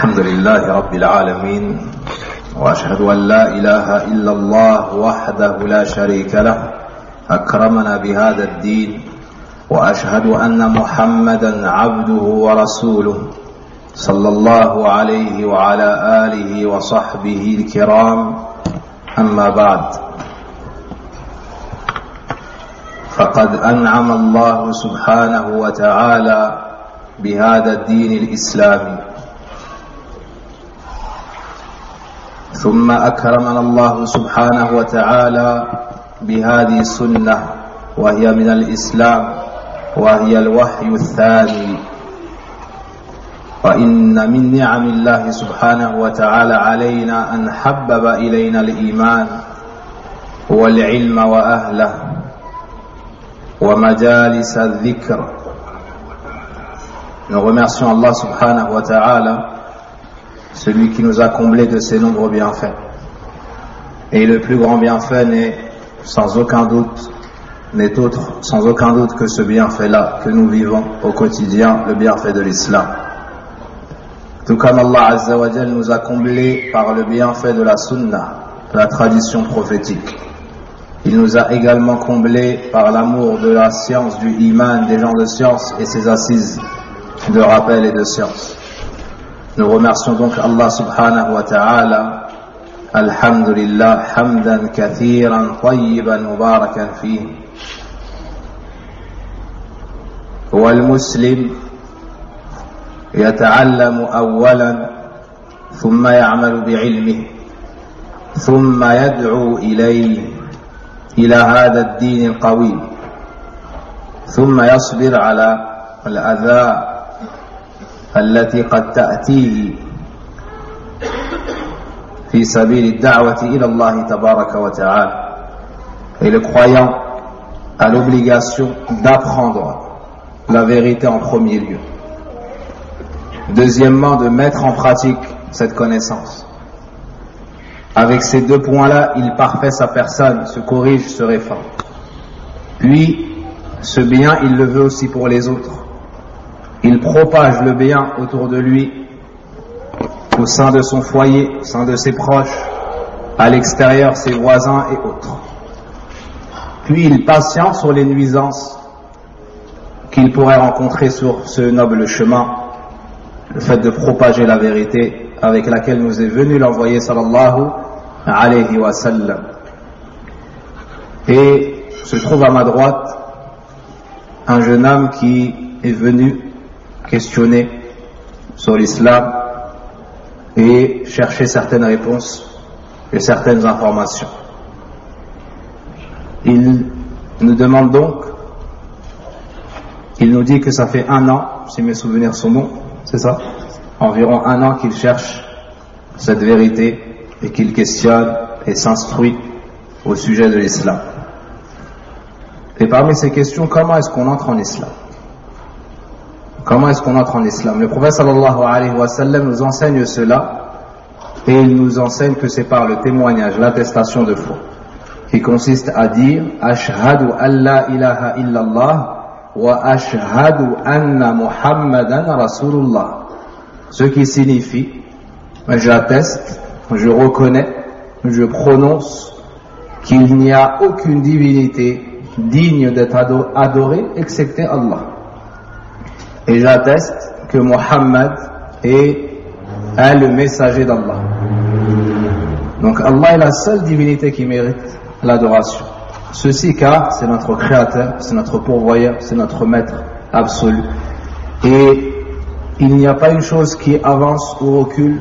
الحمد لله رب العالمين وأشهد أن لا إله إلا الله وحده لا شريك له أكرمنا بهذا الدين وأشهد أن محمدا عبده ورسوله صلى الله عليه وعلى آله وصحبه الكرام أما بعد فقد أنعم الله سبحانه وتعالى بهذا الدين الإسلامي ثم أكرمنا الله سبحانه وتعالى بهذه السنة وهي من الإسلام وهي الوحي الثاني وإن من نعم الله سبحانه وتعالى علينا أن حبب إلينا الإيمان والعلم وأهله ومجالس الذكر. Nous remercions Allah subhanahu wa ta'ala, celui qui nous a comblés de ses nombreux bienfaits. Et le plus grand bienfait n'est sans aucun doute que ce bienfait-là que nous vivons au quotidien, le bienfait de l'islam. Tout comme Allah Azza wa Jal nous a comblés par le bienfait de la sunna, de la tradition prophétique. Il nous a également comblés par l'amour de la science, du iman, des gens de science et ses assises de rappel et de science. Nous remercions donc Allah subhanahu wa ta'ala, alhamdulillah, hamdan kathiran, tayyiban, mubarakan fihi. والمسلم يتعلم أولا ثم يعمل بعلمه ثم يدعو إلى هذا الدين القويم ثم يصبر على الأذى التي قد تأتيه في سبيل الدعوة إلى الله تبارك وتعالى. Et le croyant a l'obligation d'apprendre la vérité en premier lieu. Deuxièmement, de mettre en pratique cette connaissance. Avec ces deux points-là, il parfait sa personne, se corrige, se réforme. Puis, ce bien, il le veut aussi pour les autres. Il propage le bien autour de lui, au sein de son foyer, au sein de ses proches, à l'extérieur, ses voisins et autres. Puis, il patiente sur les nuisances qu'il pourrait rencontrer sur ce noble chemin, le fait de propager la vérité avec laquelle nous est venu l'envoyé sallallahu alayhi wa sallam. Et se trouve à ma droite un jeune homme qui est venu questionner sur l'islam et chercher certaines réponses et certaines informations. Il nous demande donc, il nous dit que ça fait 1 an, si mes souvenirs sont bons, c'est ça? Environ 1 an qu'il cherche cette vérité et qu'il questionne et s'instruit au sujet de l'islam. Et parmi ces questions, comment est-ce qu'on entre en islam? Comment est-ce qu'on entre en islam? Le prophète sallallahu alayhi wa sallam nous enseigne cela et il nous enseigne que c'est par le témoignage, l'attestation de foi, qui consiste à dire Ashhadu an la ilaha illallah wa ashhadu anna Muhammadan Rasulullah. Ce qui signifie j'atteste, je reconnais, je prononce qu'il n'y a aucune divinité digne d'être adorée excepté Allah. Et j'atteste que Muhammad est le messager d'Allah. Donc Allah est la seule divinité qui mérite l'adoration. Ceci car c'est notre créateur, c'est notre pourvoyeur, c'est notre maître absolu. Et il n'y a pas une chose qui avance ou recule,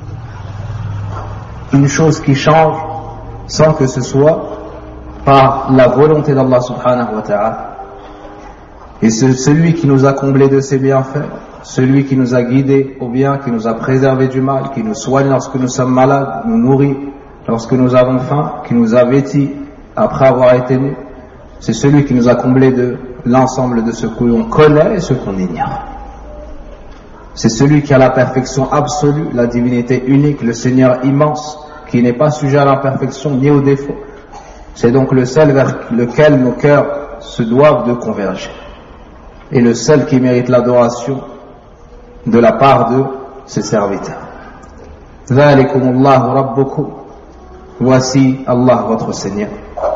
une chose qui change sans que ce soit par la volonté d'Allah subhanahu wa ta'ala. Et c'est celui qui nous a comblés de ses bienfaits, celui qui nous a guidés au bien, qui nous a préservés du mal, qui nous soigne lorsque nous sommes malades, nous nourrit lorsque nous avons faim, qui nous a vêtis après avoir été nus. C'est celui qui nous a comblés de l'ensemble de ce que l'on connaît et ce qu'on ignore. C'est celui qui a la perfection absolue, la divinité unique, le Seigneur immense, qui n'est pas sujet à l'imperfection ni au défaut. C'est donc le seul vers lequel nos cœurs se doivent de converger. Et le seul qui mérite l'adoration de la part de ses serviteurs. Dhalikumullahu rabbukum. Voici Allah votre Seigneur.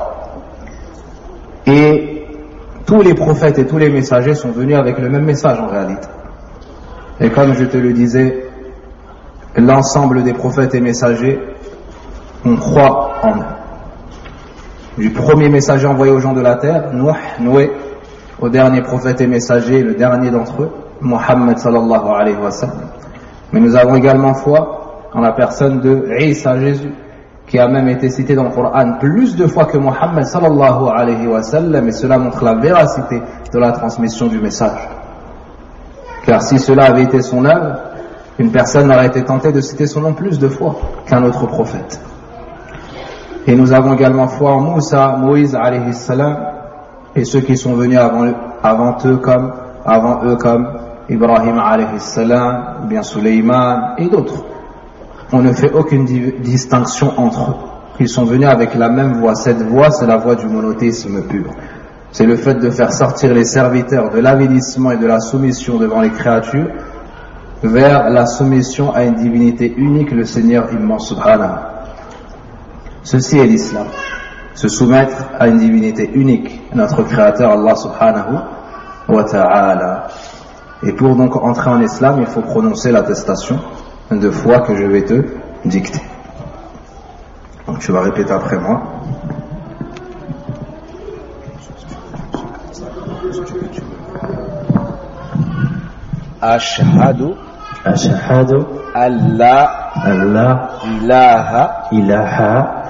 Et tous les prophètes et tous les messagers sont venus avec le même message en réalité. Et comme je te le disais, l'ensemble des prophètes et messagers, on croit en eux. Du premier messager envoyé aux gens de la terre, Noé, au dernier prophète et messager, le dernier d'entre eux, Muhammad sallallahu alayhi wa sallam. Mais nous avons également foi en la personne de Isa, Jésus, qui a même été cité dans le Coran plus de fois que Muhammad sallallahu alayhi wa sallam, et cela montre la véracité de la transmission du message. Car si cela avait été son œuvre, une personne n'aurait été tentée de citer son nom plus de fois qu'un autre prophète. Et nous avons également foi en Moussa, Moïse alayhi salam, et ceux qui sont venus avant eux comme Ibrahim alayhi salam, bien Suleyman et d'autres. On ne fait aucune distinction entre eux. Ils sont venus avec la même voie. Cette voie, c'est la voie du monothéisme pur. C'est le fait de faire sortir les serviteurs de l'avilissement et de la soumission devant les créatures vers la soumission à une divinité unique, le Seigneur immense subhanahu. Ceci est l'islam. Se soumettre à une divinité unique, notre créateur Allah subhanahu wa ta'ala. Et pour donc entrer en islam, il faut prononcer l'attestation de foi que je vais te dicter. Donc tu vas répéter après moi. Ashhadu alla ilaha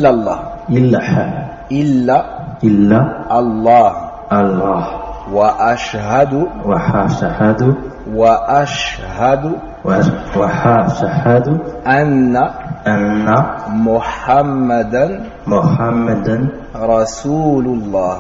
illallah Allah wa ashhadu anna Muhammadan Rasulullah.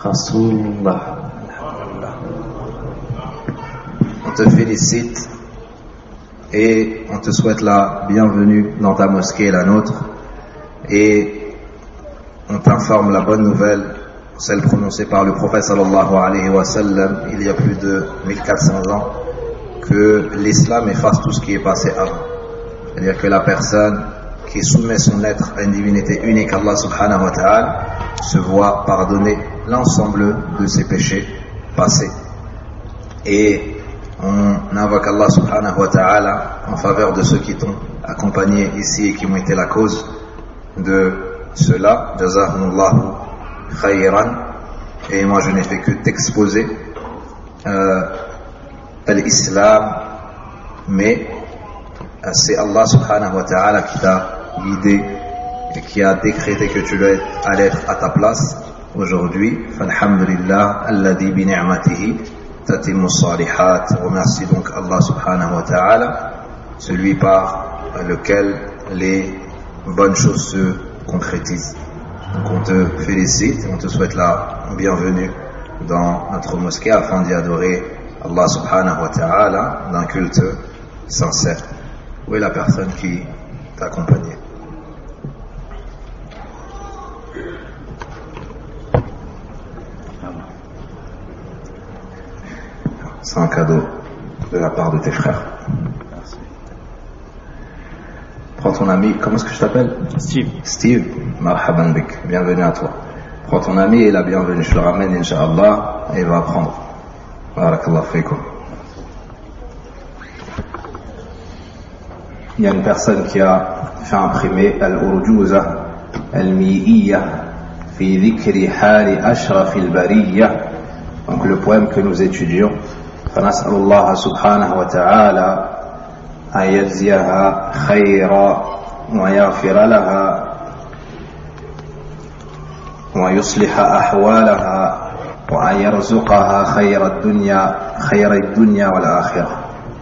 On te félicite et on te souhaite la bienvenue dans ta mosquée et la nôtre, et on t'informe la bonne nouvelle, celle prononcée par le prophète sallallahu alayhi wa sallam il y a plus de 1400 ans, que l'islam efface tout ce qui est passé avant. C'est-à-dire que la personne qui soumet son être à une divinité unique, Allah subhanahu wa ta'ala, se voit pardonner l'ensemble de ses péchés passés. Et on invoque Allah subhanahu wa ta'ala en faveur de ceux qui t'ont accompagné ici et qui ont été la cause de cela. Jazahumullahu khayran. Et moi je n'ai fait que t'exposer l'islam, mais c'est Allah subhanahu wa ta'ala qui t'a guidé et qui a décrété que tu allais être à ta place aujourd'hui. Falhamdulillah alladhi bi ni'matihi tatimmu salihat. Remercie donc Allah subhanahu wa ta'ala, celui par lequel les bonnes choses se concrétisent. Donc on te félicite et on te souhaite la bienvenue dans notre mosquée afin d'y adorer Allah subhanahu wa ta'ala d'un culte sincère. Où est la personne qui t'a accompagné? C'est un cadeau de la part de tes frères. Merci. Prends ton ami, comment est-ce que je t'appelle? Steve, marhaban bik, bienvenue à toi. Prends ton ami et la bienvenue, je le ramène incha'Allah et il va apprendre. Barakallahu fikum. Il y a une personne qui a fait imprimer Al-Urjuza Al-Mi'iyya fi dhikri hali ashraf al-bariyya, donc le poème que nous étudions. فنسأل الله سبحانه وتعالى أن يجزيها خيرا ويغفر لها ويصلح أحوالها وأن يرزقها خير الدنيا والآخرة.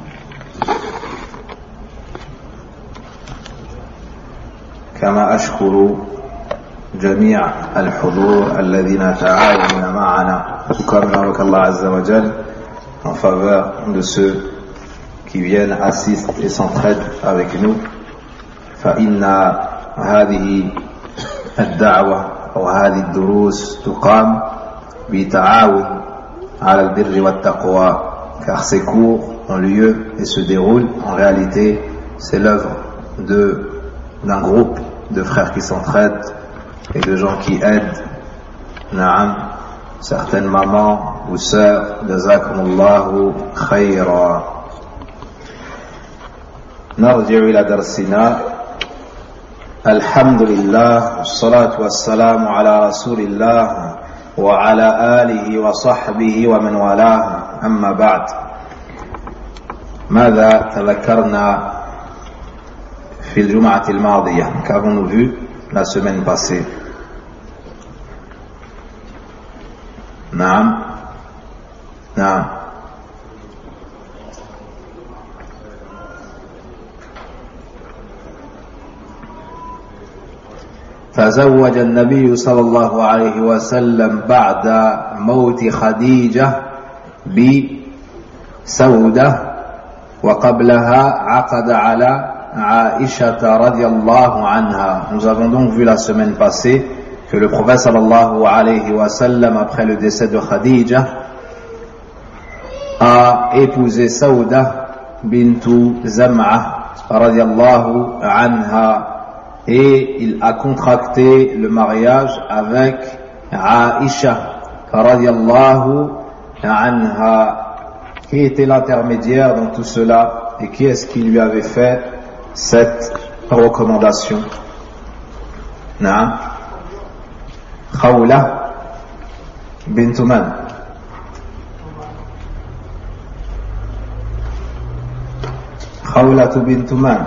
كما أشكر جميع الحضور الذين تعاونوا معنا، أشكرك الله عز وجل en faveur de ceux qui viennent, assistent et s'entraident avec nous. فإن هذه الدعوة أو هذه الدروس تقام بتعاون على البر والتقوى, car ces cours ont lieu et se déroulent, en réalité c'est l'œuvre d'un groupe de frères qui s'entraident et de gens qui aident certaines mamans ou sœurs. Jazakumullahu khayra. نرجع إلى درسنا. الحمد لله والصلاة والسلام على رسول الله وعلى آله وصحبه ومن والاه. أما بعد، ماذا تذكرنا في الجمعة الماضية؟ Qu'avons-nous vu la semaine passée? نعم نعم تزوج النبي صلى الله عليه وسلم بعد موت خديجة بسودة، وقبلها عقد على عائشة رضي الله عنها. Nous avons donc vu la semaine passée que le prophète sallallahu alayhi wa sallam, après le décès de Khadija, a épousé Sauda bintu Zam'a radiyallahu anha, et il a contracté le mariage avec Aïcha radiyallahu anha. Qui était l'intermédiaire dans tout cela et qui est-ce qui lui avait fait cette recommandation? Naam, Khawla bint man? Khawla bint man?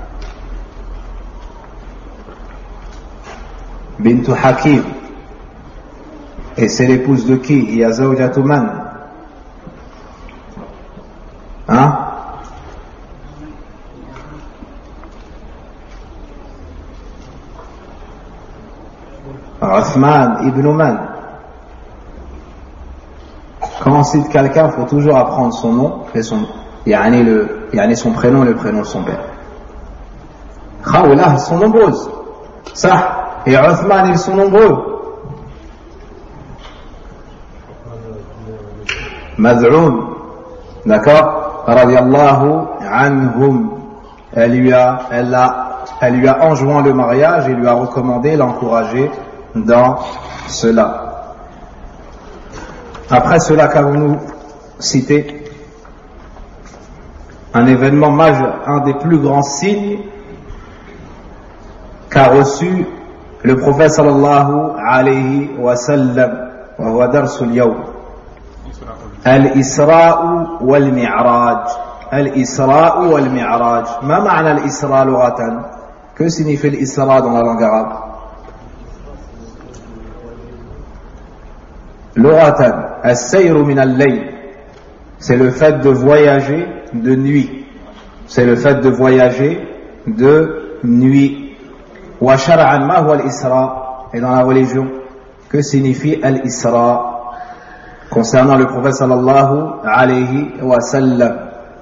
Bint Hakim. Et c'est l'épouse de qui? Il y a Zawjatu man? Uthman ibn Man. Quand on cite quelqu'un, il faut toujours apprendre son nom et son prénom et le prénom de son père. Khawla, ils sont nombreuses. Ça, et Uthman, ils sont nombreux. Maz'un, d'accord, radiyallahu anhum. Elle lui a enjoint le mariage et lui a recommandé, l'encouragé dans cela. Après cela, qu'avons-nous cité? Un événement majeur, un des plus grands signes qu'a reçu le prophète sallallahu alayhi wa sallam, wa huwa darsul yawm, al-Isra wal-Mi'raj. Al-Isra wal-Mi'raj. Ma ma'na al-Isra lughatan? Que signifie l'Isra dans la langue arabe? Lughatan, as-sayru min al-layl. C'est le fait de voyager de nuit. C'est le fait de voyager de nuit. Wa shar'an, ma huwa al-Isra? Et dans la religion, que signifie al-Isra concernant le prophète sallallahu alayhi wa sallam?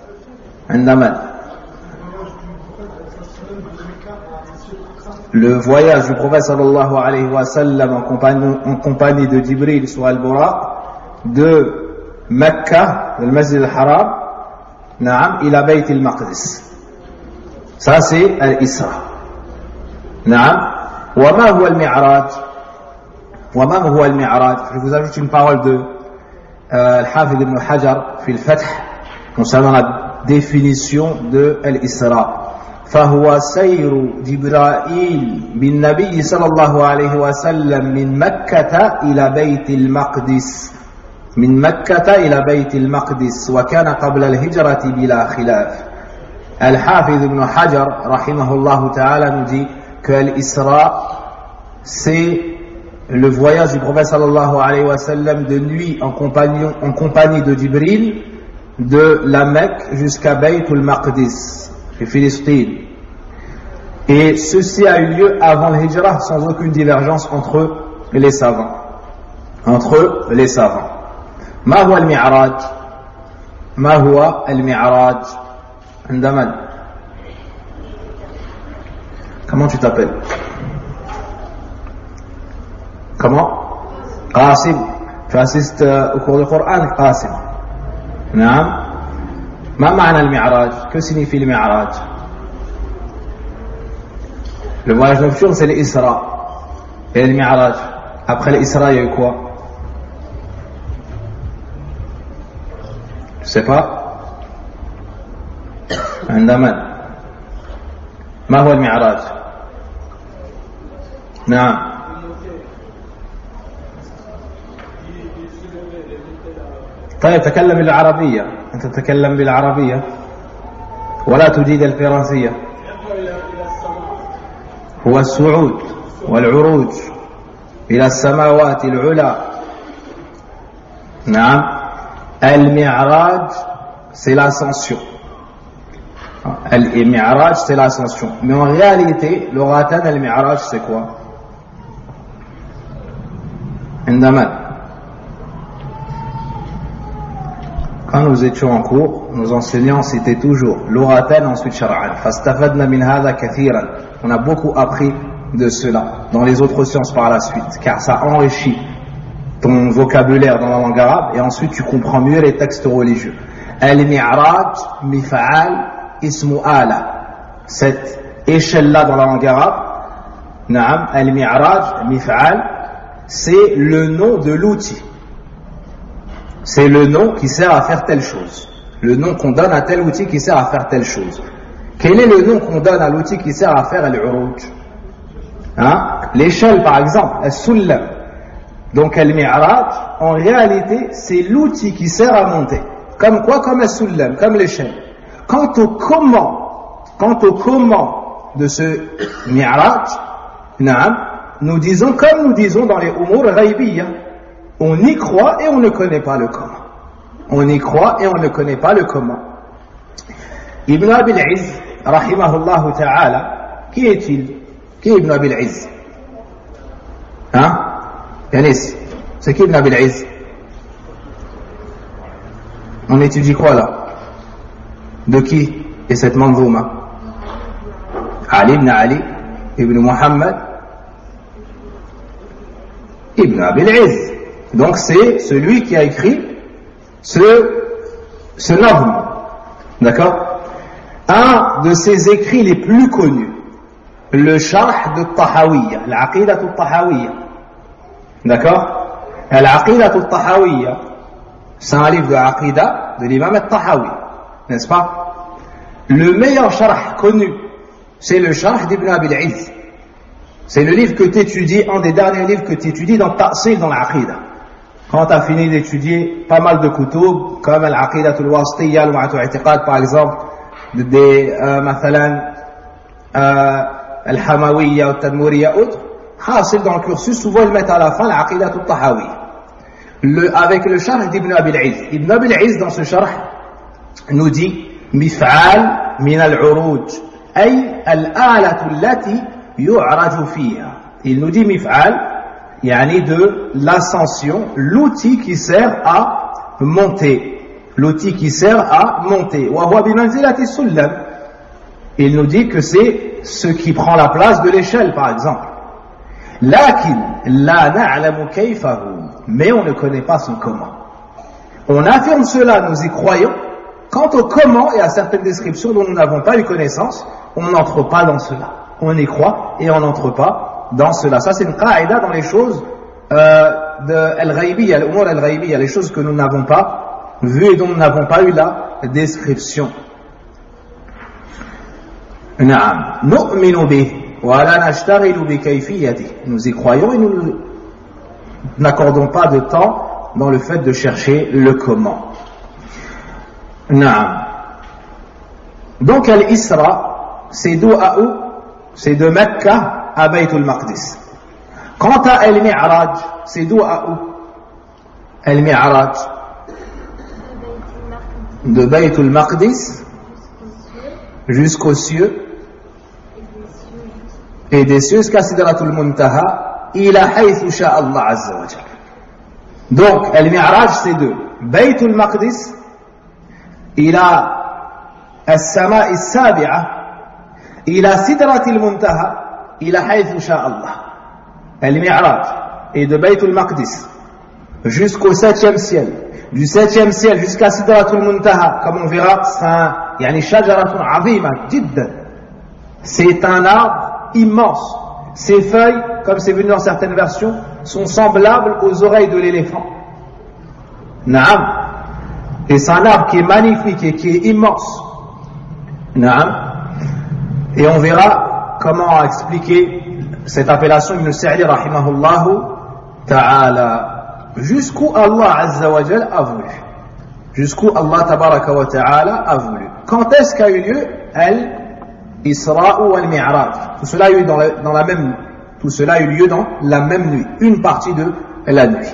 Le voyage du prophète sallallahu alayhi wa sallam en compagnie de Jibril sur Al-Buraq de Mecca, le Masjid al-Haram, ila Bayt al-Maqdis. Ça c'est al-Isra. Wa ma huwa al-Mi'raj? Wa ma huwa al-Mi'raj? Je vous ajoute une parole de Al-Hafid ibn Hajar fi al-Fath concernant la définition de al-Isra. فهو سير جبرائيل بالنبي صلى الله عليه وسلم من مكة إلى بيت المقدس، من مكة إلى بيت المقدس، وكان قبل الهجرة بلا خلاف. Al-Hafid ibn Hajar rahimahullah ta'ala nous dit que l'Isra, c'est le voyage du prophète sallallahu alayhi wa sallam de nuit en compagnie de Jibril de la Mecque jusqu'à Bayt al-Maqdis, Philistine. Et ceci a eu lieu avant le Hijrah, sans aucune divergence entre les savants. Ma huwa al-Mi'raj? Ma huwa al-Mi'raj? Andaman. Comment tu t'appelles? Comment? Qasim. Tu assistes au cours du Coran, Qasim. Naam. Ma ma'na al-Mi'raj? Que signifie le Mi'raj? Le voyage nocturne, c'est l'Isra et le Mi'raj. Après l'Isra, il y a eu quoi? Je sais pas. عندما ما هو المعراج؟ نعم. طيب تكلم بالعربية. أنت تتكلم بالعربية ولا تجيد الفرنسية. هو الصعود والعروج إلى السماوات العلى. نعم. المعراج c'est l'ascension. Al-Mi'raj c'est l'ascension. Mais en réalité, le Ratan al-Mi'raj c'est quoi? عندما quand nous étions en cours, nos enseignants citaient toujours l'Uratan, ensuite Shar'an. Fastafadna min hadha kathiran. On a beaucoup appris de cela dans les autres sciences par la suite, car ça enrichit ton vocabulaire dans la langue arabe et ensuite tu comprends mieux les textes religieux. Al-Mi'raj, mif'al, ismu ala. Cette échelle-là dans la langue arabe, Naam, Al-Mi'raj, mif'al, c'est le nom de l'outil. C'est le nom qui sert à faire telle chose. Le nom qu'on donne à tel outil qui sert à faire telle chose. Quel est le nom qu'on donne à l'outil qui sert à faire al-uruj? L'échelle par exemple, al-sullam. Donc al-mi'raj, en réalité, c'est l'outil qui sert à monter. Comme quoi? Comme al-sullam, comme l'échelle. Quant au comment de ce mi'raj, nous disons comme nous disons dans les umur ghaybiyya. On y croit et on ne connaît pas le comment. On y croit et on ne connaît pas le comment. Ibn Abi al-Izz, rahimahullah ta'ala, qui est-il? Qui est Ibn Abi al-Izz? Yanis, c'est qui Ibn Abi al-Izz? On étudie quoi là? De qui est cette manzouma? Ali ibn Ali, ibn Muhammad, Ibn Abi al-Izz. Donc c'est celui qui a écrit ce nazm, d'accord? Un de ses écrits les plus connus, le Sharh de Tahawiyya, l'Aqidah al-Tahawiyya, d'accord? L'Aqidah al-Tahawiyya, c'est un livre de Aqidah de l'imam al-Tahawi, n'est-ce pas? Le meilleur Sharh connu, c'est le Sharh d'Ibn Abi al-Izz. C'est le livre que tu étudies, un des derniers livres que tu étudies dans Ta'sil, dans l'Aqidah. Quand tu as fini d'étudier pas mal de kutub, comme l'Aqidah al-Wasitiyya, al-Ma'atu i'tiqad par exemple, مثلا al-Hamawiyya, al-Tadmuriyya, autres, dans le cursus, souvent ils mettent à la fin l'Aqidah al-Tahawiyya. Avec le Sharh d'Ibn Abi al-Izz. Ibn Abi al-Izz, dans ce Sharh, nous dit mif'al min al-uruj, ay al-a'latu allati yu'raju fiha. Il nous dit mif'al, yani de l'ascension, l'outil qui sert à monter. L'outil qui sert à monter. Wa huwa bi manzilati sullam. Il nous dit que c'est ce qui prend la place de l'échelle, par exemple. Lakin la na'lamu kayfahu. Mais on ne connaît pas son comment. On affirme cela, nous y croyons. Quant au comment et à certaines descriptions dont nous n'avons pas eu connaissance, on n'entre pas dans cela. On y croit et on n'entre pas dans cela. Ça c'est une qaïda dans les choses de al-ghaybiyya, al-umur al-ghaybiyya, les choses que nous n'avons pas vues et dont nous n'avons pas eu la description. Na'am, nu'minu bih wa la nashtaghilu bi kayfiyyatihi. Nous y croyons et nous n'accordons pas de temps dans le fait de chercher le comment. Na'am. Donc al-Isra, c'est d'où à où? C'est de Mecca à Baytul Maqdis. Quant à Al-Mi'raj, c'est d'où à où? Al-Mi'raj, de Baytul Maqdis jusqu'aux cieux et des cieux jusqu'à Sidratul Muntaha ila haythu sha'a Allah azza wa jalla. Donc Al-Mi'raj c'est de Baytul Maqdis ila as-sama'i as-sabi'a ila Sidratil Muntaha ila haythu sha'a Allah. Al-Mi'raj est de Baytul Maqdis jusqu'au 7e ciel, du 7e ciel jusqu'à Sidratul Muntaha, comme on verra, c'est un shajaratun azima jiddan. C'est un arbre immense. Ses feuilles, comme c'est venu dans certaines versions, sont semblables aux oreilles de l'éléphant. Naam. Et c'est un arbre qui est magnifique et qui est immense. Naam. Et on verra comment expliquer cette appellation Ibn Sa'di rahimahullahu ta'ala. Jusqu'où Allah Azza wa Jal a voulu. Jusqu'où Allah Tabaraka wa Ta'ala a voulu. Quand est-ce qu'a eu lieu Al-Isra ou Al-Mi'raj? Tout cela a eu lieu dans la même nuit, une partie de la nuit.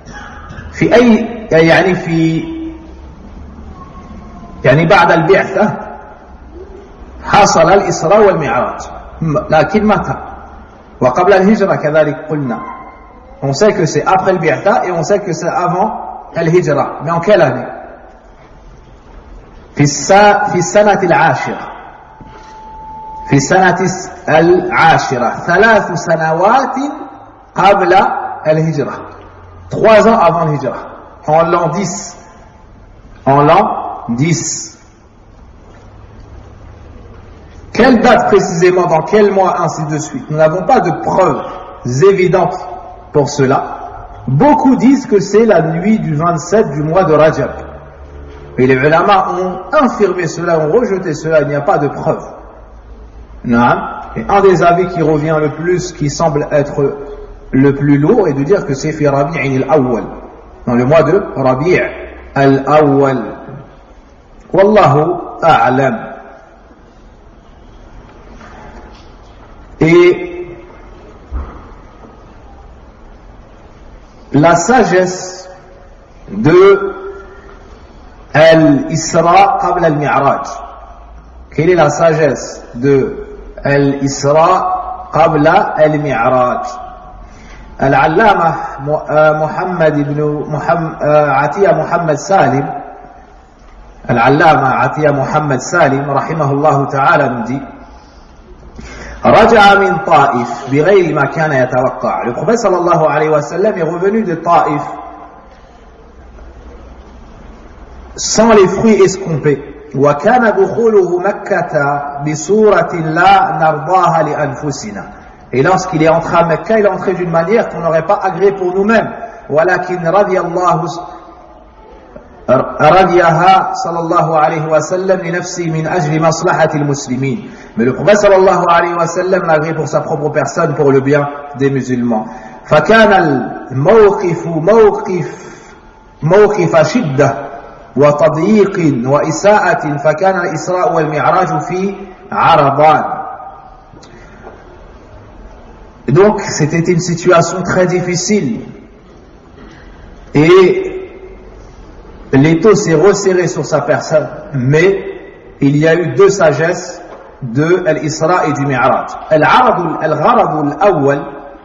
يعني بعد البعثة حصل الإسراء والمعراج لكن متى وقبل الهجرة كذلك قلنا. On sait que c'est après le bi'tha et on sait que c'est avant al-hijra. Mais en quelle année? في السنة العاشرة. في السنة العاشرة 3 سنوات قبل الهجرة. 3 ans avant l'hijra. En l'an 10. En l'an 10. Quelle date précisément, dans quel mois, ainsi de suite? Nous n'avons pas de preuves évidentes pour cela. Beaucoup disent que c'est la nuit du 27 du mois de Rajab. Et les ulama ont infirmé cela, ont rejeté cela, il n'y a pas de preuve. Non. Et un des avis qui revient le plus, qui semble être le plus lourd, est de dire que c'est fi Rabi' al-Awwal, dans le mois de Rabi' al-Awwal. Wallahu a'lam. Et la sagesse de Al-Isra qabla al-Mi'raj. Quelle est la sagesse de Al-Isra qabla al-Mi'raj? Al-Allama Muhammad ibn Atiya Muhammad Salim, Al-Allama Atiya Muhammad Salim rahimahullah ta'ala nous dit: رجع من طائف بغير ما كان يتوقع. Le prophète sallallahu alayhi wa sallam est revenu de Taïf sans les fruits escomptés. وكان دخوله مكة بصورة لا نرضاها لأنفسنا. Et lorsqu'il est entré à Mecca, il est entré d'une manière qu'on n'aurait pas agréé pour nous-mêmes. ولكن رضيها صلى الله عليه وسلم لنفسه من أجل مصلحة المسلمين. Mais le prophète sallallahu alayhi wa sallam l'a agréé pour sa propre personne, pour le bien des musulmans. فكان الموقف موقف شدة وتضييق وإساءة فكان الإسراء والمعراج في عرضان. Donc c'était une situation très difficile et l'étau s'est resserré sur sa personne, mais il y a eu 2 sagesses de l'Isra et du Mi'raj. الغرض الأول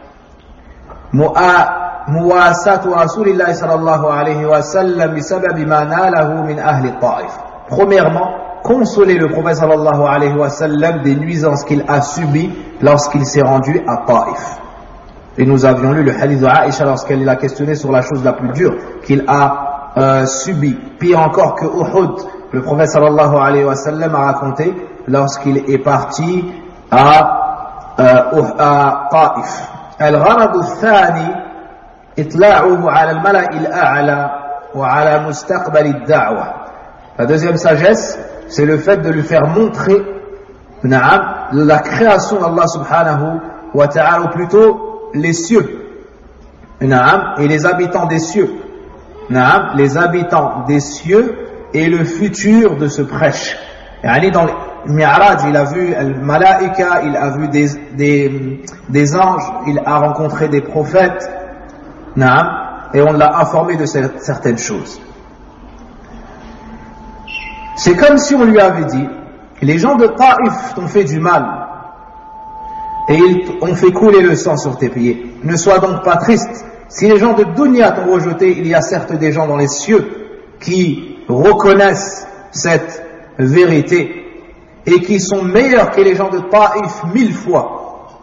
مواساة رسول الله صلى الله عليه وسلم بسبب ما ناله من أهل الطائف. Premièrement, consoler le prophète sallallahu alayhi wa sallam des nuisances qu'il a subies lorsqu'il s'est rendu à Taïf. Et nous avions lu le hadith de Aïcha lorsqu'elle l'a questionné sur la chose la plus dure qu'il a subi. Pire encore que Uhud, le prophète sallallahu alayhi wa sallam a raconté lorsqu'il est parti à Taïf. الغرض الثاني إطلاعه على الملأ الأعلى وعلى مستقبل الدعوة. La deuxième sagesse, c'est le fait de lui faire montrer la création d'Allah subhanahu wa ta'ala, ou plutôt les cieux et les habitants des cieux. Les habitants des cieux et le futur de ce prêche. Dans le Mi'raj, il a vu al-Malaika, il a vu des anges, il a rencontré des prophètes, et on l'a informé de certaines choses. C'est comme si on lui avait dit: les gens de Taïf t'ont fait du mal et ils ont fait couler le sang sur tes pieds. Ne sois donc pas triste. Si les gens de Dunya t'ont rejeté, il y a certes des gens dans les cieux qui reconnaissent cette vérité et qui sont meilleurs que les gens de Taïf 1000 fois.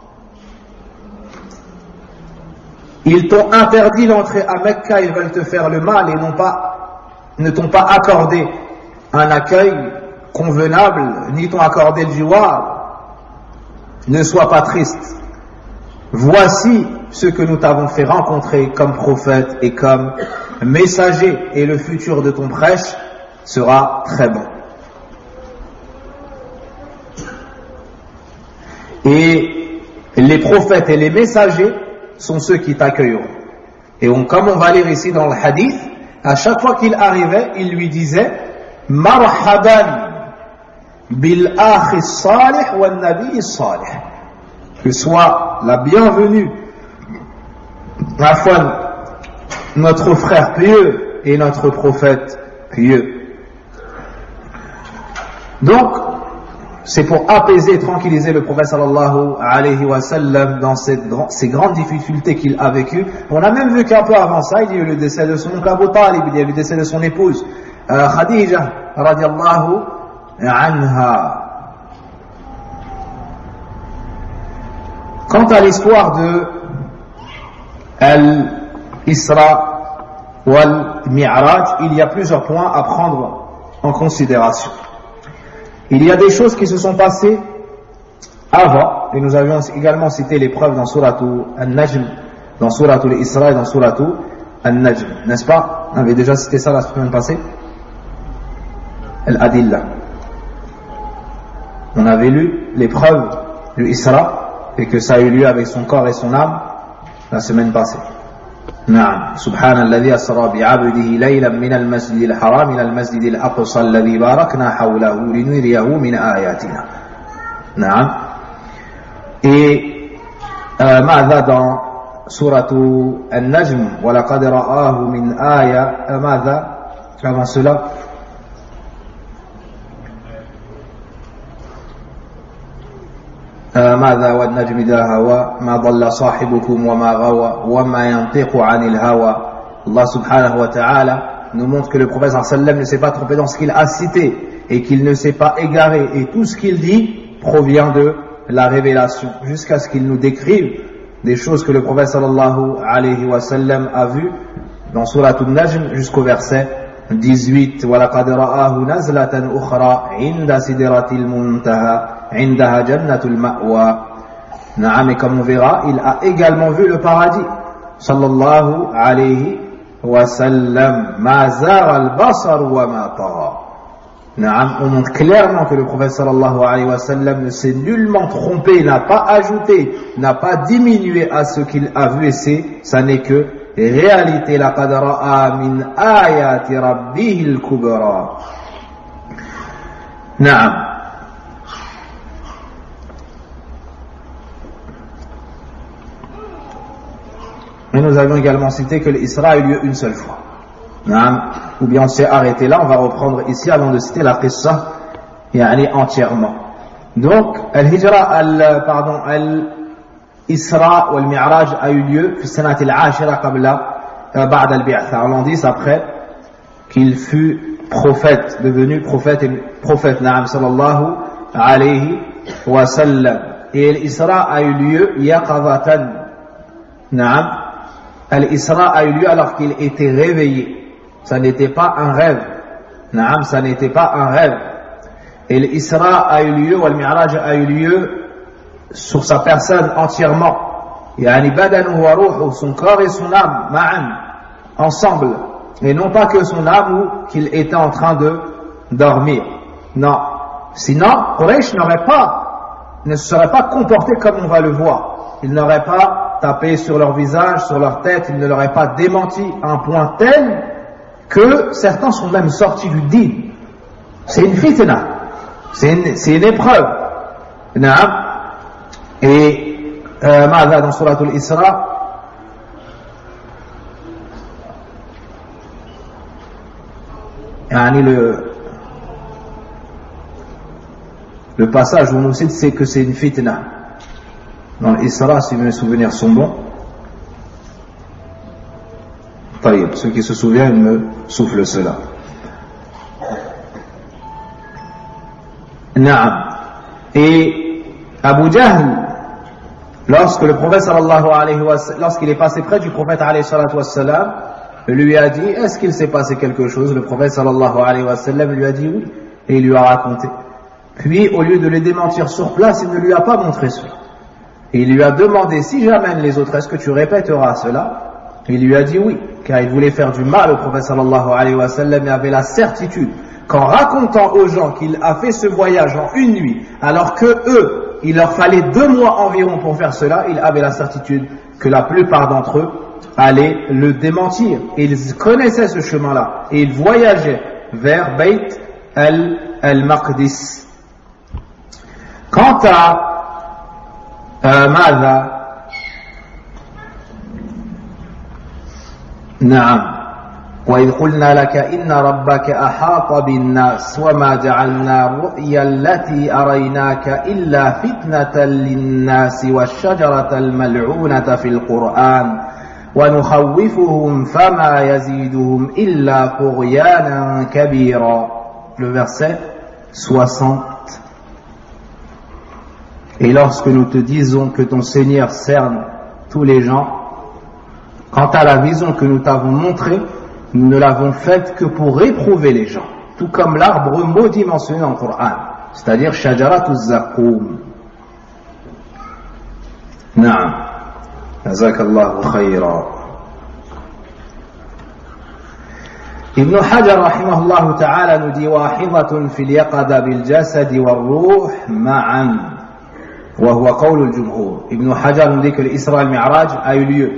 Ils t'ont interdit d'entrer à Mecca, ils veulent te faire le mal et ne t'ont pas accordé un accueil convenable, ni t'ont accordé le jiwar. ne sois pas triste. Voici ce que nous t'avons fait rencontrer comme prophète et comme messager, et le futur de ton prêche sera très bon. Et les prophètes et les messagers sont ceux qui t'accueilleront. Et comme on va lire ici dans le hadith, à chaque fois qu'il arrivait, il lui disait marhaban bil akhi salih wal nabi salih, que soit la bienvenue afin notre frère pieux et notre prophète pieux. Donc c'est pour apaiser et tranquilliser le prophète sallallahu alayhi wa sallam dans ces grandes difficultés qu'il a vécues. On a même vu qu'un peu avant ça, il y a eu le décès de son oncle Abu Talib, il y a eu le décès de son épouse Khadija radiallahu anha. Quant à l'histoire de Al-Isra wal-Mi'raj, il y a plusieurs points à prendre en considération. Il y a des choses qui se sont passées avant, et nous avions également cité les preuves dans Suratul An-Najm, dans Suratul Isra et dans Suratul An-Najm, n'est-ce pas? On avait déjà cité ça la semaine passée. Al-Adilla. On avait lu les preuves du Isra, et que ça a eu lieu avec son corps et son âme la semaine passée. نعم سبحان الذي أسرى بعبده ليلا من المسجد الحرام إلى المسجد الأقصى الذي باركنا حوله لنريه من آياتنا. نعم. Et ماذا dans سورة النجم ولقد رآه من آية ماذا avant cela ماذا والنجم إذا هوى ما ضل صاحبكم وما غوى وما ينطق عن الهوى. Allah subhanahu wa ta'ala nous montre que le prophète sallallahu alayhi wa sallam ne s'est pas trompé dans ce qu'il a cité et qu'il ne s'est pas égaré, et tout ce qu'il dit provient de la révélation, jusqu'à ce qu'il nous décrive des choses que le prophète sallallahu alayhi wa sallam a vues dans Surat An-Najm jusqu'au verset 18. وَلَقَدْ رَآهُ نَزْلَةً أُخْرَى عِنْدَ سِدْرَةِ الْمُنْتَهَى عندها جنة المأوى. نعم, et comme on verra, il a également vu le paradis. Sallallahu alayhi wa sallam. Ma zara al-basar wa ma tagha. Na'am, on montre clairement que le prophète sallallahu alayhi wa sallam ne s'est nullement trompé, n'a pas ajouté, n'a pas diminué à ce qu'il a vu, et ça n'est que réalité. Laqad ra'a min ayati rabbihi al-kubra. Na'am. Mais nous avions également cité que l'Isra a eu lieu une seule fois. Ou bien on s'est arrêté là, on va reprendre ici avant de citer la qissa entièrement. Donc, al-Hijra, al-Isra ou al-Mi'raj a eu lieu fi sanati al-ashira qabla ba'da al-bi'tha, en l'an 10 après qu'il fut prophète, devenu prophète, na'am, sallallahu alayhi wa sallam. Et l'Isra a eu lieu yaqadatan, na'am. Al-Isra a eu lieu alors qu'il était réveillé. Ça n'était pas un rêve. Naam, ça n'était pas un rêve. Et l'Isra a eu lieu, ou al-Mi'raj a eu lieu sur sa personne entièrement. Yani badanu wa ruhu, son corps et son âme, ma'an, ensemble. Et non pas que son âme ou qu'il était en train de dormir. Non. Sinon, Quraysh ne se serait pas comporté comme on va le voir. Il n'aurait pas tapé sur leur visage, sur leur tête, il ne leur aurait pas démenti à un point tel que certains sont même sortis du din. C'est une fitna, c'est une épreuve. Et ماذا dans Surat Al-Isra, le passage où on nous cite, c'est que c'est une fitna. Dans l'Isra, si mes souvenirs sont bons. Taïb, ceux qui se souviennent me soufflent cela. Naam. Et Abu Jahl, lorsque le prophète sallallahu alayhi wa sallam, lorsqu'il est passé près du prophète alayhi wa sallam, lui a dit, est-ce qu'il s'est passé quelque chose? Le prophète sallallahu alayhi wa sallam lui a dit oui, et il lui a raconté. Puis, au lieu de les démentir sur place, il ne lui a pas montré cela. Et il lui a demandé, si j'amène les autres, est-ce que tu répéteras cela? Il lui a dit oui, car il voulait faire du mal au prophète sallallahu alayhi wa sallam et avait la certitude qu'en racontant aux gens qu'il a fait ce voyage en une nuit, alors que eux, il leur fallait 2 mois environ pour faire cela, il avait la certitude que la plupart d'entre eux allaient le démentir. Et ils connaissaient ce chemin-là et ils voyageaient vers Bayt al-Maqdis. Quant à ماذا نعم وإذ قلنا لك إن ربك أحاط بالناس وما جعلنا الرؤيا التي أريناك إلا فتنة للناس والشجرة الملعونة في القرآن ونخوفهم فما يزيدهم إلا طغيانا كبيرا. Le verset 60. Et lorsque nous te disons que ton Seigneur cerne tous les gens, quant à la vision que nous t'avons montrée, nous ne l'avons faite que pour réprouver les gens, tout comme l'arbre maudit mentionné dans le Coran, c'est-à-dire Shajaratu Zaqqum. Naam. Jazakallahu khayra. Ibn Hajar rahimahullah ta'ala nous dit wahidatun fil yaqada bil jasad wal ruh ma'an. وهو قول الجمهور. Ibn Hajar nous dit que l'Isra al-Mi'raj a eu lieu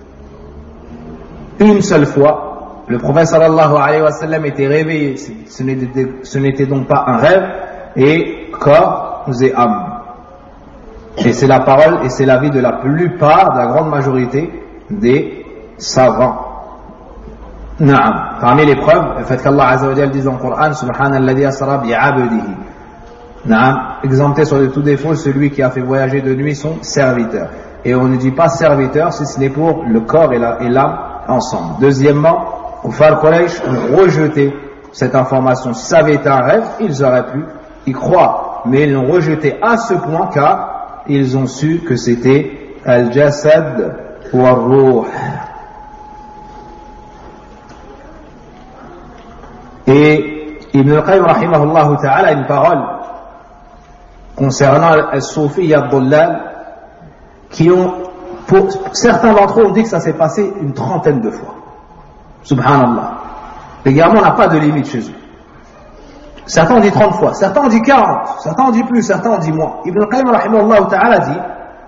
une seule fois. Le prophète sallallahu alayhi wa sallam était réveillé. Ce n'était donc pas un rêve, et corps et âme. Et c'est la parole et c'est l'avis de la plupart, de la grande majorité des savants. Naam. Parmi les preuves, le fait qu'Allah azza wa jalla dit dans le Coran subhanalladhi asra bi'abdihi. Exempté sur de tout défaut celui qui a fait voyager de nuit son serviteur. Et on ne dit pas serviteur si ce n'est pour le corps et l'âme ensemble. Deuxièmement, Kuffar Quraysh ont rejeté cette information. Si ça avait été un rêve, ils auraient pu y croire, mais ils l'ont rejeté à ce point car ils ont su que c'était al-jasad wa ar-ruh. Et Ibn al-Qayyim rahimahullah ta'ala a une parole concernant al-Soufiyya ad-Dullal, qui ont, pour certains d'entre eux, ont dit que ça s'est passé une 30aine de fois. Subhanallah. Également, on n'a pas de limite chez eux. Certains ont dit 30 fois, certains ont dit 40, certains ont dit plus, certains ont dit moins. Ibn al-Qayyim rahimahullah ta'ala dit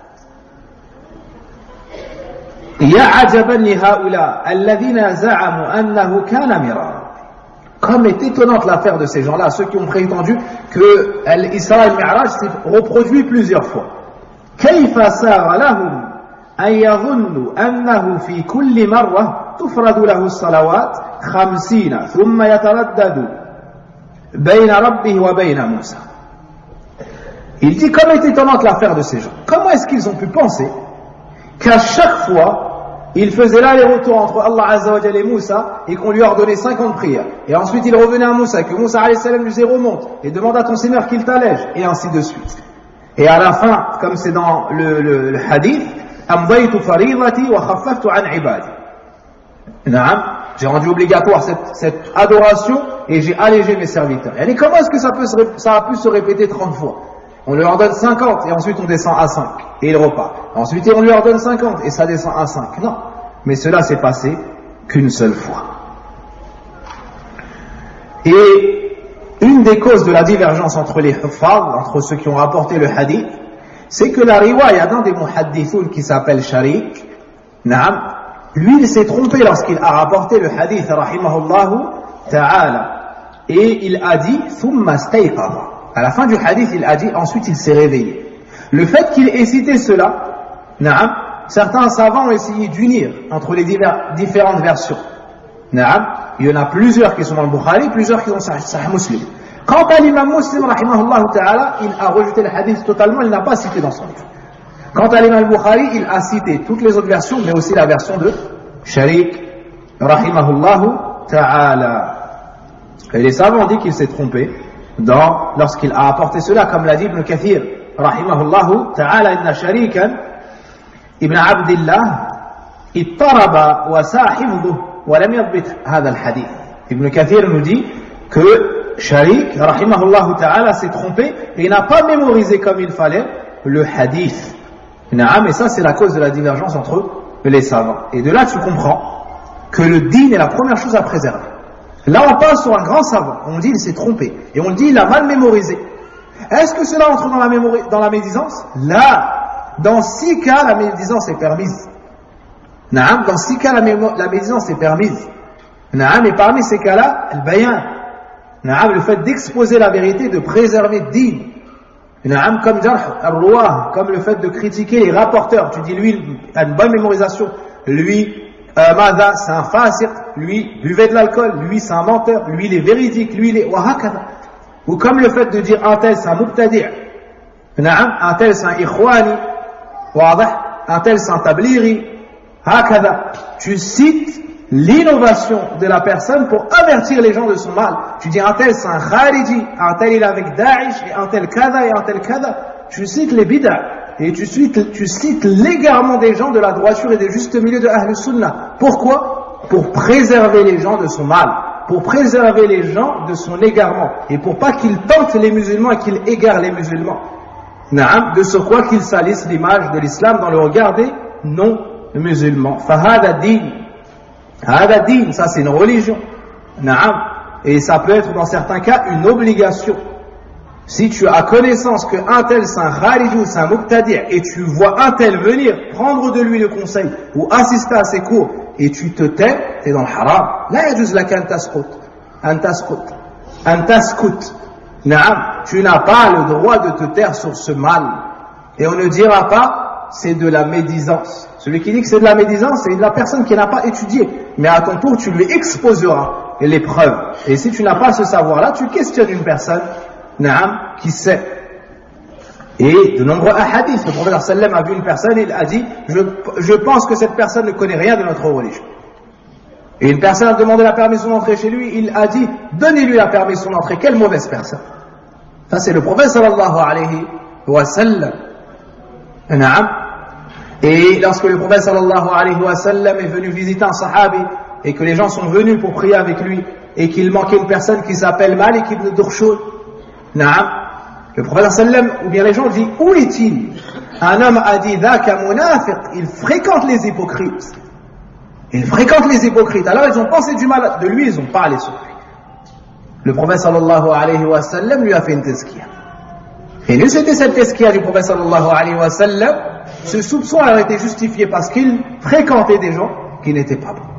Ya ajaban li haula alladhina za'amu annahu kana mirara. Comme est étonnante l'affaire de ces gens-là, ceux qui ont prétendu que l'Isra al-Mi'raj s'est reproduit plusieurs fois. كيف سار لهم أن يظنوا أنه في كل مرة تفرد له الصلوات 50 ثم يتردد بين ربه وبين موسى. Il dit comme est étonnante l'affaire de ces gens. Comment est-ce qu'ils ont pu penser qu'à chaque fois il faisait l'aller-retour entre Allah Azza wa Jalla et Moussa et qu'on lui ordonnait 50 prières. Et ensuite il revenait à Moussa, que Moussa alayhi salam lui disait remonte et demande à ton Seigneur qu'il t'allège, et ainsi de suite. Et à la fin, comme c'est dans le hadith, Amdaytu faridati wa khaffaftu an ibadi. J'ai rendu obligatoire cette adoration et j'ai allégé mes serviteurs. Et comment est-ce que ça a pu se répéter 30 fois? On lui ordonne 50 et ensuite on descend à 5 et il repart. Ensuite on lui ordonne 50 et ça descend à 5. Non, mais cela s'est passé qu'une seule fois. Et une des causes de la divergence entre les huffaz, entre ceux qui ont rapporté le hadith, c'est que la riwaya d'un des muhaddithoun qui s'appelle Sharik, lui il s'est trompé lorsqu'il a rapporté le hadith rahimahullahu ta'ala, et il a dit thumma stayqadha. À la fin du hadith, il a dit ensuite il s'est réveillé. Le fait qu'il ait cité cela, certains savants ont essayé d'unir entre les différentes versions. Il y en a plusieurs qui sont dans le Bukhari, plusieurs qui sont dans Sahih Muslim. Quant à l'imam Muslim, rahimahullah ta'ala, il a rejeté le hadith totalement, il n'a pas cité dans son livre. Quant à l'imam Bukhari, il a cité toutes les autres versions, mais aussi la version de Sharik, rahimahullah ta'ala. Et les savants ont dit qu'il s'est trompé lorsqu'il a apporté cela, comme l'a dit Ibn Kathir rahimahullah ta'ala, inna sharikan ibn abdillah ittaraba wa sahibduh wa lam yadbit hadha al-hadith. Ibn Kathir nous dit que Sharik, rahimahullah ta'ala, s'est trompé et n'a pas mémorisé comme il fallait le hadith. Et ça, c'est la cause de la divergence entre les savants. Et de là, tu comprends que le dîn est la première chose à préserver. Là, on passe sur un grand savant. On dit il s'est trompé. Et on dit il a mal mémorisé. Est-ce que cela entre dans la médisance? Là, dans 6 cas, la médisance est permise. Dans 6 cas, la médisance est permise. Et parmi ces cas-là, le bayan. Le fait d'exposer la vérité, de préserver le dîn. Comme jarh al-ruwah, comme le fait de critiquer les rapporteurs. Tu dis lui, il a une bonne mémorisation. Lui, Mada, c'est un fasiq. Lui, buvait de l'alcool. Lui, c'est un menteur. Lui, il est véridique. Lui, il est wahakada. Ou comme le fait de dire un tel, c'est un mubtadi'. Un tel, c'est un ikhwani. Un tel, c'est un tabliri. Hakada. Tu cites l'innovation de la personne pour avertir les gens de son mal. Tu dis un tel c'est un khariji, un tel il est avec Daesh, et un tel kada, et un tel kada. Tu cites les bid'a, et tu cites l'égarement des gens de la droiture et des justes milieux de Ahl Sunnah. Pourquoi? Pour préserver les gens de son mal, pour préserver les gens de son égarement, et pour pas qu'ils tentent les musulmans et qu'ils égarent les musulmans. De ce quoi qu'ils salissent l'image de l'islam dans le regard des non-musulmans. Fahada din. Ça c'est une religion. Et ça peut être dans certains cas une obligation. Si tu as connaissance qu'un tel c'est un khariji ou c'est un muqtadi' et tu vois un tel venir prendre de lui le conseil ou assister à ses cours et tu te tais, tu es dans le haram. La yajuz laka an taskut. Tu n'as pas le droit de te taire sur ce mal. Et on ne dira pas c'est de la médisance. Celui qui dit que c'est de la médisance, c'est de la personne qui n'a pas étudié. Mais à ton tour, tu lui exposeras les preuves. Et si tu n'as pas ce savoir-là, tu questionnes une personne qui sait. Et de nombreux hadiths, le prophète sallam a vu une personne, il a dit je pense que cette personne ne connaît rien de notre religion. Et une personne a demandé la permission d'entrer chez lui, il a dit donnez-lui la permission d'entrer. Quelle mauvaise personne. Ça c'est le prophète sallallahu alayhi wa sallam. Et lorsque le prophète sallallahu alayhi wa sallam est venu visiter un sahabi et que les gens sont venus pour prier avec lui et qu'il manquait une personne qui s'appelle Malik ibn Durshud, le prophète sallam, ou bien les gens disent où est-il? Un homme a dit dhaka munafiq, il fréquente les hypocrites. Alors ils ont pensé du mal de lui, ils ont parlé sur lui. Le prophète sallallahu alayhi wa sallam lui a fait une tazkiya. Et nous c'était cette tazkiya du prophète sallallahu alayhi wa sallam. Ce soupçon a été justifié parce qu'il fréquentait des gens qui n'étaient pas bons.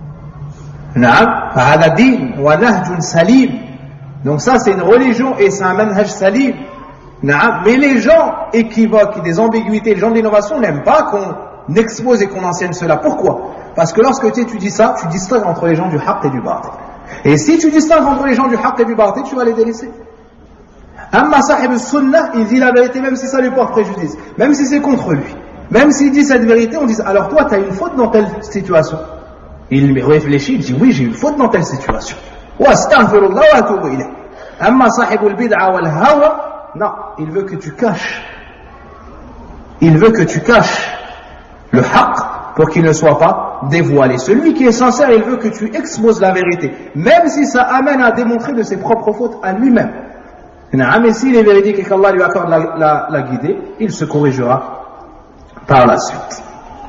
Donc ça c'est une religion et c'est un manhaj salim. Mais les gens équivoques, des ambiguïtés, les gens de l'innovation n'aiment pas qu'on expose et qu'on enseigne cela. Pourquoi? Parce que lorsque tu étudies ça, tu distingues entre les gens du haqq et du batil. Et si tu distingues entre les gens du haqq et du batil, tu vas les délaisser. Amma sahib sunnah, il dit la vérité même si ça lui porte préjudice, même si c'est contre lui. Même s'il dit cette vérité, on dit alors toi tu as une faute dans telle situation. Il réfléchit, il dit oui j'ai une faute dans telle situation. Wa astaghfirullah wa atubu ilayh. Amma sahibul bid'a wal hawa, non, il veut que tu caches. Il veut que tu caches le haqq pour qu'il ne soit pas dévoilé. Celui qui est sincère, il veut que tu exposes la vérité, même si ça amène à démontrer de ses propres fautes à lui-même. Mais s'il est véridique et qu'Allah lui accorde la guidée, il se corrigera par la suite.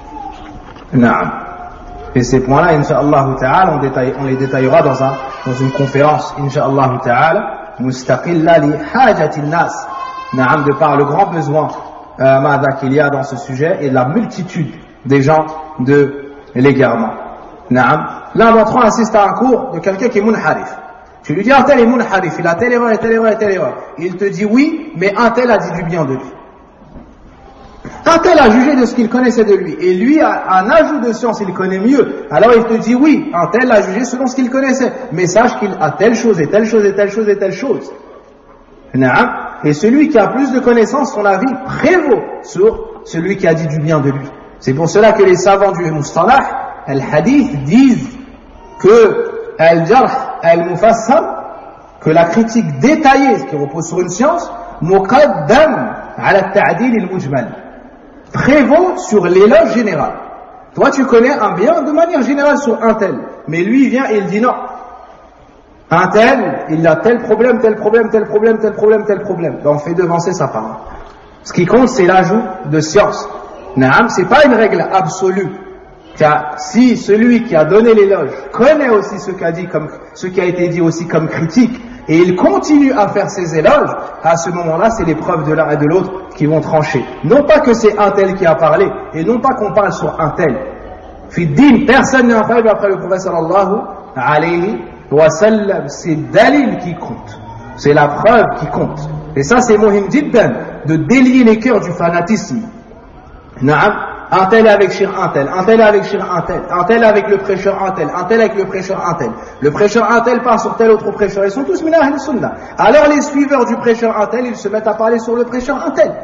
Et ces points-là, incha'Allah ta'ala, on les détaillera dans une conférence, incha'Allah ta'ala, mustaqilla li hajati nas, de par le grand besoin qu'il y a dans ce sujet et la multitude des gens de l'égarement. L'un d'entre eux assiste à un cours de quelqu'un qui est munharif. Tu lui dis un tel est munharif, il a telle erreur et telle erreur et telle erreur. Il te dit oui, mais un tel a dit du bien de lui. Un tel a jugé de ce qu'il connaissait de lui. Et lui a un ajout de science, il connaît mieux. Alors il te dit oui, un tel a jugé selon ce qu'il connaissait. Mais sache qu'il a telle chose et telle chose et telle chose et telle chose. Et celui qui a plus de connaissances, son avis prévaut sur celui qui a dit du bien de lui. C'est pour cela que les savants du Mustalah, al-Hadith, disent que al-Jarh, al-Mufassar, que la critique détaillée, qui repose sur une science, muqaddam ala ta'dil al-mujmal, prévaut sur l'éloge général. Toi tu connais un bien de manière générale sur un tel, mais lui vient et il dit non. un tel, il a tel problème, tel problème, tel problème, tel problème, tel problème. Donc on fait devancer sa parole. Ce qui compte, c'est l'ajout de science. Naam, c'est pas une règle absolue. Car si celui qui a donné l'éloge connaît aussi ce qui a été dit aussi comme critique, et il continue à faire ses éloges, à ce moment-là, c'est les preuves de l'un et de l'autre qui vont trancher. Non pas que c'est un tel qui a parlé, et non pas qu'on parle sur un tel. Fiddin, personne n'est infaillible après le prophète sallallahu alayhi wa sallam. C'est dalil qui compte. C'est la preuve qui compte. Et ça, c'est muhim jiddan, de délier les cœurs du fanatisme. Naam, un tel avec shir un tel, un tel avec shir un tel, un tel avec le prêcheur un tel, un tel avec le prêcheur un tel. Le prêcheur un tel part sur tel autre prêcheur. Ils sont tous min ahl sunnah. Alors les suiveurs du prêcheur un tel, ils se mettent à parler sur le prêcheur un tel.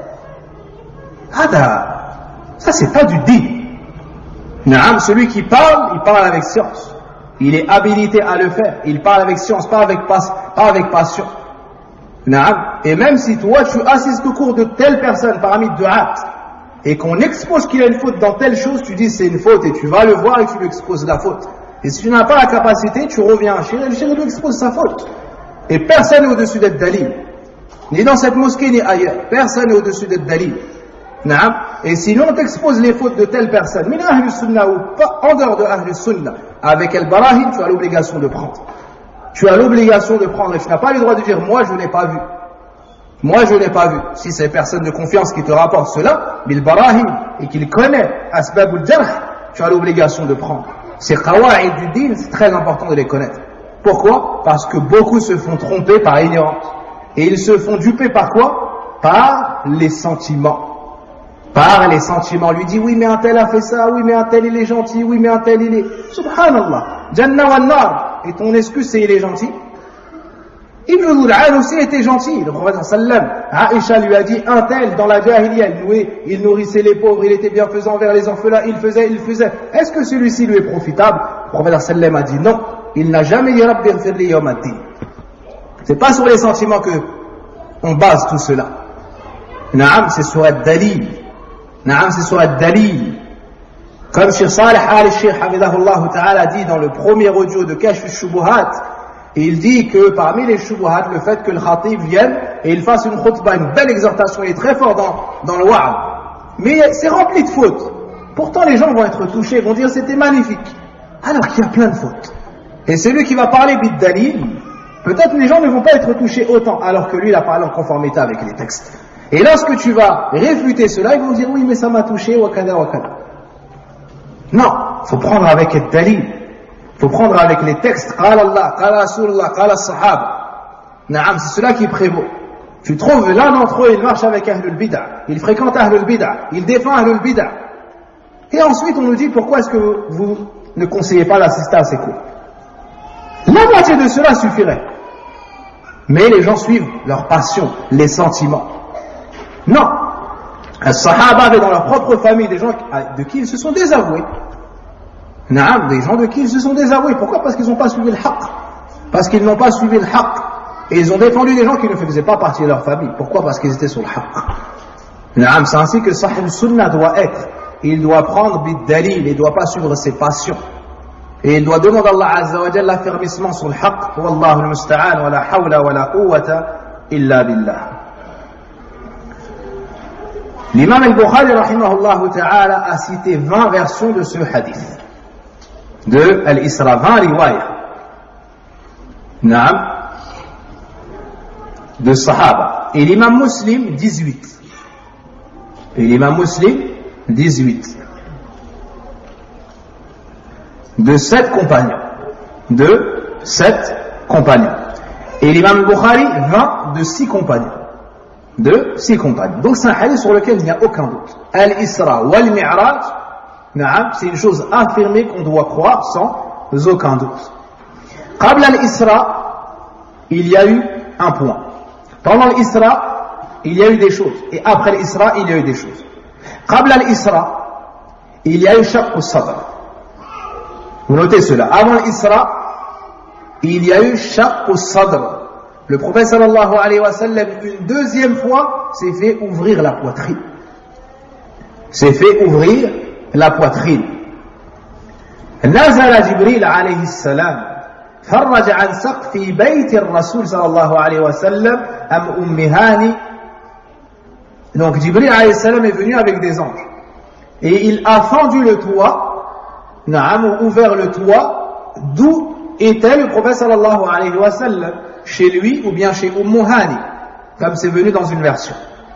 Ça c'est pas du din. Naam, celui qui parle, il parle avec science. Il est habilité à le faire. Il parle avec science, pas avec passion. Naam. Et même si toi tu assistes au cours de telle personne parmi du'at, et qu'on expose qu'il y a une faute dans telle chose, tu dis c'est une faute et tu vas le voir et tu lui exposes la faute. Et si tu n'as pas la capacité, tu reviens à Shir et le Shir lui expose sa faute. Et personne n'est au-dessus d'être dalil. Ni dans cette mosquée ni ailleurs. Personne n'est au-dessus d'être dalil. Naam. Et sinon on t'expose les fautes de telle personne, min ahl sunnah ou pas, en dehors de ahl sunnah, avec al-barahin, tu as l'obligation de prendre. Tu as l'obligation de prendre et tu n'as pas le droit de dire moi je n'ai pas vu. Moi je n'ai pas vu. Si c'est personne de confiance qui te rapporte cela, bil barahin, et qu'il connaît asbabul jarh, tu as l'obligation de prendre. Ces qawa'id du din, c'est très important de les connaître. Pourquoi? Parce que beaucoup se font tromper par ignorance. Et ils se font duper par quoi? Par les sentiments. Par les sentiments. Lui dit oui mais un tel a fait ça, oui mais un tel il est gentil, oui mais un tel il est... Subhanallah. Jannah wa nar. Et ton excuse c'est il est gentil? Ibn Dhul'an aussi était gentil. Le prophète sallam, Aïcha lui a dit un tel dans la jahiliya, il nourrissait les pauvres, il était bienfaisant envers les orphelins, il faisait. Est-ce que celui-ci lui est profitable? Le prophète sallam a dit non. Il n'a jamais dit Rabbi ighfirli yawm ad-din. C'est pas sur les sentiments que on base tout cela. Naam, c'est sur ad-dalil. Naam, c'est sur ad-dalil. Comme Cheikh Salih al-Sheikh Hafidahullah Ta'ala dit dans le premier audio de Kashf al-Shubuhat, il dit que parmi les shubuhat, le fait que le khatib vienne et il fasse une khutbah, une belle exhortation, il est très fort dans le wa'ad. Mais c'est rempli de fautes. Pourtant les gens vont être touchés, vont dire c'était magnifique. Alors qu'il y a plein de fautes. Et celui qui va parler bid dalil, peut-être les gens ne vont pas être touchés autant, alors que lui il a parlé en conformité avec les textes. Et lorsque tu vas réfuter cela, ils vont dire oui mais ça m'a touché, wakada wakada. Non, il faut prendre avec le dalil. Il faut prendre avec les textes. Qala Allah, qala Rasulullah, qala Sahaba. Naam, c'est cela qui prévaut. Tu trouves l'un d'entre eux, il marche avec Ahlul Bid'ah, il fréquente Ahlul Bid'ah, il défend Ahlul Bid'ah. Et ensuite on nous dit pourquoi est-ce que vous ne conseillez pas d'assister à ces cours? La moitié de cela suffirait. Mais les gens suivent leur passion, les sentiments. Non. Les Sahaba avaient dans leur propre famille des gens de qui ils se sont désavoués. Naam, des gens de qui ils se sont désavoués. Pourquoi? Parce qu'ils n'ont pas suivi le haqq. Parce qu'ils n'ont pas suivi le haqq. Et ils ont défendu des gens qui ne faisaient pas partie de leur famille. Pourquoi? Parce qu'ils étaient sur le haqq. Naam, c'est ainsi que sahib sunnah doit être. Il doit prendre bid dalil, il ne doit pas suivre ses passions. Et il doit demander à Allah Azza wa Jalla l'affermissement sur le haqq. Wallahu al-musta'an wa la hawla wa la quwwata illa billah. L'imam al-Bukhari rahimahullah ta'ala a cité 20 versions de ce hadith. De Al-Isra, 20 riwayah. Naam. De Sahaba. Et l'imam Muslim, 18. Et l'imam Muslim, 18. De 7 compagnons. De 7 compagnons. Et l'imam Bukhari, 20 de 6 compagnons. De 6 compagnons. Donc c'est un hadith sur lequel il n'y a aucun doute. Al-Isra wal-Mi'raj, c'est une chose affirmée qu'on doit croire sans aucun doute. Qabla al-Isra, il y a eu un point. Pendant l'Isra, il y a eu des choses. Et après l'Isra, il y a eu des choses. Qabla al-Isra, il y a eu shaqq al-sadr. Vous notez cela. Avant l'Isra, il y a eu shaqq al-sadr. Le prophète sallallahu alayhi wa sallam, une deuxième fois, s'est fait ouvrir la poitrine. S'est fait ouvrir la poitrine. Nazala Jibril alayhi salam فرج عن سقف بيت الرسول صلى الله عليه وسلم أم أم هاني. Donc Jibril alayhi salam est venu avec des anges et il a fendu le toit, ou ouvert le toit d'où était le prophète sallallahu alayhi wa sallam, chez lui ou bien chez Hani, comme c'est venu dans une version.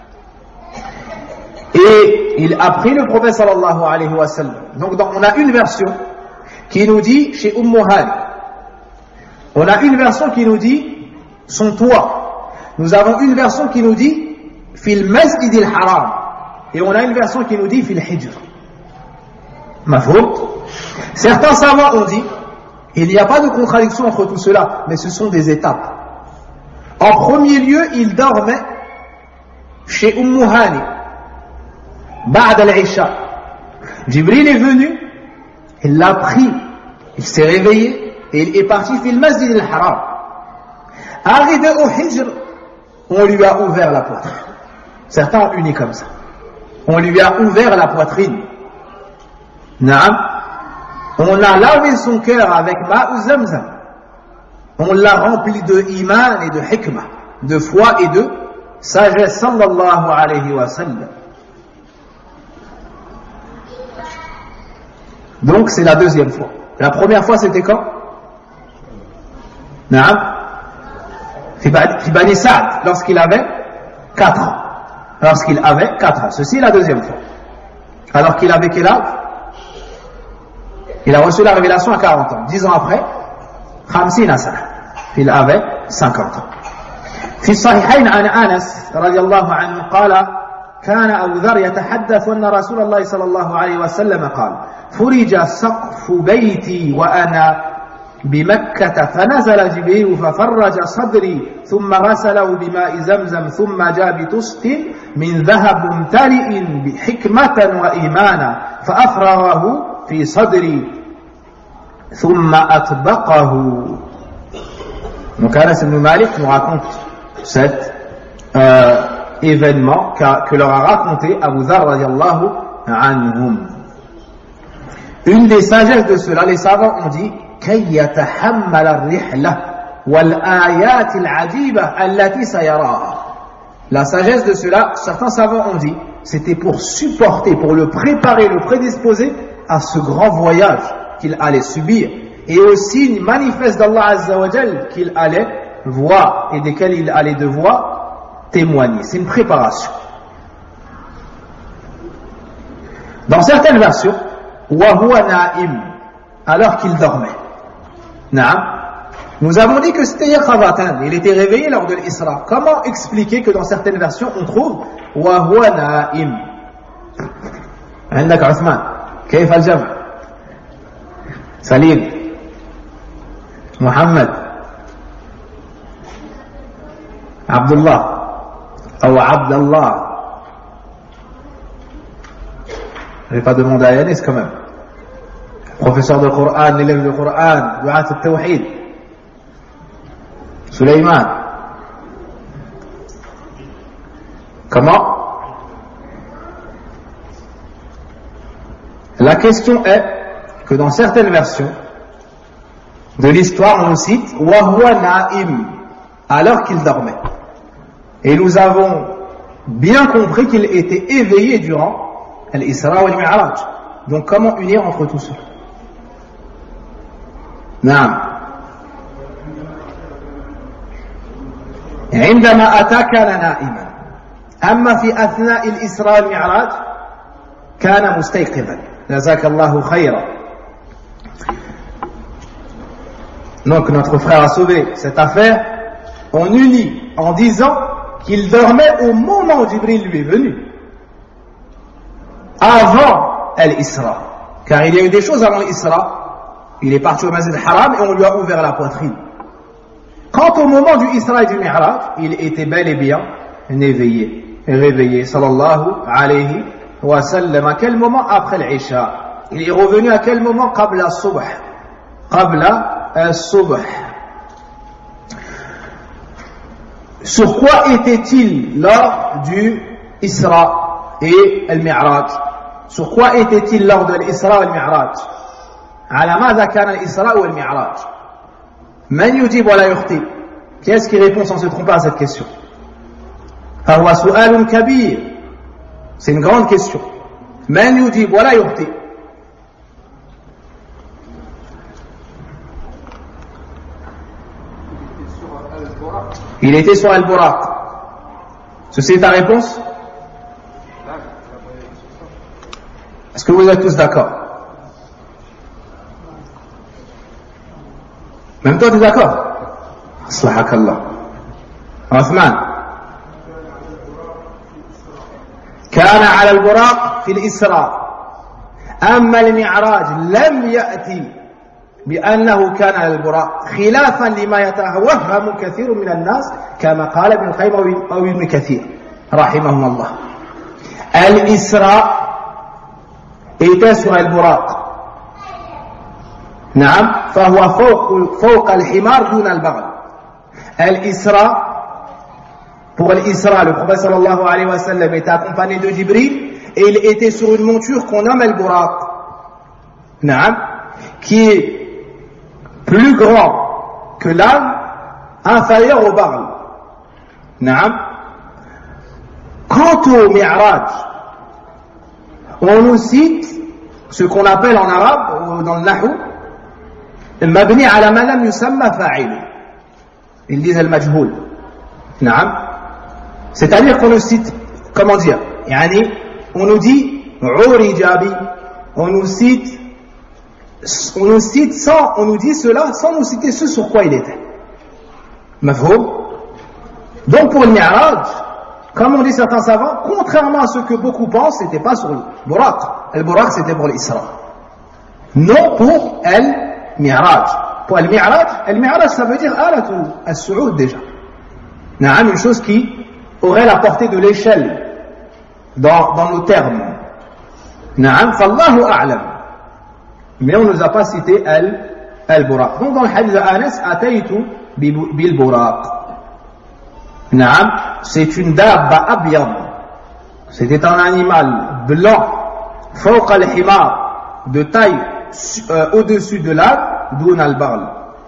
Et il a pris le prophète sallallahu alayhi wa sallam. Donc on a une version qui nous dit chez Hani. On a une version qui nous dit son toit. Nous avons une version qui nous dit fil masjid al-haram. Et on a une version qui nous dit fil hijr. Mafhoum. Certains savants ont dit il n'y a pas de contradiction entre tout cela, mais ce sont des étapes. En premier lieu, il dormait chez Hani, Ba'd al-Isha. Jibril est venu, il l'a pris, il s'est réveillé et il est parti fil masjid al-haram. Arrivé au hijr, on lui a ouvert la poitrine. Certains ont uni comme ça. On lui a ouvert la poitrine. Naam. On a lavé son cœur avec Ma'u Zamzam. On l'a rempli de iman et de hikmah, de foi et de sagesse, sallallahu alayhi wa sallam. Donc c'est la deuxième fois. La première fois c'était quand? Naam. Fi Bani Sa'd, lorsqu'il avait 4 ans. Lorsqu'il avait 4 ans. Ceci est la deuxième fois. Alors qu'il avait quel âge? Il a reçu la révélation à 40 ans. 10 ans après, 50 sana. Il avait 50 ans. في الصحيحين عن أنس رضي الله عنه قال كان أبو ذر يتحدث أن رسول الله صلى الله عليه وسلم قال فرج سقف بيتي وأنا بمكة فنزل جبريل ففرج صدري ثم غسله بماء زمزم ثم جاء بطست من ذهب ممتلئ بحكمة وإيمانا فأفرغه في صدري ثم أطبقه. Donc Anas ibn Malik nous raconte cet événement que leur a raconté Abu Dharr radiyallahu anhum. Une des sagesses de cela, les savants ont dit كي يتحمل الرحلة والآيات العجيبة التي سيراها. La sagesse de cela, certains savants ont dit, c'était pour supporter, pour le préparer, le prédisposer à ce grand voyage qu'il allait subir et aux signes manifestes d'Allah Azza wa Jal qu'il allait voir et desquels il allait devoir témoigner. C'est une préparation. Dans certaines versions, وَهُوَ نَائِمٌ, alors qu'il dormait. Nous avons dit que c'était yaqavatan, il était réveillé lors de l'Isra. Comment expliquer que dans certaines versions on trouve وَهُوَ نَائِمٌ? عندك عثمان كيف الجمع؟ سليم محمد عبد الله أو عبد الله. Je n'ai pas demandé à Yanis quand même. Professeur de Coran, l'élève de Coran, du'at al-tawhid. Suleiman. Comment? La question est que dans certaines versions de l'histoire, on nous cite wa huwa na'im, alors qu'il dormait. Et nous avons bien compris qu'il était éveillé durant l'Isra ou al-Mi'raj. Donc comment unir entre tout cela? نعم. عندما أتى كان نائما، أما في أثناء الإسراء والمعراج كان مستيقظا. جزاك الله خيرا. Donc notre frère a sauvé cette affaire. On unit en disant qu'il dormait au moment où Jibril lui est venu, avant l'Isra, car il y a eu des choses avant l'Isra. Il est parti au Masjid al-Haram et on lui a ouvert la poitrine. Quant au moment du Isra et du Mi'raj, il était bel et bien réveillé, sallallahu alayhi wa sallam. À quel moment? Après l'Isha. Il est revenu à quel moment? Qabla as-subh. Qabla as-subh. Sur quoi était-il lors du Isra et le Mi'raj? Sur quoi était-il lors de l'Isra et le Mi'raj? على ماذا كان الإسراء والمعراج؟ Man yujib wa la yukhti. Qui est-ce qui répond sans se tromper à cette question? Fahuwa su'alun kabir. C'est une grande question. Man yujib wa la yukhti. Il était sur Al-Buraq. Ceci est ta réponse? Est-ce que vous êtes tous d'accord? Même toi, tu es d'accord? Aslahakallah. Othman. كان على البراق في الإسراء أما المعراج لم يأتي بأنه كان على البراق خلافا لما يتوهم كثير من الناس كما قال ابن القيم أو ابن كثير رحمهم الله. الإسراء était sur البراق. نعم فهو فوق الحمار دون البغل. الإسراء pour l'Isra, le prophète sallallahu alayhi wa sallam était accompagné de Jibril et il était sur une monture qu'on nomme Al-Buraq, qui est plus grand que l'âne, inférieur au Baghl. Quant au Mi'raj, on nous cite ce qu'on appelle en arabe, ou dans le Nahu, Mabni ala ma lam yusamma fa'il. Ils disent al-majhoul. C'est-à-dire qu'on nous cite, comment dire, on nous dit Urijabi, on nous dit cela sans nous citer ce sur quoi il était. Mafhoum. Donc pour le Mi'raj, comme on dit certains savants, contrairement à ce que beaucoup pensent, c'était pas sur le Buraq. Le Buraq c'était pour l'Isra. Non pour el Mi'raj. Pour el Mi'raj ça veut dire Alatu al-Su'ud déjà. Une chose qui aurait la portée de l'échelle dans nos termes. Fallahu a'lam. Mais on ne nous a pas cité al-Buraq. Donc dans le hadith de Anas, ataytu bil Buraq. C'est une dabba abyad. C'était un animal blanc, fawq al-himar, de taille au-dessus de l'âne, dun al-baghl.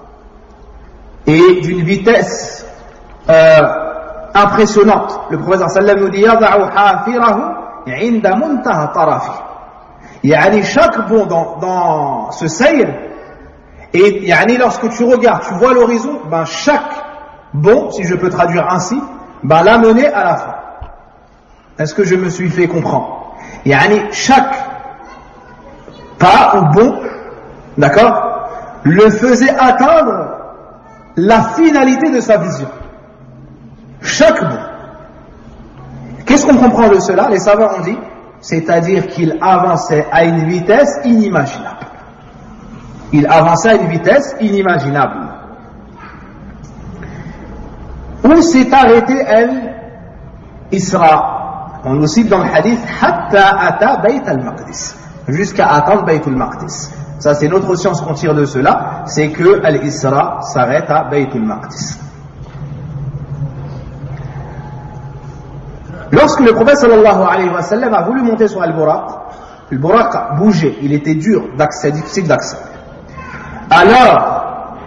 Et d'une vitesse impressionnante. Le prophète sallallahu nous dit yada'u hafirahu 'inda muntaha tarafi. Chaque bond dans ce sayr, et lorsque tu regardes, tu vois l'horizon, chaque bond, si je peux traduire ainsi, l'a mené à la fin. Est-ce que je me suis fait comprendre? Chaque pas ou bond, d'accord, le faisait atteindre la finalité de sa vision. Chaque bout. Qu'est-ce qu'on comprend de cela? Les savants ont dit, c'est-à-dire qu'il avançait à une vitesse inimaginable. Il avançait à une vitesse inimaginable. Où s'est arrêté Isra? On nous cite dans le hadith Hatta ata Bayt al-Maqdis, jusqu'à atteindre Bayt al-Maqdis. Ça c'est notre science qu'on tire de cela, c'est que Al-Isra s'arrête à Bayt al-Maqdis. Lorsque le prophète sallallahu alayhi wa sallam a voulu monter sur Al-Buraq, le Buraq bougeait, il était dur d'accès, difficile d'accès. Alors,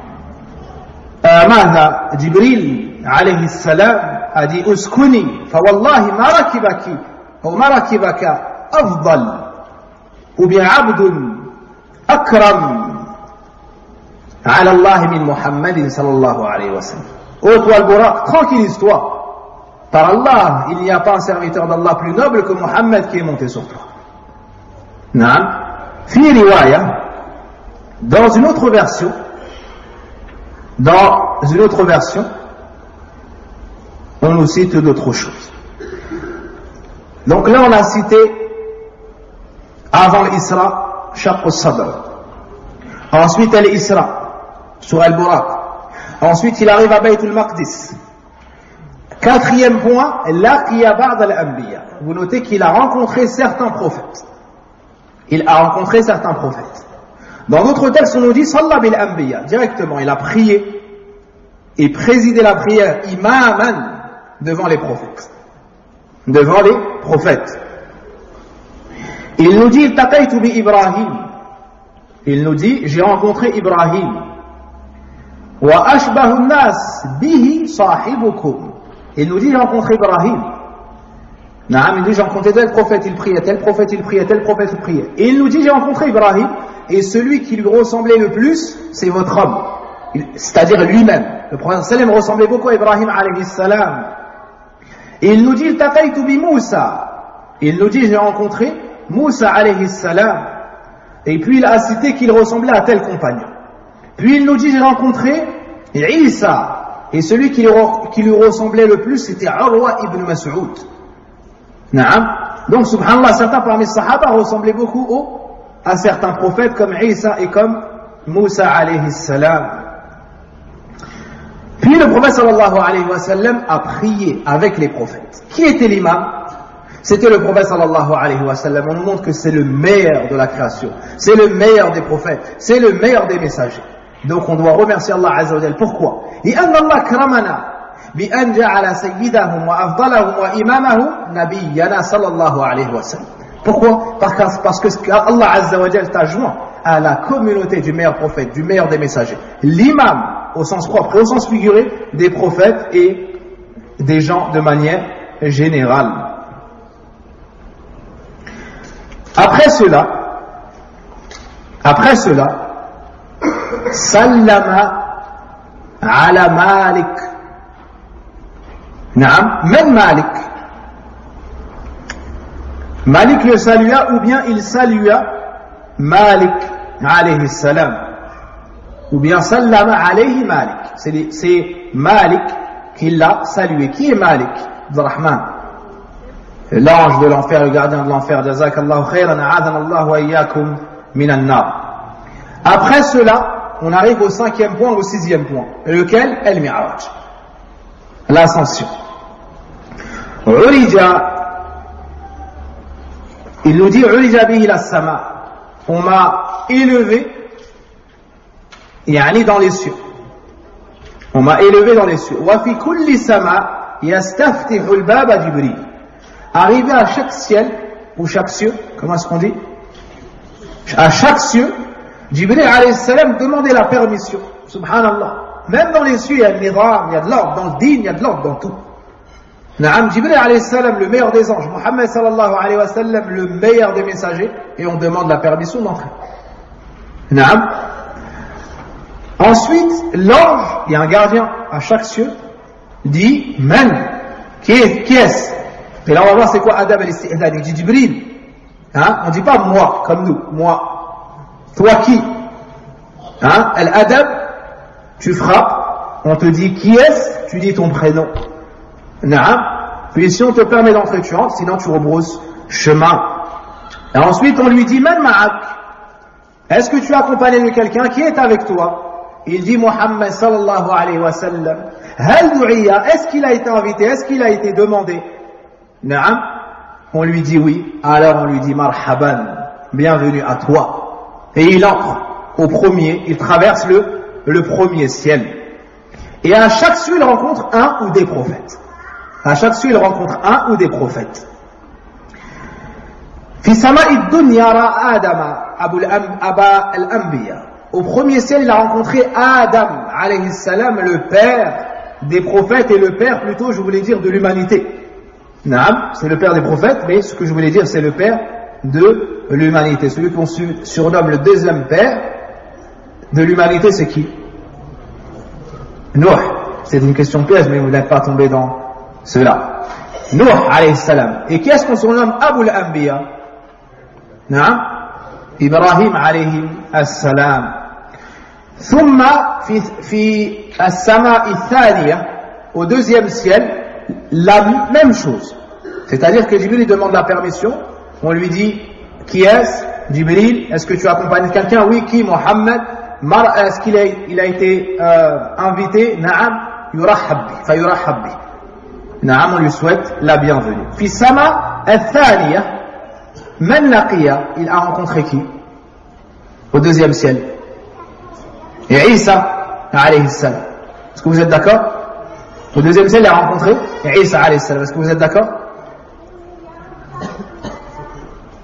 Jibril alayhi salam a dit uskuni, fa wallahi ma rakibaki, ou ma rakibaka afdal, ou bien abdun akram ala Allah min Muhammadin sallallahu alayhi wa sallam. Ô toi Al-Buraq, tranquillise-toi. Par Allah, il n'y a pas un serviteur d'Allah plus noble que Muhammad qui est monté sur toi. Fi riwaya, dans une autre version, on nous cite d'autres choses. Donc là, on a cité avant l'Isra, Shaq al-Sadr. Ensuite, l'Isra, sur Al-Buraq. Ensuite, il arrive à Bayt al-Maqdis. Quatrième point, laqiya ba'd al-anbiya. Vous notez qu'il a rencontré certains prophètes. Dans d'autres textes, on nous dit salla bil anbiya. Directement, il a prié et présidé la prière imaman devant les prophètes. Il nous dit iltaqaytu bi Ibrahim. Il nous dit j'ai rencontré Ibrahim. وأشبه الناس به صاحبكم. Il nous dit, j'ai rencontré Ibrahim. Naam, il dit, j'ai rencontré tel prophète, il priait, tel prophète, il priait, tel prophète, il priait. Et il nous dit, j'ai rencontré Ibrahim, et celui qui lui ressemblait le plus, c'est votre homme. C'est-à-dire lui-même. Le prophète sallam ressemblait beaucoup à Ibrahim alayhi salam. Et il nous dit, iltaqaytu bi Moussa. Il nous dit, j'ai rencontré Moussa alayhi salam. Et puis il a cité qu'il ressemblait à tel compagnon. Puis il nous dit, j'ai rencontré Isa. Et celui qui lui ressemblait le plus, c'était Urwa ibn Mas'ud. Naam. Donc, subhanallah, certains parmi les sahaba ressemblaient beaucoup à certains prophètes comme Isa et comme Moussa alayhi salam. Puis le prophète sallallahu alayhi wa sallam a prié avec les prophètes. Qui était l'imam? C'était le prophète sallallahu alayhi wa sallam. On nous montre que c'est le meilleur de la création. C'est le meilleur des prophètes. C'est le meilleur des messagers. Donc on doit remercier Allah azza wa jalla. Pourquoi? لأن الله كرمنا بأن جعل سيدهم وأفضلهم وإمامهم نبينا صلى الله عليه وسلم. Pourquoi? Parce que Allah azza wa jalla t'a joint à la communauté du meilleur prophète, du meilleur des messagers. L'imam au sens propre et au sens figuré des prophètes et des gens de manière générale. Après cela, sallama ala Malik. Naam, même Malik. Malik le salua ou bien il salua Malik alayhi salam. Ou bien sallama alayhi Malik. C'est Malik qui l'a salué. Qui est Malik? Abdurrahman. L'ange de l'enfer, le gardien de l'enfer. Jazakallahu khairan, a'adana Allah wa iyyakum minan nar. Après cela, on arrive au 5e point, au 6e point. Lequel? El-Mi'raj. L'ascension. Urija. Il nous dit Urija bihi las-sama. On m'a élevé, yani dans les cieux. On m'a élevé dans les cieux. Wa fi kulli sama yastaftihu al-baba Jibril. Arrivé à chaque ciel, ou chaque cieux, comment est-ce qu'on dit? À chaque cieux, Jibril alayhi salam demandait la permission. Subhanallah. Même dans les cieux, il y a le nidam, il y a de l'ordre, dans le din, il y a de l'ordre dans tout. Naam, Jibril alayhi salam, le meilleur des anges, Muhammad sallallahu alayhi wa sallam, le meilleur des messagers, et on demande la permission d'entrer. Naam. Ensuite, l'ange, il y a un gardien à chaque cieux, dit, Man, qui est-ce? Et là, on va voir c'est quoi Adab al-Istihdad. Il dit Jibril. Hein? On ne dit pas moi, comme nous. Moi. Toi qui? Hein? Al-Adab, tu frappes, on te dit qui est-ce? Tu dis ton prénom. Naam. Puis si on te permet d'entrer, tu entres, sinon tu rebrousses chemin. Et ensuite, on lui dit Man ma'ak. Est-ce que tu es accompagné de quelqu'un qui est avec toi? Il dit Muhammad sallallahu alayhi wa sallam. Hal du'iya. Est-ce qu'il a été invité? Est-ce qu'il a été demandé? Naam, on lui dit oui, alors on lui dit marhaban, bienvenue à toi. Et il entre au premier, il traverse le premier ciel. Et à chaque cieux, il rencontre un ou des prophètes. À chaque cieux, il rencontre un ou des prophètes. Fi sama'i dunya ra'a Adama, Aba al-Anbiya. Au premier ciel, il a rencontré Adam, alayhi salam, le père des prophètes et le père, plutôt, je voulais dire, de l'humanité. Naam, c'est le père des prophètes, mais ce que je voulais dire, c'est le père de l'humanité. Celui qu'on surnomme le deuxième père de l'humanité, c'est qui? Nuh. C'est une question piège, mais vous n'êtes pas tombé dans cela. Nuh, alayhi salam. Et qui est-ce qu'on surnomme Abu al-Anbiya? Naam, Ibrahim, alayhi salam. ثم في السماء الثانية, au deuxième ciel, la même chose. C'est-à-dire que Jibril demande la permission, on lui dit qui est-ce? Jibril, est-ce que tu accompagnes quelqu'un? Oui, qui? Muhammad. Est-ce qu'il a été invité? Naam, yurahhabbi, fa yurahhabbi. Naam, on lui souhaite la bienvenue. Fi sama al-thaniya, man laqiya, il a rencontré qui? Au deuxième ciel. Et Isa, alayhi salam. Est-ce que vous êtes d'accord? Au deuxième ciel, il a rencontré Isa alayhi salam. Est-ce que vous êtes d'accord?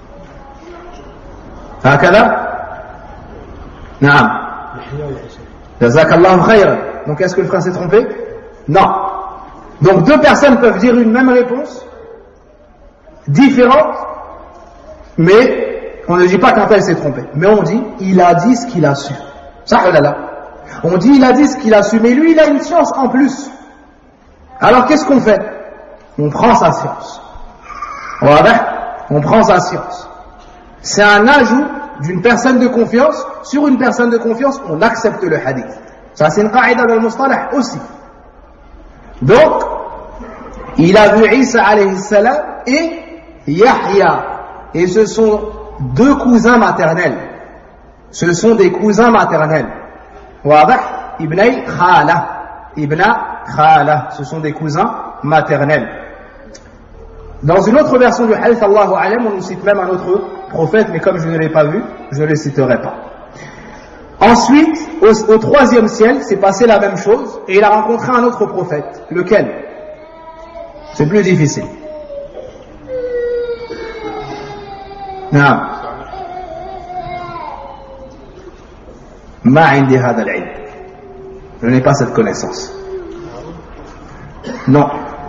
هكذا؟ نعم. Jazakallahu khayran. Donc est-ce que le frère s'est trompé? Non. Donc deux personnes peuvent dire une même réponse, différente, mais on ne dit pas quand elle s'est trompée. Mais on dit, il a dit ce qu'il a su. Ça, là. On dit, il a dit ce qu'il a su, mais lui, il a une science en plus. Alors qu'est-ce qu'on fait? On prend sa science. Voilà, on prend sa science. C'est un ajout d'une personne de confiance sur une personne de confiance, on accepte le hadith. Ça, c'est une qaïda dans le mustalah aussi. Donc, il a vu Isa alayhi salam et Yahya. Et ce sont deux cousins maternels. Ce sont des cousins maternels. Wadah, ibnay khala. Ibna khala. Ce sont des cousins maternels. Dans une autre version du hadith, Allahu alam, on nous cite même un autre prophète, mais comme je ne l'ai pas vu, je ne le citerai pas. Ensuite, au troisième ciel, c'est passé la même chose, et il a rencontré un autre prophète. Lequel? C'est plus difficile. Non. Ma indi hada al-ilm. Je n'ai pas cette connaissance. Non.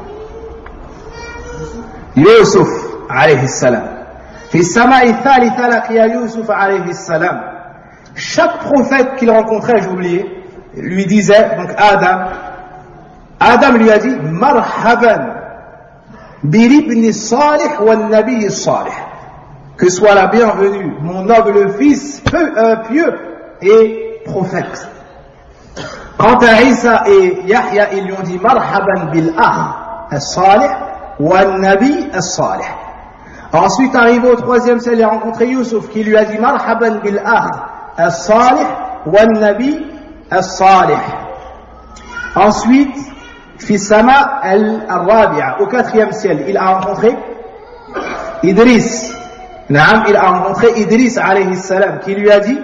Yusuf alayhi salam. Fi sama'i thalitha laqiya Yusuf alayhi salam. Chaque prophète qu'il rencontrait, j'ai oublié, lui disait, donc Adam lui a dit, marhaban bilibni salih wa nabi salih. Que soit la bienvenue, mon noble fils pieux et prophète. Quant à Isa et Yahya, ils lui ont dit, marhaban bil akh salih wa nabi salih. Ensuite, arrivé au troisième ciel, il a rencontré Yusuf qui lui a dit, marhaban bil akh الصالح والنبي الصالح. Ensuite, في السماء الرابعة, au quatrième ciel, il a rencontré Idris. نعم, il a rencontré Idris عليه السلام qui lui a dit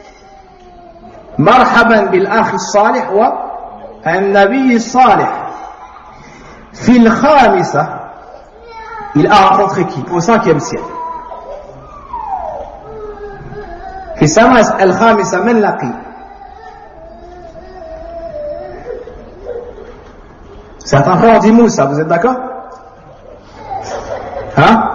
مرحبا بالأخ الصالح والنبي الصالح. في الخامسة, il a rencontré qui? Au cinquième ciel. في سما الخامسة من لقي. Certains frères ont dit Moussa, vous êtes d'accord? Hein?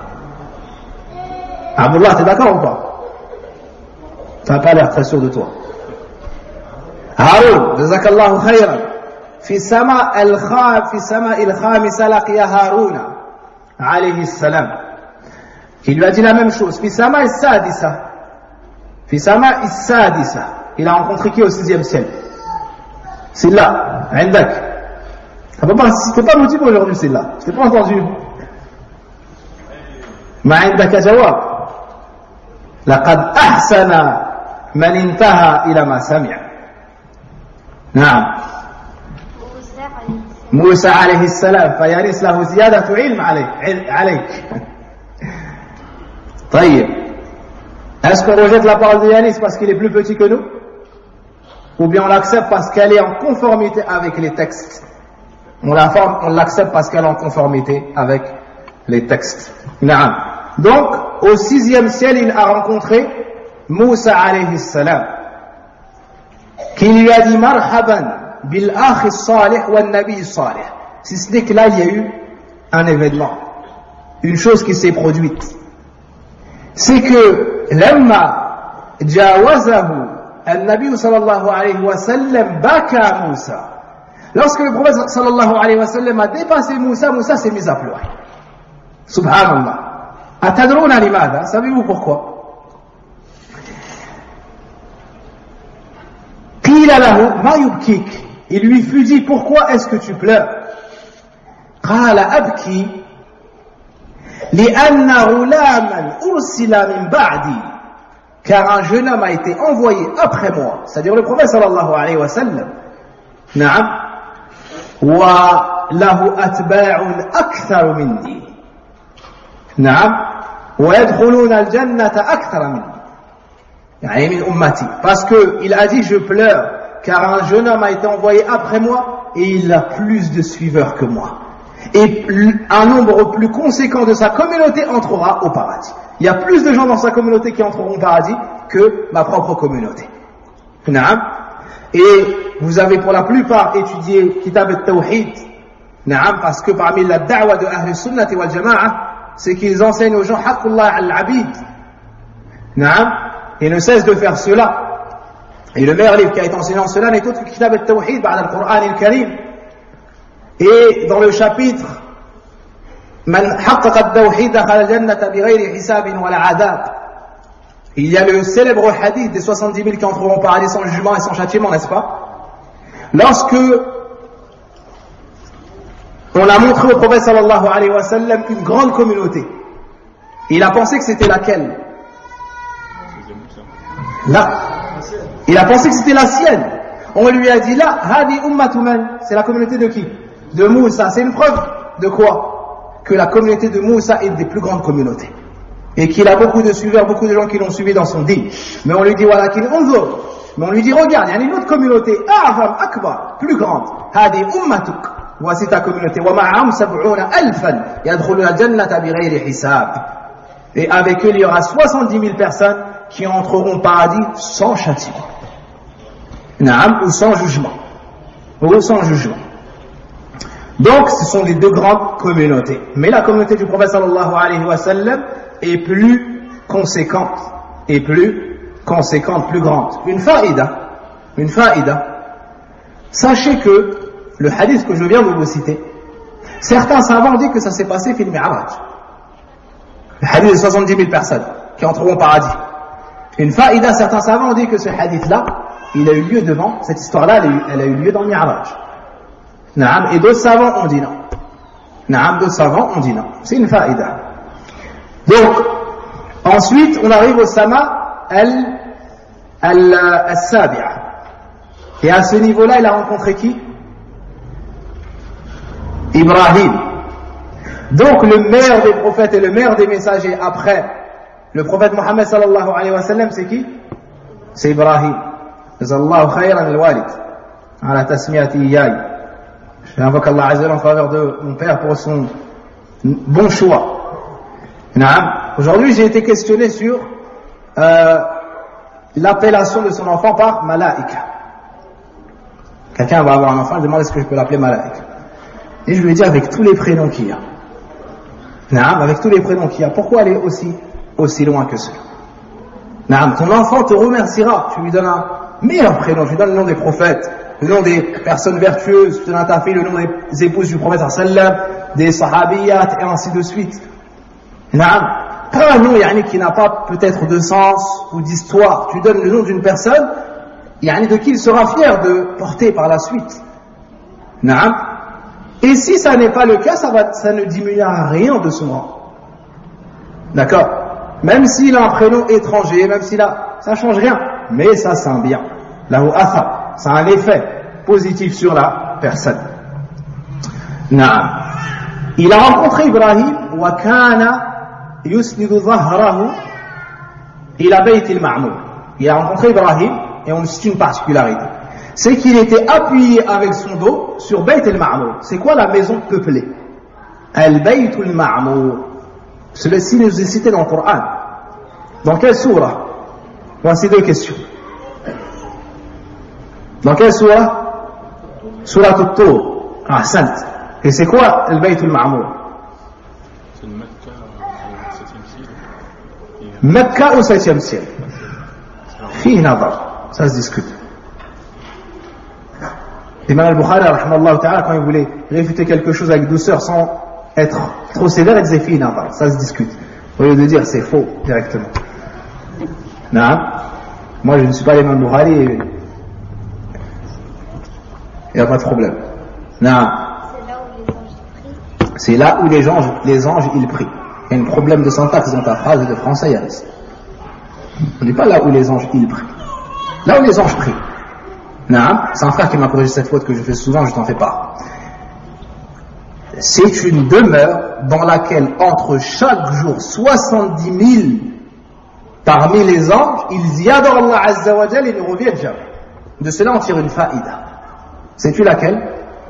Abdullah, t'es d'accord ou pas? Tu n'as pas l'air très sûr de toi. Haroun, jazakallahu khayran. في سما الخامسة لقي هارون عليه السلام. Qui lui a dit la même chose. في سما السادسة. في سماء السادسة, il a rencontré qui au sixième ciel? C'est là, عندك. C'était pas motivé aujourd'hui, c'est là. Je t'ai pas entendu. ما عندك جواب. لقد أحسن من انتهى إلى ما سمع. نعم. موسى عليه السلام, فيرث له زيادة علم عليك. طيب. Est-ce qu'on rejette la parole de Yanis parce qu'il est plus petit que nous? Ou bien on l'accepte parce qu'elle est en conformité avec les textes? On l'accepte parce qu'elle est en conformité avec les textes. Donc, au sixième ciel, il a rencontré Moussa alayhi salam, qui lui a dit marhaban bil akh salih wa nabi salih. Si ce n'est que là, il y a eu un événement, une chose qui s'est produite. C'est que لما جاوزه النبي صلى الله عليه وسلم بكى موسى. Lorsque le prophète صلى الله عليه وسلم a dépassé Moussa, Moussa s'est mis à pleurer. Subhanallah. أتدرون لماذا? Savez-vous pourquoi? قيل له ما يبكيك. Il lui fut dit, pourquoi est-ce que tu pleures? قال أبكي لأن غلاما أرسل من بعدي. Car un jeune homme a été envoyé après moi, c'est-à-dire le prophète sallallahu alayhi wa sallam. نعم. وله أتباع أكثر مني. نعم. ويدخلون الجنة أكثر مني. يعني من أمتي. Parce que il a dit je pleure car un jeune homme a été envoyé après moi et il a plus de suiveurs que moi. Et un nombre plus conséquent de sa communauté entrera au paradis. Il y a plus de gens dans sa communauté qui entreront au paradis que ma propre communauté. Et vous avez pour la plupart étudié Kitab al-Tawhid, parce que parmi la da'wa de Ahl Sunnah wal Jama'a, c'est qu'ils enseignent aux gens Haqqullah al-Abid. Et ne cessent de faire cela. Et le meilleur livre qui a été enseigné en cela n'est autre que Kitab al-Tawhid, ba'da al-Qur'an al-Karim. Et dans le chapitre Man haqqaqa al-Tawhid dakhala al-Jannata bighayri hisabin wala adab. Il y a le célèbre hadith des 70 000 qui entreront au paradis sans jugement et sans châtiment, n'est-ce pas? Lorsque on a montré au prophète sallallahu alayhi wa sallam une grande communauté, il a pensé que c'était laquelle? Là. Il a pensé que c'était la sienne. On lui a dit là, hadi ummatu man, c'est la communauté de qui? De Moussa. C'est une preuve de quoi? Que la communauté de Moussa est des plus grandes communautés. Et qu'il a beaucoup de suiveurs, beaucoup de gens qui l'ont suivi dans son din. Mais on lui dit, voilà, qu'il unzur. Mais on lui dit, regarde, il y a une autre communauté, a'zam, akbar, plus grande. Hadi ummatuk. Voici ta communauté. Wa ma'am sab'una alfan yadkhuluna jannata bighayri hisab. Et avec eux, il y aura 70 000 personnes qui entreront au paradis sans châtiment. Ou sans jugement. Ou sans jugement. Donc, ce sont les deux grandes communautés. Mais la communauté du prophète sallallahu alayhi wa sallam est plus conséquente. Plus grande. Une faïda. Sachez que le hadith que je viens de vous citer, certains savants disent que ça s'est passé fil mi'raj. Le hadith de 70 000 personnes qui entreront au paradis. Une faïda, certains savants ont dit que ce hadith-là, il a eu lieu devant, cette histoire-là, elle a eu lieu dans le mi'raj. Et d'autres savants ont dit non. C'est une faïda. Donc, ensuite, on arrive au sama al-sabi'a. Et à ce niveau-là, il a rencontré qui? Ibrahim. Donc, le meilleur des prophètes et le meilleur des messagers après le prophète Mohammed sallallahu alayhi wa sallam, c'est qui? C'est Ibrahim. Jazallahu khayran al-walid. Ala tasmiyati iyai. J'invoque Allah Azza wa Jalla en faveur de mon père pour son bon choix. Aujourd'hui, j'ai été questionné sur l'appellation de son enfant par Malaika. Quelqu'un va avoir un enfant, il demande est-ce que je peux l'appeler Malaika. Et je lui ai dit avec tous les prénoms qu'il y a. Avec tous les prénoms qu'il y a. Pourquoi aller aussi loin que cela? Ton enfant te remerciera. Tu lui donnes un meilleur prénom. Tu lui donnes le nom des prophètes, le nom des personnes vertueuses. Tu donnes à ta fille le nom des épouses du prophète sallam, des sahabiyat et ainsi de suite. Pas un nom qui n'a pas peut-être de sens ou d'histoire. Tu donnes le nom d'une personne de qui il sera fier de porter par la suite. Et si ça n'est pas le cas, ça ne diminuera rien de son rang. D'accord? Même s'il a un prénom étranger, même s'il a, ça change rien. Mais ça, c'est un bien. Lahu athar. Ça a un effet positif sur la personne. Il a rencontré Ibrahim, wa kana yusnidu dhahrahu ila bayt al-ma'mur. Il a rencontré Ibrahim, et on cite une particularité. C'est qu'il était appuyé avec son dos sur Bayt al-Ma'mur. C'est quoi la maison peuplée? Al-Bayt al-Ma'mur. Celui-ci nous est cité dans le Coran. Dans quelle sourate? Voici deux questions. Dans quelle sourate? Sourate al-Tur. Ahsant. Et c'est quoi Al-Bayt al-Ma'mur? C'est Mecca au 7e siècle. Mecca au 7e siècle. Fihi nadar. Ça se discute. L'imam al-Bukhari, rahimahullah ta'ala, quand il voulait réfuter quelque chose avec douceur sans être trop sévère, il disait fi nadar, ça se discute. Au lieu de dire c'est faux directement. Moi je ne suis pas l'imam al-Bukhari, il n'y a pas de problème. C'est là où les anges ils prient. Il y a un problème de syntaxe dans ta phrase de français, Yanis. On n'est pas là où les anges ils prient. Là où les anges prient. C'est un frère qui m'a corrigé cette faute que je fais souvent, je t'en fais pas. C'est une demeure dans laquelle entre chaque jour 70 000 parmi les anges, ils y adorent Allah Azza wa Jal et ne reviennent jamais. De cela on tire une faïda. Sais-tu laquelle?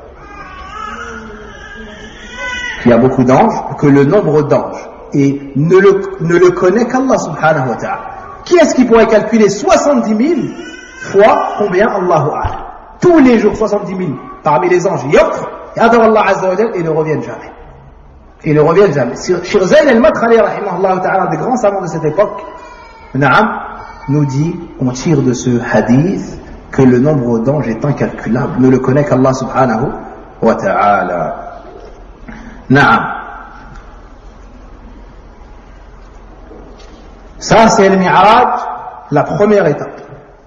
Il y a beaucoup d'anges, que le nombre d'anges et ne le connaît qu'Allah subhanahu wa ta'ala. Qui est-ce qui pourrait calculer 70 000 fois combien Allahu A'lam. Tous les jours, 70 000 parmi les anges, ils offrent, ils adorent Allah Azza wa Jal et ne reviennent jamais. Ils ne reviennent jamais. Shir Zayn al-Madkhali, rahimahullah ta'ala, des grands savants de cette époque, nous dit, on tire de ce hadith que le nombre d'anges est incalculable. Ne le connaît qu'Allah subhanahu wa ta'ala. Naam. Ça, c'est le Mi'raj, la première étape.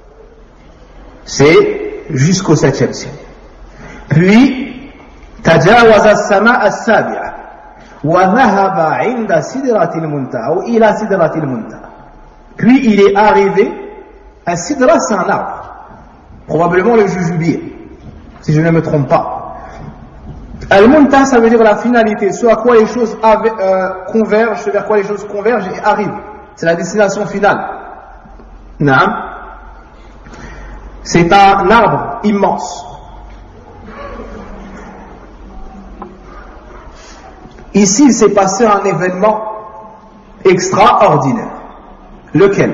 C'est jusqu'au 7e ciel. Puis, تجاوز السماء السابعة وذهب عند سدرة المنتهى أو إلى سدرة المنتهى. Puis il est arrivé à Sidra, c'est un arbre, probablement le jujubier, si je ne me trompe pas. Al-Muntaha, ça veut dire la finalité, ce à quoi les choses convergent, ce vers quoi les choses convergent et arrivent. C'est la destination finale. Naam. C'est un arbre immense. Ici, il s'est passé un événement extraordinaire. Lequel?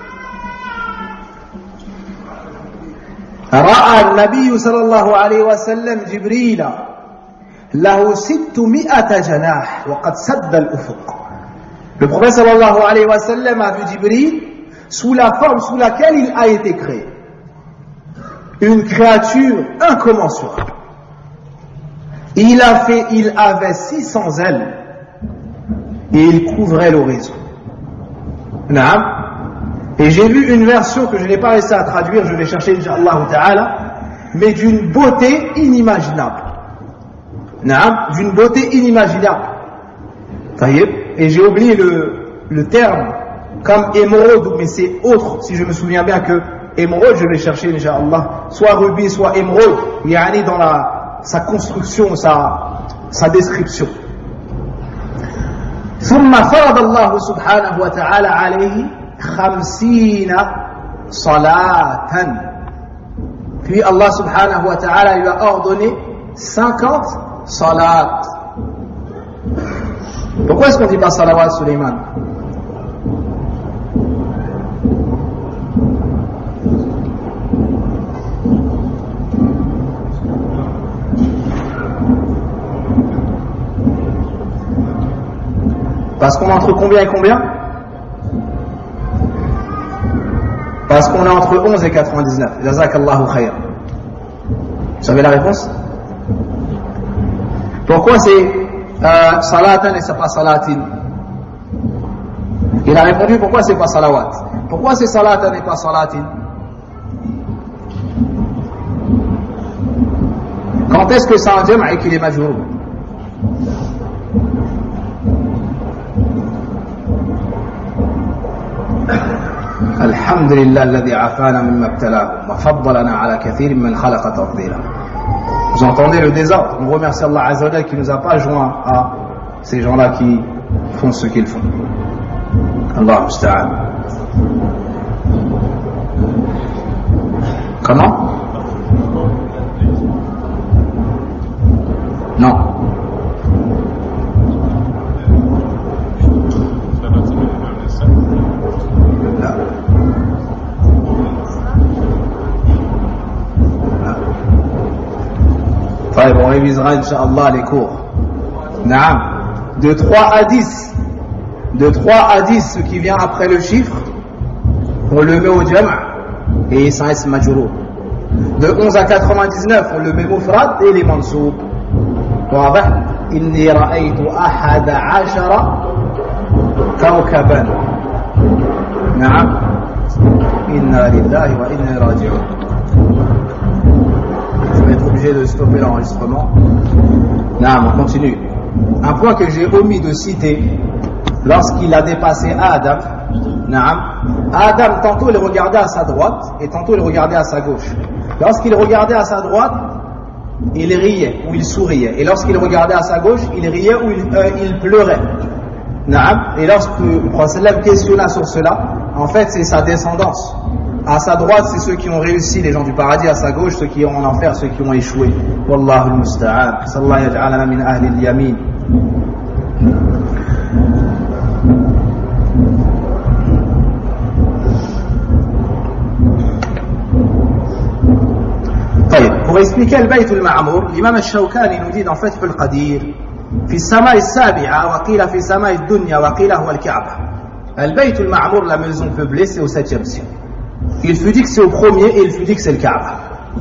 رأى النبي صلى الله عليه وسلم جبريل له 600 جناح وقد سد الأفق. Le prophète sallallahu alayhi wa sallam a vu Jibril sous la forme sous laquelle il a été créé. Une créature incommensurable. Il avait 600 ailes et il couvrait l'horizon. Naam. Et j'ai vu une version que je n'ai pas réussi à traduire, je vais chercher Inch'Allah ta'ala, mais d'une beauté inimaginable. Naam, d'une beauté inimaginable. Et j'ai oublié le terme comme émeraude, mais c'est autre, si je me souviens bien que émeraude, je vais chercher Inch'Allah, soit rubis, soit émeraude, yani dans sa construction, sa description. ثم فرض الله سبحانه وتعالى عليه 50 صلاة. Puis Allah subhanahu wa ta'ala lui a ordonné 50 salat. Pourquoi est-ce qu'on ne dit pas salawat Suleiman? Parce qu'on est entre combien et combien? Parce qu'on est entre 11 et 99. Jazakallahu khayr. Vous savez la réponse? Pourquoi c'est salatan et c'est pas salatin? Il a répondu pourquoi c'est pas salawat. Pourquoi c'est salatan et pas salatin? Quand est-ce que c'est un jam' et qu'il est majrour? الحمد لله الذي عافانا مما ابتلاه وفضلنا على كثير من خلق تفضيلا. Vous entendez le désordre? On remercie Allah Azza wa Jalla qui ne nous a pas joints à ces gens-là qui font ce qu'ils font. Allah musta'an. Comment? Non. On révisera Inch'Allah les cours. Naam. De 3 à 10. De 3 à 10, ce qui vient après le chiffre, on le met au jam' et ça reste majrour. De 11 à 99, on le met mufrad et les mansoub. واضح؟ إني رأيت 11 كوكبا. نعم. إنا لله وإنا راجعون. Je vais être obligé de stopper l'enregistrement. Non, on continue. Un point que j'ai omis de citer, lorsqu'il a dépassé Adam, Adam tantôt il regardait à sa droite et tantôt il regardait à sa gauche. Lorsqu'il regardait à sa droite, il riait ou il souriait. Et lorsqu'il regardait à sa gauche, il riait ou il pleurait. Et lorsque le prophète questionna sur cela, en fait c'est sa descendance. À sa droite, c'est ceux qui ont réussi, les gens du paradis. À sa gauche, ceux qui ont en enfer, ceux qui ont échoué. Wallahu al-musta'an. Sallallahu yaj'alana min ahli al-yamin. expliquer le Bayt al-Ma'mour, l'imam al-Shawkani nous dit dans Fath al-Qadir, في السماء السابعة وقيل في سماء الدنيا وقيل هو الكعبة. البيت المعمور, la maison peuplée, c'est au 7e ciel. Il fut dit que c'est au premier et il fut dit que c'est le Kaaba.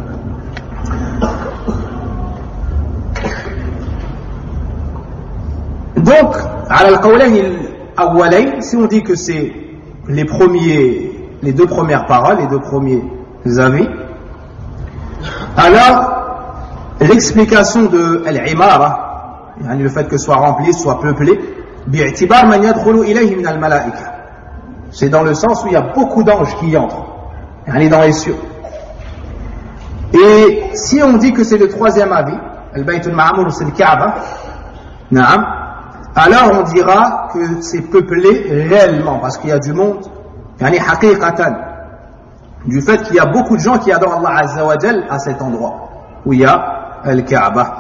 Donc, على القولين الأولين, si on dit que c'est les deux premières paroles, les deux premiers avis, alors l'explication de al-imara, le fait que soit rempli, soit peuplé, bi'tibar man yadkhulu ilayhi min al-malaika, c'est dans le sens où il y a beaucoup d'anges qui y entrent, dans les cieux. Et si on dit que c'est le troisième avis, al-Bayt al-Ma'mour, c'est le Kaaba, na'am, alors on dira que c'est peuplé réellement, parce qu'il y a du monde, haqiqatan, du fait qu'il y a beaucoup de gens qui adorent Allah Azza wa Jal à cet endroit où il y a Al-Kaaba.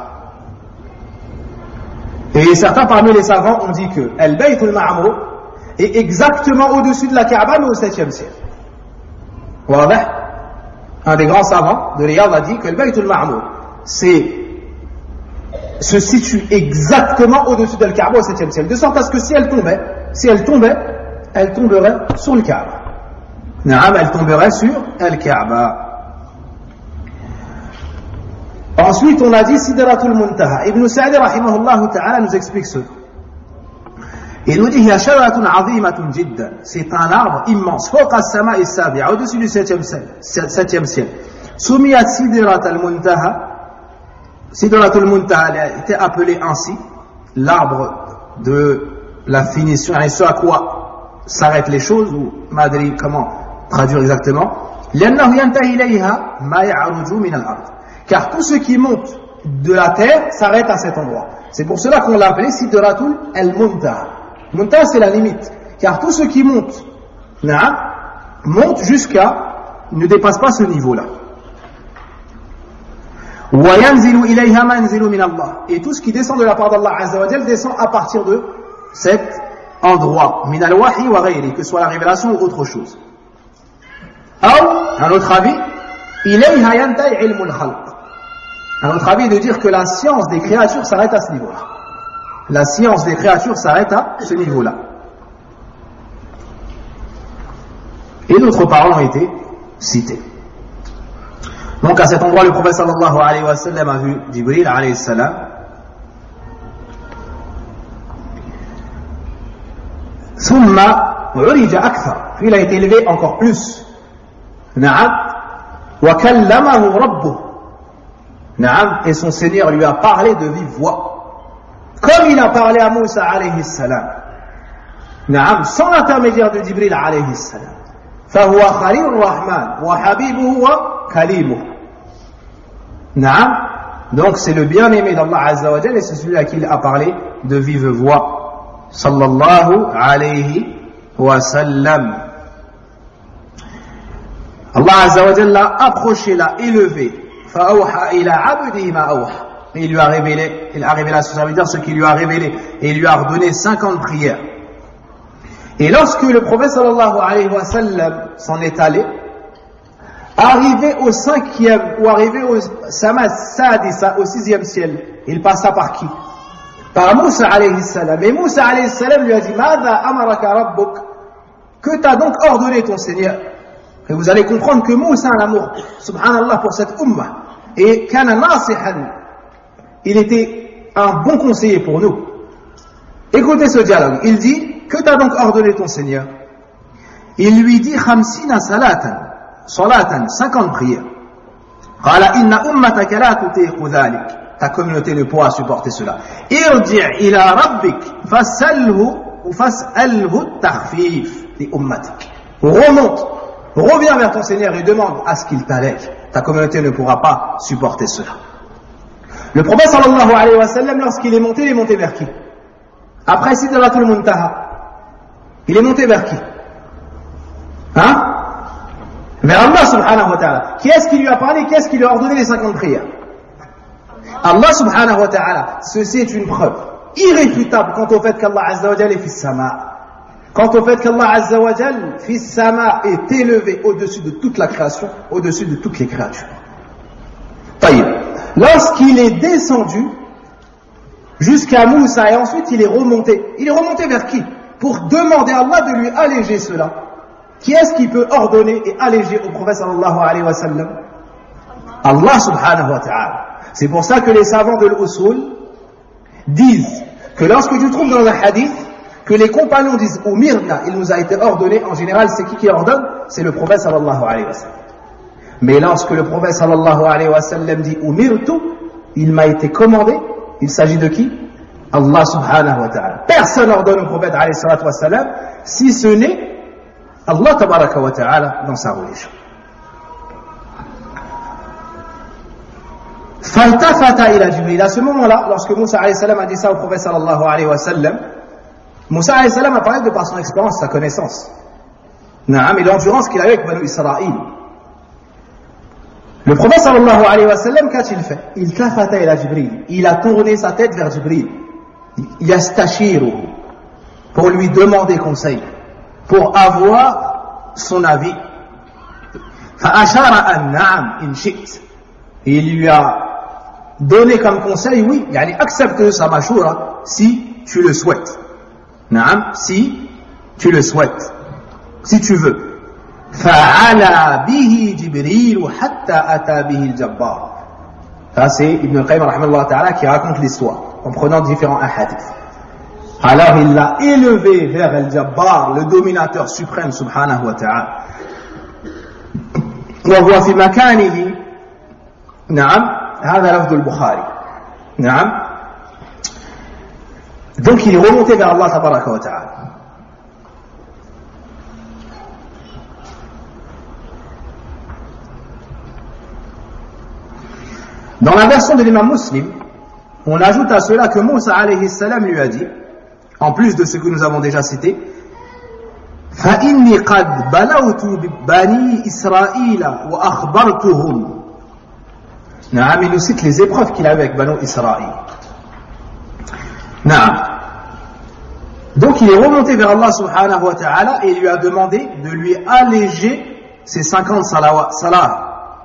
Et certains parmi les savants ont dit que Al-Bayt al-Ma'mour est exactement au-dessus de la Kaaba, mais au 7e ciel. Un des grands savants de Riyad a dit que Al-Bayt al-Ma'mour se situe exactement au-dessus de Al-Kaaba au 7e ciel, de sorte à ce que si elle tombait, elle tomberait sur le Kaaba. Elle tomberait sur Al-Kaaba. Ensuite, on a dit Sidratul Muntaha. Ibn Sa'di rahimahullah ta'ala nous explique ce. Il nous dit Hiya shajaratun 'azimatun jiddan. C'est un arbre immense, fawqa as-sama'i as-sabi'a, au-dessus du 7e ciel. Sumiyat Sidratul Muntaha. Sidratul Muntaha a été appelé ainsi, l'arbre de la finition, et ce à quoi s'arrêtent les choses, ou madri, comment traduire exactement, car tout ce qui monte de la terre s'arrête à cet endroit. C'est pour cela qu'on l'a appelé Sidratul al-Muntaha. Muntaha, c'est la limite, car tout ce qui monte ne dépasse pas ce niveau-là. Et tout ce qui descend de la part d'Allah Azza wa Jal descend à partir de cet endroit, min al-wahi wa ghayri, que ce soit la révélation ou autre chose. Un autre avis, un autre avis est de dire que la science des créatures s'arrête à ce niveau-là. La science des créatures s'arrête à ce niveau-là. Et d'autres paroles ont été citées. Donc à cet endroit, le prophète sallallahu alayhi wa sallam a vu Jibril alayhi salam. Thumma urija akthar. Puis il a été élevé encore plus. Na'am. Wa kallamahu rabbuh. Na'am. Et son Seigneur lui a parlé de vive voix. Comme il a parlé à Moussa alayhi salam. Na'am. Sans l'intermédiaire de Jibril alayhi salam. فهو خليل الرحمن وحبيبه وكليمه. Naam. Donc c'est le bien-aimé d'Allah Azza wa Jal et c'est celui à qui il a parlé de vive voix. Sallallahu alayhi wa sallam. Allah Azza wa Jal l'a approché, l'a élevé. Fa'awha ila abdihi ma awha. Et il a révélé à son serviteur ce qu'il lui a révélé et il lui a ordonné 50 prières. Et lorsque le prophète sallallahu alayhi wa sallam s'en est allé, arrivé au 5e ou arrivé au Sama Sadisa, au 6e ciel, il passa par qui? Par Moussa alayhi salam. Et Moussa alayhi salam lui a dit Mada amaraka rabbuk, que t'a donc ordonné ton Seigneur? Et vous allez comprendre que Moussa a un amour, subhanallah, pour cette ummah. Et kana nasihan, il était un bon conseiller pour nous. Écoutez ce dialogue. Il dit que t'a donc ordonné ton Seigneur? Il lui dit 50 salatan, 50 prières. Qala inna ummataka la tutiqu dhalik. Ta communauté ne pourra supporter cela. Irji' ila rabbik fas'alhu at-takhfif li ummatik. Reviens vers ton Seigneur et demande à ce qu'il t'allège. Ta communauté ne pourra pas supporter cela. Le prophète sallallahu alayhi wa sallam, lorsqu'il est monté vers qui? Après Sidratul Muntaha, il est monté vers qui? Vers Allah subhanahu wa ta'ala. Qui est-ce qui lui a parlé? Qui est-ce qui lui a ordonné les 50 prières? Allah subhanahu wa ta'ala. Ceci est une preuve irréfutable quant au fait qu'Allah Azza wa Jal est fis sama. Quant au fait qu'Allah Azza wa Jal fis sama est élevé au-dessus de toute la création, au-dessus de toutes les créatures. Taïb. Lorsqu'il est descendu jusqu'à Moussa et ensuite il est remonté. Il est remonté vers qui? Pour demander à Allah de lui alléger cela. Qui est-ce qui peut ordonner et alléger au prophète sallallahu alayhi wa sallam? Allah subhanahu wa ta'ala. C'est pour ça que les savants de l'usul disent que lorsque tu trouves dans un hadith que les compagnons disent Umirna, il nous a été ordonné, en général c'est qui ordonne? C'est le prophète sallallahu alayhi wa sallam. Mais lorsque le prophète sallallahu alayhi wa sallam dit Umirtu, il m'a été commandé, il s'agit de qui? Allah subhanahu wa ta'ala. Personne n'ordonne au prophète alayhi salatu wa sallam si ce n'est Allah tabaraka wa ta'ala dans sa religion. Faltafata ila Jibril. À ce moment-là, lorsque Moussa alayhi salam a dit ça au prophète sallallahu alayhi wa sallam, Moussa alayhi salam a parlé de par son expérience, sa connaissance. Naam, et l'endurance qu'il avait avec Banu Israël. Le prophète sallallahu alayhi wa sallam, qu'a-t-il fait? Il tafata ila Jibril. Il a tourné sa tête vers Jibril. Yastashiru. Pour lui demander conseil. Pour avoir son avis. Fa'ashara an na'am in shi't. Et il lui a donné comme conseil, oui, yani accepte sa mashura si tu le souhaites. Na'am, si tu le souhaites. Si tu veux. فعلى به جبريل حتى أتى به الجبار. Ça c'est Ibn al-Qayyim rahimahullah ta'ala qui raconte l'histoire en prenant différents hadiths. Alors il l'a élevé vers al-Jabbar, le dominateur suprême subhanahu wa ta'ala. وهو في مكانه. نعم هذا لفظ البخاري. نعم. Donc il est remonté vers Allah tabaraka wa ta'ala. Dans la version de l'imam Muslim, on ajoute à cela que Moussa alayhi salam lui a dit, en plus de ce que nous avons déjà cité, فَإِنِّي قَدْ بَلَوْتُ بَنِي إِسْرَائِيلَ وَأَخْبَرْتُهُمْ. Naam, il nous cite les épreuves qu'il a avec Banu Israël. Naam. Donc il est remonté vers Allah subhanahu wa ta'ala et il lui a demandé de lui alléger ses 50 salat.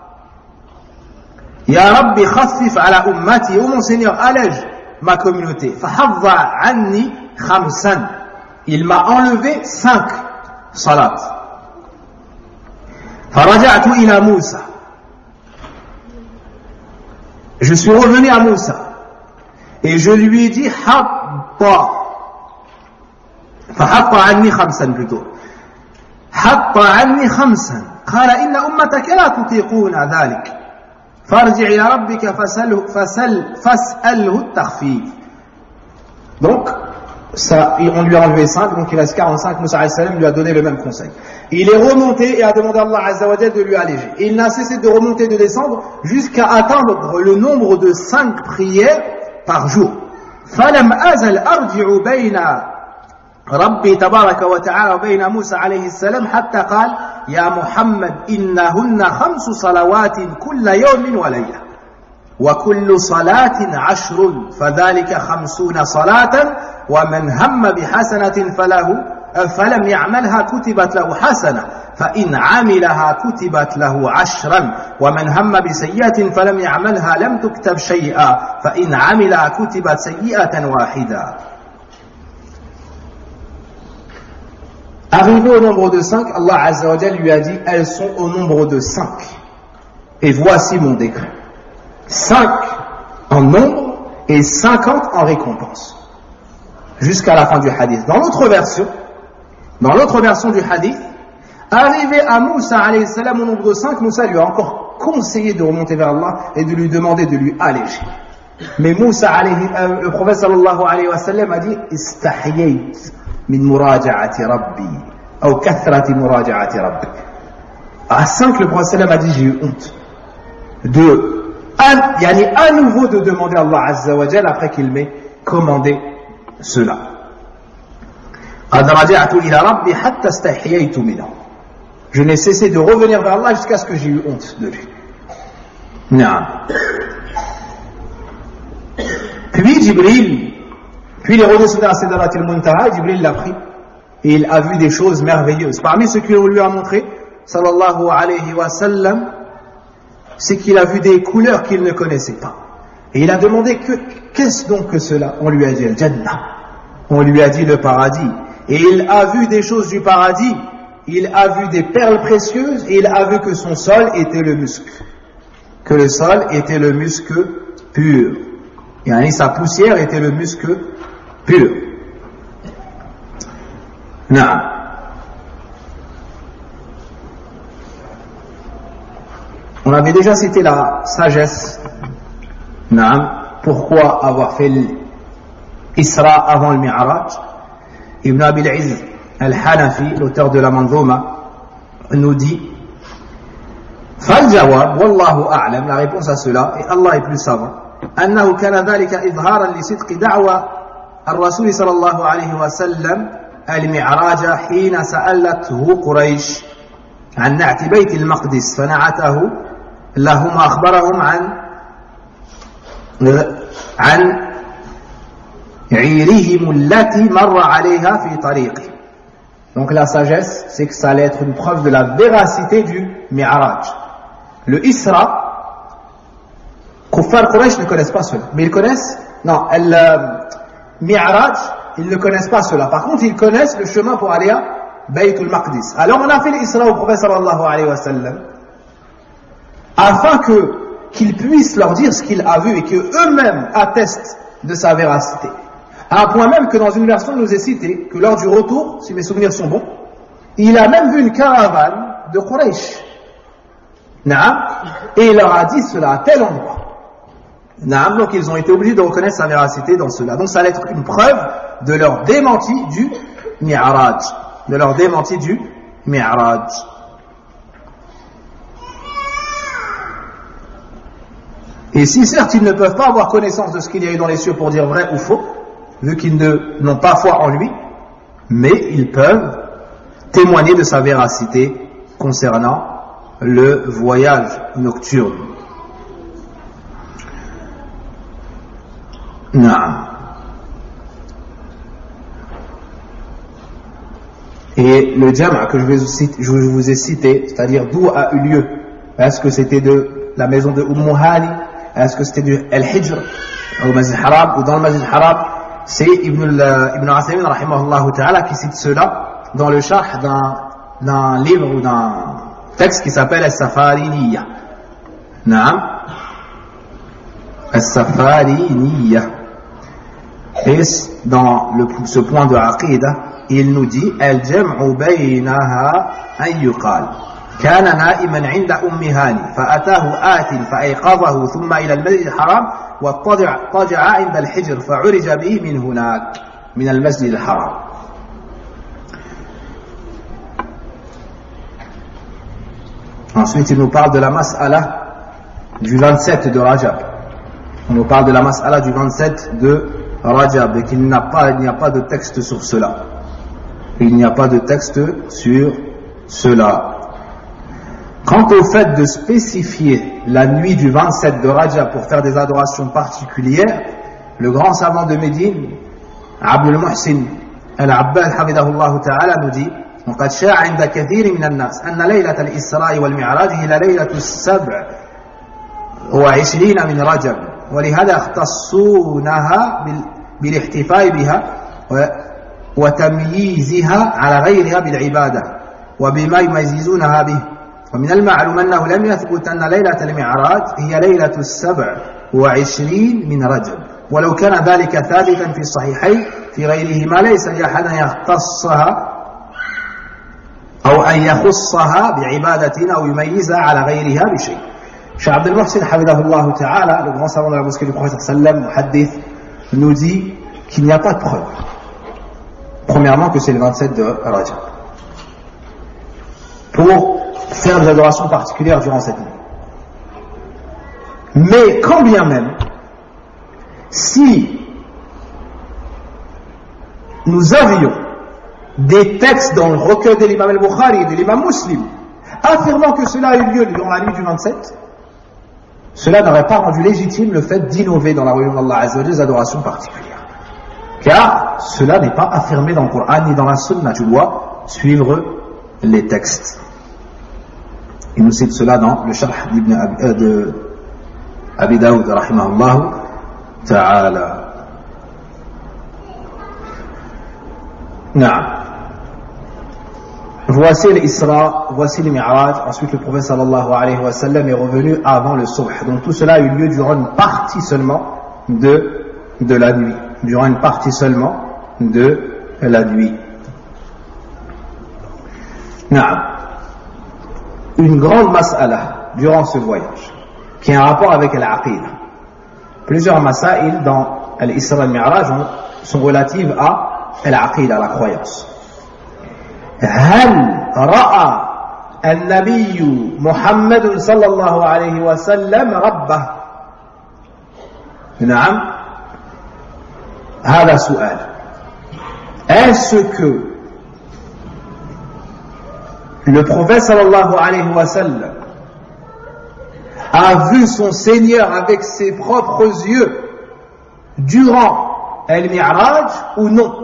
Ya Rabbi khaffif ala ummati, oh mon Seigneur, allège ma communauté. Fahadha anni khamsan. Il m'a enlevé 5 salat. Faraja'tu ila Moussa. Je suis revenu à Moussa et je lui ai dit hatta. Fahatta anni khamsan plutôt. Hatta anni khamsan. Qala inna ummataka la tutiquna dhalik. فارجع إلى ربك فاسأله التخفيف. Donc ça, on lui a enlevé 5, donc il reste 45. Moussa alayhi salam lui a donné le même conseil. Il est remonté et a demandé à Allah azza wa jalla de lui alléger. Et il n'a cessé de remonter et de descendre jusqu'à atteindre le nombre de 5 prières par jour. فلم أزل أرجع بين ربي تبارك وتعالى وبين موسى عليه السلام حتى قال يا محمد إنهن 5 صلوات كل يوم وليلة وكل صلاة 10 فذلك 50 صلاة ومن هم بحسنة فلم يعملها كتبت له حسنة فإن عملها كتبت له 10 ومن هم بسيئة فلم يعملها لم تكتب شيئا فإن عملها كتبت سيئة واحدة. Arrivé au nombre de 5, Allah Azza wa Jalla lui a dit, elles sont au nombre de 5. Et voici mon décret. 5 en nombre et 50 en récompense. Jusqu'à la fin du hadith. Dans l'autre version du hadith, arrivé à Moussa alayhi salam au nombre de 5, Moussa lui a encore conseillé de remonter vers Allah et de lui demander de lui alléger. Mais Moussa le prophète sallallahu alayhi wa sallam a dit, istahyayt min muraja'ati rabbi ou kathrati muraja'ati rabbi. À 5, le prophète sallam a dit, j'ai eu honte à nouveau de demander à Allah azza wa jalla après qu'il m'ait commandé cela. قد رجعت إلى ربي حتى استحييت منه. Je n'ai cessé de revenir vers Allah jusqu'à ce que j'ai eu honte de lui. Naam. Puis Jibril, puis il est redescendu à Sidrat al-Muntaha, Jibril l'a pris et il a vu des choses merveilleuses. Parmi ce qu'on lui a montré, sallallahu alayhi wa sallam, c'est qu'il a vu des couleurs qu'il ne connaissait pas. Et il a demandé qu'est-ce donc que cela? On lui a dit Al-Jannah. On lui a dit le paradis. Et il a vu des choses du paradis. Il a vu des perles précieuses et il a vu que son sol était le musc. Que le sol était le musc pur. Et sa poussière était le musc pur. Non. On avait déjà cité la sagesse. Non. Pourquoi avoir fait l'Isra avant le Mi'raj? Ibn Abi al-Izz al-Hanafi, l'auteur de la Manzouma, nous dit فالجواب والله أعلم, la réponse à cela, et Allah est plus savant, أنه كان ذلك إظهارا لصدق دعوى الرسول صلى الله عليه وسلم المعراج حين سألته قريش عن نعت بيت المقدس فنعته لهم أخبرهم عن عيرهم التي مر عليها في طريقه. Donc la sagesse, c'est que ça allait être une preuve de la véracité du Mi'raj. Le Isra, Kuffar Quraysh ne connaissent pas cela, mais ils connaissent, non, Mi'raj, ils ne connaissent pas cela. Par contre, ils connaissent le chemin pour aller à Bayt al-Maqdis. Alors on a fait l'Isra au prophète sallallahu alayhi wa sallam, afin qu'ils puissent leur dire ce qu'il a vu et qu'eux-mêmes attestent de sa véracité. À un point même que dans une version il nous est cité que lors du retour, si mes souvenirs sont bons, il a même vu une caravane de Quraysh. Et il leur a dit cela à tel endroit. Donc ils ont été obligés de reconnaître sa véracité dans cela. Donc ça allait être une preuve de leur démenti du Mi'raj. De leur démenti du Mi'raj. Et si certes ils ne peuvent pas avoir connaissance de ce qu'il y a eu dans les cieux pour dire vrai ou faux, vu qu'ils n'ont pas foi en lui, mais ils peuvent témoigner de sa véracité concernant le voyage nocturne. Et le jam' que je vous ai cité, c'est-à-dire d'où a eu lieu, est-ce que c'était de la maison de Hani, est-ce que c'était du Al-Hijr au Masjid Haram ou dans le Masjid Haram? C'est Ibn Asaymin rahimahullah ta'ala qui cite cela dans le sharh d'un livre ou d'un texte qui s'appelle As-Safariniyya. Naam. As-Safariniyya. Et dans ce point de Aqidah, il nous dit Al-Jam'u baynaha an yuqal كان نائما عند هاني فأتاه آت فأيقظه ثم إلى المسجد الحرام واضطجع عند الحجر فعرج به من هناك من المسجد الحرام. Ensuite il nous parle de la mas'ala du 27 de Rajab. On nous parle de la mas'ala du 27 de Rajab et qu'il n'y a pas de texte sur cela. Il n'y a pas de texte sur cela. Quant au fait de spécifier la nuit du 27 de Rajab pour faire des adorations particulières, le grand savant de Médine, Abdul Muhsin al-Abbad hafidahullah ta'ala nous dit وقد شاع عند كثير من الناس أن ليلة الإسراء والمعراج هي ليلة 27 من رجب ولهذا اختصونها بالاحتفاء بها وتمييزها على غيرها بالعبادة وبما يميزونها به. ومن المعلوم أنه لم يثبت أن ليلة المعراج هي ليلة 27 من رجب ولو كان ذلك ثابتا في الصحيحين في غيرهما ليس لأحد يختصها أو أن يخصها بعبادة أو يميزها على غيرها بشيء. Cheikh Abdel Muhsin hafidahullah ta'ala, le grand savant de la mosquée du prophète sallam, muhaddith, nous dit qu'il n'y a pas de preuve. Premièrement que c'est le 27 de Rajab. Pour faire des adorations particulières durant cette nuit. Mais quand bien même, si nous avions des textes dans le recueil de l'imam al-Bukhari et de l'imam Muslim affirmant que cela a eu lieu dans la nuit du 27, cela n'aurait pas rendu légitime le fait d'innover dans la religion d'Allah Azza wa Jalla des adorations particulières. Car cela n'est pas affirmé dans le Coran ni dans la Sunna. Tu dois suivre les textes. Il nous cite cela dans le Sharh de Abi Daoud, rahimahullah ta'ala. Na'am. Voici l'Isra, voici le Mi'raj. Ensuite, le prophète sallallahu alayhi wa sallam est revenu avant le Subh. Donc tout cela a eu lieu durant une partie seulement de la nuit. Durant une partie seulement de la nuit. Na'am. Une grande mas'ala durant ce voyage, qui a un rapport avec l'Aqida. Plusieurs masail dans l'Isra et le Mi'raj sont relatives à l'Aqida, la croyance. هل رأى النبي محمد صلى الله عليه وسلم ربه؟ نعم هذا سؤال. Est-ce que le prophète sallallahu alayhi wa sallam a vu son Seigneur avec ses propres yeux durant el-Mi'raj ou non?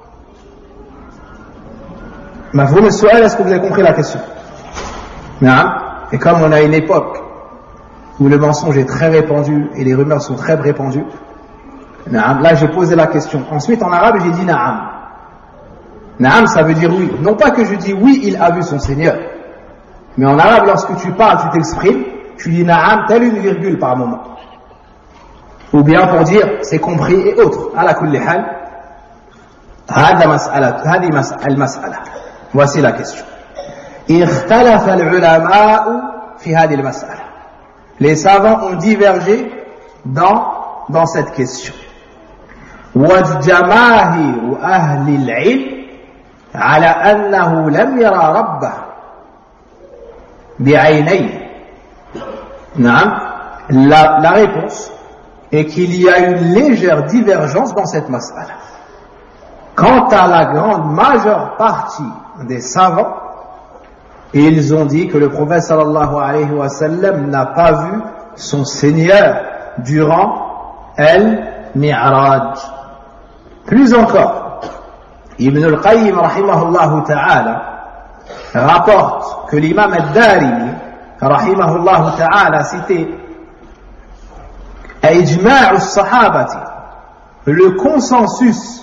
Mafhoum al-su'al, est-ce que vous avez compris la question? Et comme on a une époque où le mensonge est très répandu et les rumeurs sont très répandues, là j'ai posé la question. Ensuite en arabe j'ai dit na'am. Na'am ça veut dire oui. Non pas que je dis oui il a vu son Seigneur, mais en arabe lorsque tu parles, tu t'exprimes, tu dis na'am telle une virgule par moment. Ou bien pour dire c'est compris et autres. Ala kulli hal, hadi mas'ala. Voici la question. اختلف العلماء في هذه المسألة. Les savants ont divergé dans cette question. وجماهير أهل العلم على أنه لم يرى ربه بعينيه. نعم. La réponse est qu'il y a une légère divergence dans cette mas'ala. Quant à la grande majeure partie des savants, ils ont dit que le prophète sallallahu alayhi wa sallam n'a pas vu son Seigneur durant el-Mi'raj. Plus encore, Ibn al-Qayyim rahimahullah ta'ala rapporte que l'imam al-Darimi rahimahullah ta'ala citait ijma' al-sahabati, le consensus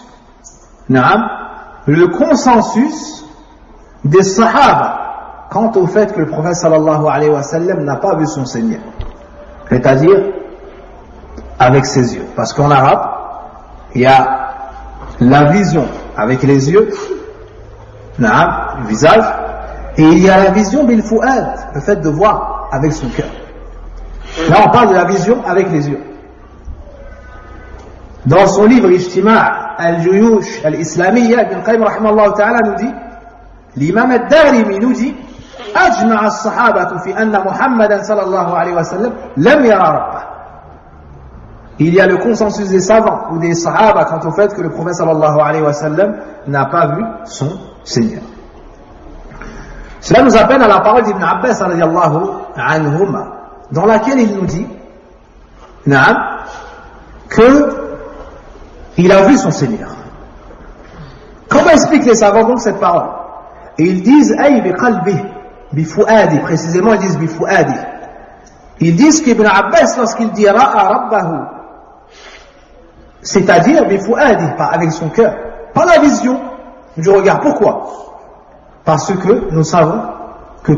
des sahaba quant au fait que le prophète sallallahu alayhi wa sallam n'a pas vu son Seigneur, c'est-à-dire avec ses yeux, parce qu'en arabe il y a la vision avec les yeux, le visage, et il y a la vision bil fu'ad, le fait de voir avec son cœur. Là on parle de la vision avec les yeux. Dans son livre Ijtima' al-Juyush al-Islamiyya, Ibn Qayyim rahimahullah ta'ala nous dit, l'imam al-Darimi nous dit, أجمع الصحابة في أن محمدا صلى الله عليه وسلم لم يرى ربه. Il y a le consensus des savants ou des sahaba quant au fait que le prophète sallallahu alayhi wa sallam n'a pas vu son Seigneur. Cela nous appelle à la parole d'Ibn Abbas radiyallahu anhuma, dans laquelle il nous dit que il a vu son Seigneur. Comment expliquent les savants donc cette parole? Et ils disent ay bi qalbi, bi fuadi, précisément ils disent bi fuadi. Ils disent qu'Ibn Abbas lorsqu'il dit ra'a rabbahu, c'est-à-dire bi fuadi, pas avec son cœur, pas la vision du regard. Pourquoi? Parce que nous savons que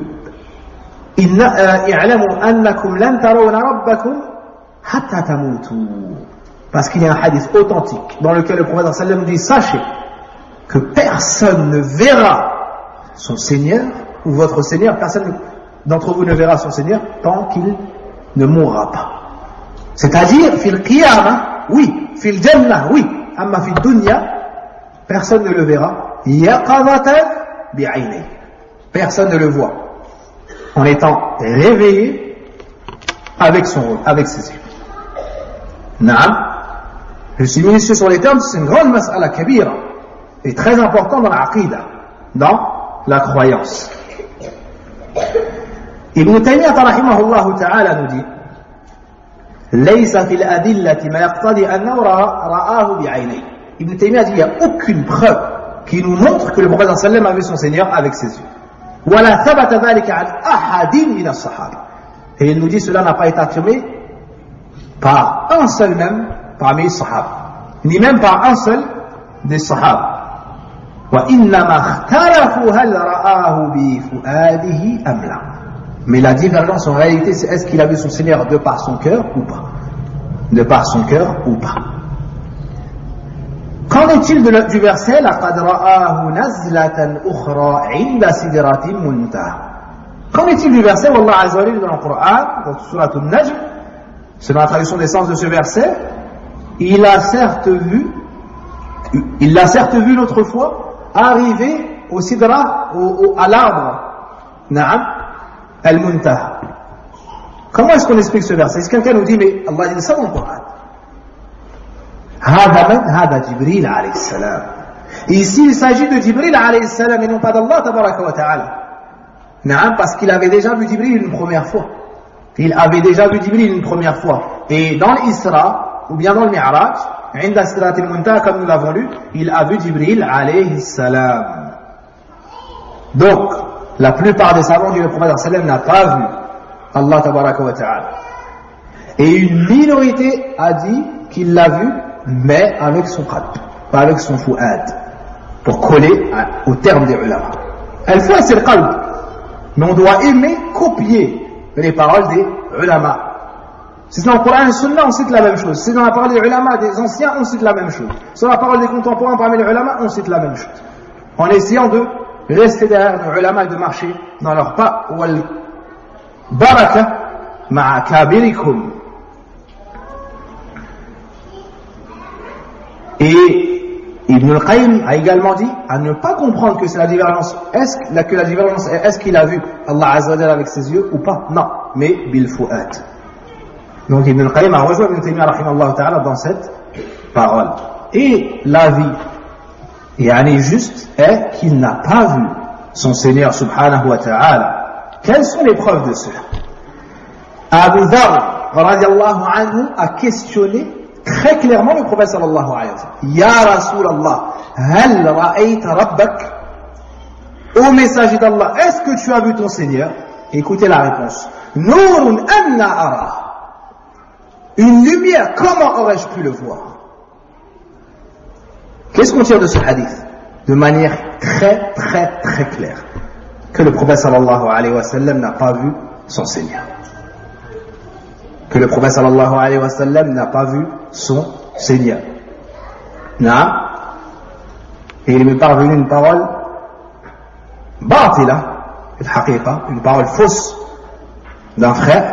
i'lamu annakum lan tarawna rabbakum hatta tamutu. Parce qu'il y a un hadith authentique dans lequel le prophète sallallahu alayhi wa sallam dit, sachez que personne ne verra son Seigneur ou votre Seigneur, personne d'entre vous ne verra son Seigneur tant qu'il ne mourra pas. C'est-à-dire fil qiyamah, oui, fil jannah, oui, amma fil dunya, personne ne le verra yaqadatan bi'ayni, personne ne le voit en étant réveillé avec ses yeux. Naam. Je suis minutieux sur les termes, c'est une grande mas'ala kabira et très important dans l'aqida, dans la croyance. Ibn Taymiyyah rahimahullah ta'ala nous dit laysa fil adillati ma yaqtadi annahu ra'ahu bi'ayni. Ibn Taymiyyah dit il n'y a aucune preuve qui nous montre que le prophète sallallahu alayhi wa sallam a vu son Seigneur avec ses yeux. ولا ثبت ذلك عن أحد من الصحابة. Et il nous dit cela n'a pas été affirmé par un seul même parmi les sahaba, ni même par un seul des sahaba. وإنما اختلفوا هل رآه بفؤاده أم لا. Mais la divergence en réalité c'est est-ce qu'il a vu son Seigneur de par son cœur ou pas, de par son cœur ou pas. Qu'en est-il du verset لقد رآه نزلة أخرى عند سدرة المنتهى? Qu'en est-il du verset où Allah Azza wa Jalla dans le Coran, dans Surat Al-Najm, selon la traduction des sens de ce verset, il l'a certes vu l'autre fois arriver au sidra, à l'arbre, Na'am, Al-Muntaha. Comment est-ce qu'on explique ce verset? Si quelqu'un nous dit, mais Allah dit ça dans le Coran. هذا جبريل عليه السلام. Ici il s'agit de Jibril alayhi salam et non pas d'Allah tabaraka wa ta'ala. Na'am, parce qu'il avait déjà vu Jibril une première fois. Il avait déjà vu Jibril une première fois. Et dans l'Isra, ou bien dans le Mi'raj, عند سدرة المنتهى, comme nous l'avons lu, il a vu Jibril alayhi salam. Donc, la plupart des savants du prophète sallam n'a pas vu Allah tabaraka wa ta'ala. Et une minorité a dit qu'il l'a vu, mais avec son qalb, pas avec son fu'ad, pour coller au terme des ulama. Al-fu'ad c'est le qalb, mais on doit aimer copier les paroles des ulama. Si c'est dans le Coran et le Sunna, on cite la même chose. Si c'est dans la parole des ulama des anciens, on cite la même chose. Si c'est dans la parole des contemporains parmi les ulama, on cite la même chose. En essayant de rester derrière les ulama et de marcher dans leur pas. Wal baraka ma'a kabirikum. Et Ibn al-Qayyim a également dit à ne pas comprendre que c'est la divergence. Est-ce qu'il a vu Allah Azza wa Jalla avec ses yeux ou pas? Non, mais bil fu'ad. Donc Ibn al-Qayyim a rejoint Ibn Taymiyyah rahimahullah ta'ala dans cette parole. Et l'avis juste est qu'il n'a pas vu son Seigneur subhanahu wa ta'ala. Quelles sont les preuves de cela? Abu Dharr radiyallahu anhu a questionné très clairement le prophète sallallahu alayhi wa sallam. Ya Rasulallah, hal ra'ayta rabbak? Ô messager d'Allah, est-ce que tu as vu ton Seigneur? Écoutez la réponse. Nurun anna ara. Une lumière, comment aurais-je pu le voir? Qu'est-ce qu'on tire de ce hadith? De manière très très très claire, que le prophète sallallahu alayhi wa sallam n'a pas vu son Seigneur. Que le prophète sallallahu alayhi wa sallam n'a pas vu son Seigneur. Naam. Et il m'est parvenu une parole batila, une parole fausse d'un frère,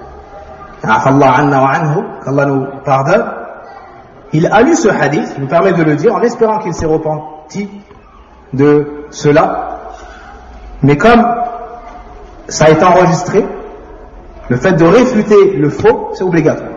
qu'Allah nous pardonne. Il a lu ce hadith, il nous permet de le dire en espérant qu'il s'est repenti de cela, mais comme ça a été enregistré, le fait de réfuter le faux, c'est obligatoire.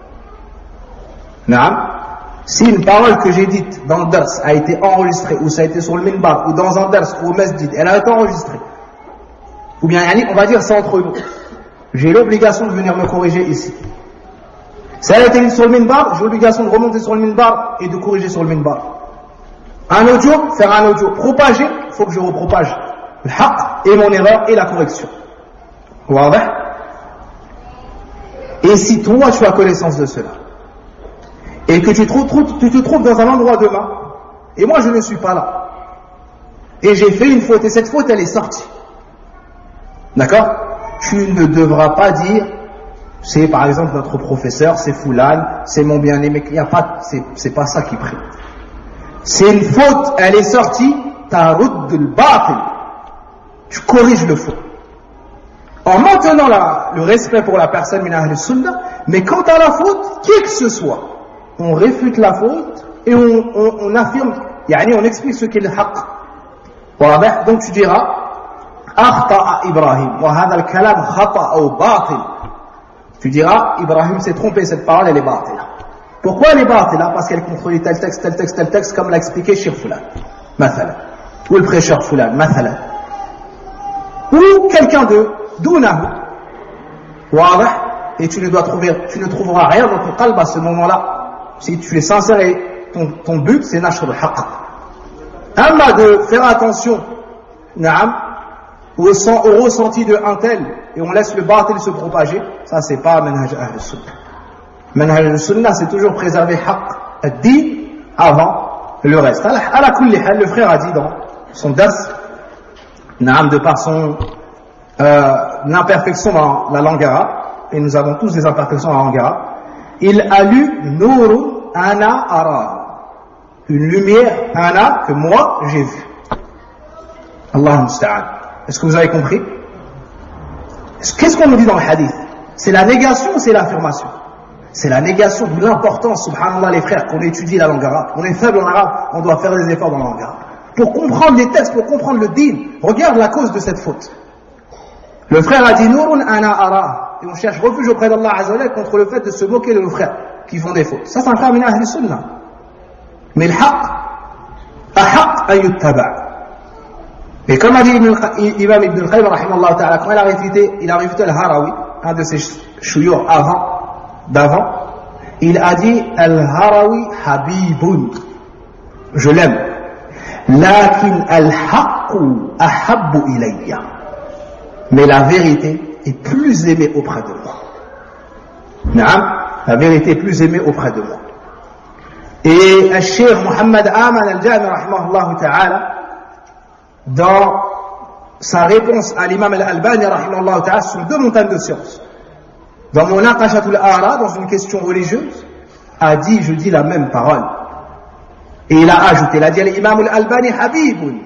Naam. Si une parole que j'ai dite dans le dars a été enregistrée, ou ça a été sur le minbar, ou dans un dars, ou au masjid, elle a été enregistrée, ou bien on va dire c'est entre nous, j'ai l'obligation de venir me corriger ici. Si elle a été dite sur le minbar, j'ai l'obligation de remonter sur le minbar et de corriger sur le minbar. Un audio, faire un audio. Propager, il faut que je repropage le haqq et mon erreur et la correction. Voilà. Et si toi tu as connaissance de cela, et que tu te trouves dans un endroit demain, et moi je ne suis pas là, et j'ai fait une faute, et cette faute elle est sortie, d'accord? Tu ne devras pas dire, c'est par exemple notre professeur, c'est Foulane, c'est mon bien-aimé, il n'y a pas, c'est pas ça qui prime. C'est une faute, elle est sortie, ta'rudd al-batil, tu corriges le faux. En maintenant le respect pour la personne min ahl sunnah, mais quant à la faute, qui que ce soit, on réfute la faute et on affirme, on explique ce qu'est le haqq. Donc tu diras, akhta'a Ibrahim, wa hadha al-kalam khata' ou batil. Tu diras, Ibrahim s'est trompé, cette parole elle est batila. Pourquoi elle est batila? Parce qu'elle contredit tel texte, comme l'a expliqué Cheikh Foulan, mathala, ou le prêcheur Foulan, mathala, ou quelqu'un de Dounahu, et tu ne trouveras rien dans ton qalb à ce moment-là. Si tu es sincère et ton but c'est nashr al-haqq. Amma de faire attention, naam, au ressenti de un tel et on laisse le batil se propager, ça c'est pas manhaj ahl sunnah. Manhaj al-sunnah, c'est toujours préserver haqq ad-din avant le reste. À la kulli hal, le frère a dit dans son dars, de par son imperfection dans la langue arabe, et nous avons tous des imperfections dans la langue arabe, il a lu Nurun ana ara, une lumière ana que moi j'ai vue. Allah musta'an. Est-ce que vous avez compris? Qu'est-ce qu'on nous dit dans le hadith? C'est la négation ou c'est l'affirmation? C'est la négation de l'importance, subhanallah les frères, qu'on étudie la langue arabe. On est faible en arabe, on doit faire des efforts dans la langue arabe. Pour comprendre les textes, pour comprendre le din, regarde la cause de cette faute. Le frère a dit Nurun ana ara, et on cherche refuge auprès d'Allah Azza wa Jalla contre le fait de se moquer de nos frères qui font des fautes. Ça c'est un frère min ahli sunnah. Mais le haqq, ahaq an yuttaba'. Et comme a dit l'imam Ibn al-Qayyim rahimahullah ta'ala, quand il a réfuté al-Harawi, un de ses chouyours d'avant, il a dit al-Harawi habibun, je l'aime, lakin al-haqqu ahabbu ilayya, mais la vérité est plus aimée auprès de moi. La vérité est plus aimée auprès de moi. Et le Cheikh Muhammad Aman al-Jami rahimahullah ta'ala, dans sa réponse à l'imam al-Albani rahimahullah ta'ala sur 2 montagnes de science, dans mon Munaqashatul Ara, dans une question religieuse, a dit, je dis la même parole. Et il a ajouté, il a dit à l'imam al-Albani habibun,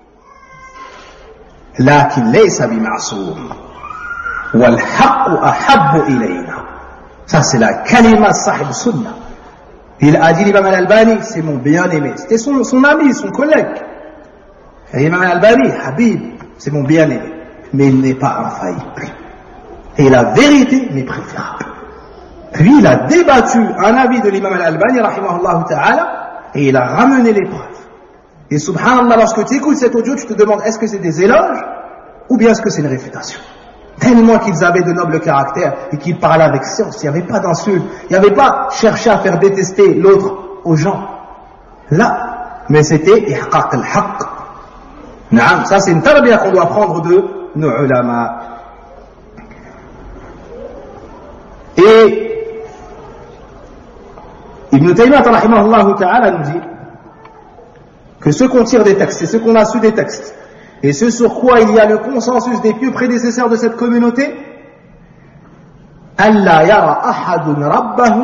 lakin laysa bima'soum, wal haqqu ahabbu ilayna. Ça c'est la kalima sahib sunnah. Il a dit l'imam al-Albani, c'est mon bien-aimé. C'était son ami, son collègue. Et l'imam al-Albani, habib, c'est mon bien-aimé. Mais il n'est pas infaillible. Et la vérité m'est préférable. Puis il a débattu un avis de l'imam al-Albani, rahimahullah ta'ala, et il a ramené les preuves. Et subhanallah, lorsque tu écoutes cet audio, tu te demandes est-ce que c'est des éloges ou bien est-ce que c'est une réfutation? Tellement qu'ils avaient de nobles caractères et qu'ils parlaient avec science, il n'y avait pas d'insultes, il n'y avait pas chercher à faire détester l'autre aux gens. Là, mais c'était ihqaq al-haqq. Naam, ça c'est une tarbiya qu'on doit prendre de nos ulama. Et Ibn Taymiyyah rahimahullah ta'ala nous dit que ce qu'on tire des textes, c'est ce qu'on a su des textes, et ce sur quoi il y a le consensus des pieux prédécesseurs de cette communauté, alla yara ahadun rabbahu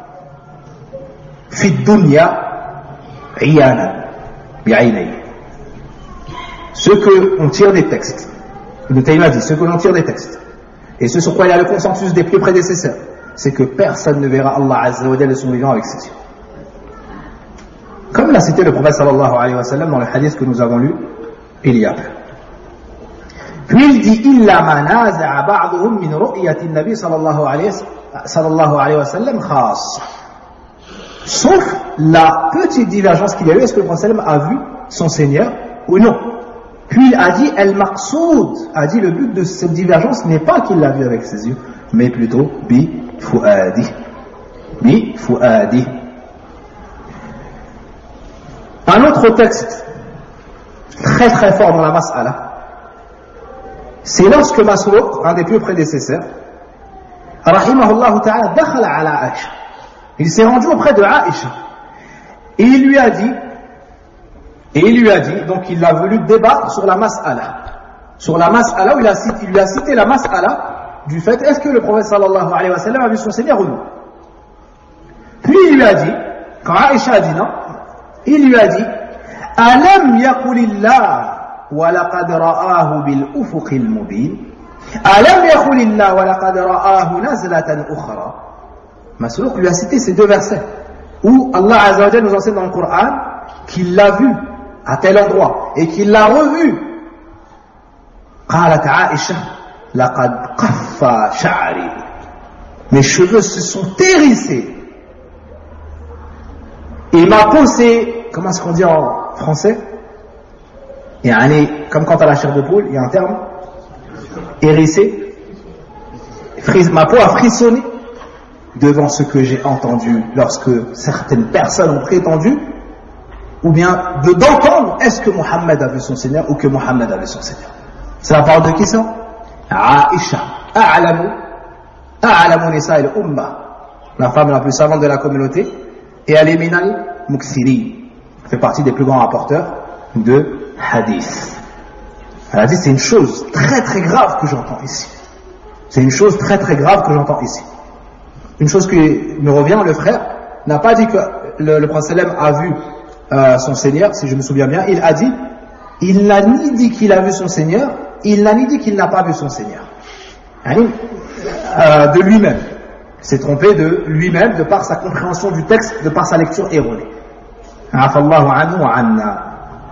fi dunya iyana bi'aynayhi. Ce que on tire des textes, Ibn Taymiyyah dit, ce que l'on tire des textes, et ce sur quoi il y a le consensus des pieux prédécesseurs, c'est que personne ne verra Allah Azza wa Jalla de son vivant avec ses yeux. Comme l'a cité le prophète sallallahu alayhi wa sallam dans le hadith que nous avons lu il y a peu. Puis il dit illa ma naza'a ba'dhum min ru'yati an-nabi sallallahu alayhi wa sallam khassa. Sauf la petite divergence qu'il y a eu, est-ce que le prophète a vu son Seigneur ou non? Puis il a dit al-maqsoud, a dit le but de cette divergence n'est pas qu'il l'a vu avec ses yeux, mais plutôt bi fuadi. Bi fuadi. Un autre texte très très fort dans la mas'ala, c'est lorsque Masruq, un des plus prédécesseurs, rahimahullah ta'ala, dakhala ala Aïcha. Il s'est rendu auprès de Aïcha et il lui a dit, donc il a voulu débattre sur la mas'ala. Sur la mas'ala où il lui a cité la mas'ala du fait, est-ce que le prophète sallallahu alayhi wa sallam a vu son Seigneur ou non? Puis il lui a dit, quand Aïcha a dit non, il lui a dit alam yaqulillah wa laqad ra'ahu bil ufuqil mubin alam yaqulillah wa laqad ra'ahu nazlatan ukhra. Masruq lui a cité ces 2 versets où Allah Azza wa Jalla nous enseigne dans le Coran qu'il l'a vu à tel endroit et qu'il l'a revu. Qalat Aïcha laqad qaffa sha'ri, mes cheveux se sont hérissés et ma peau s'est, comment est-ce qu'on dit en français, comme quand à la chair de poule, il y a un terme, hérissé, ma peau a frissonné devant ce que j'ai entendu lorsque certaines personnes ont prétendu, ou bien d'entendre est-ce que Mohammed a vu son Seigneur ou que Mohammed a vu son Seigneur. C'est la parole de qui ça? Aïcha. A'lamu nisa'i al-umma. La femme la plus savante de la communauté. Et elle est minal muksiri. Elle fait partie des plus grands rapporteurs de hadith. Elle a dit c'est une chose très très grave que j'entends ici. C'est une chose très très grave que j'entends ici. Une chose qui me revient, le frère n'a pas dit que le prophète a vu son Seigneur, si je me souviens bien. Il n'a ni dit qu'il a vu son Seigneur, il n'a ni dit qu'il n'a pas vu son Seigneur. De lui-même. Il s'est trompé de lui-même, de par sa compréhension du texte, de par sa lecture erronée. Afallahu anhu wa anna.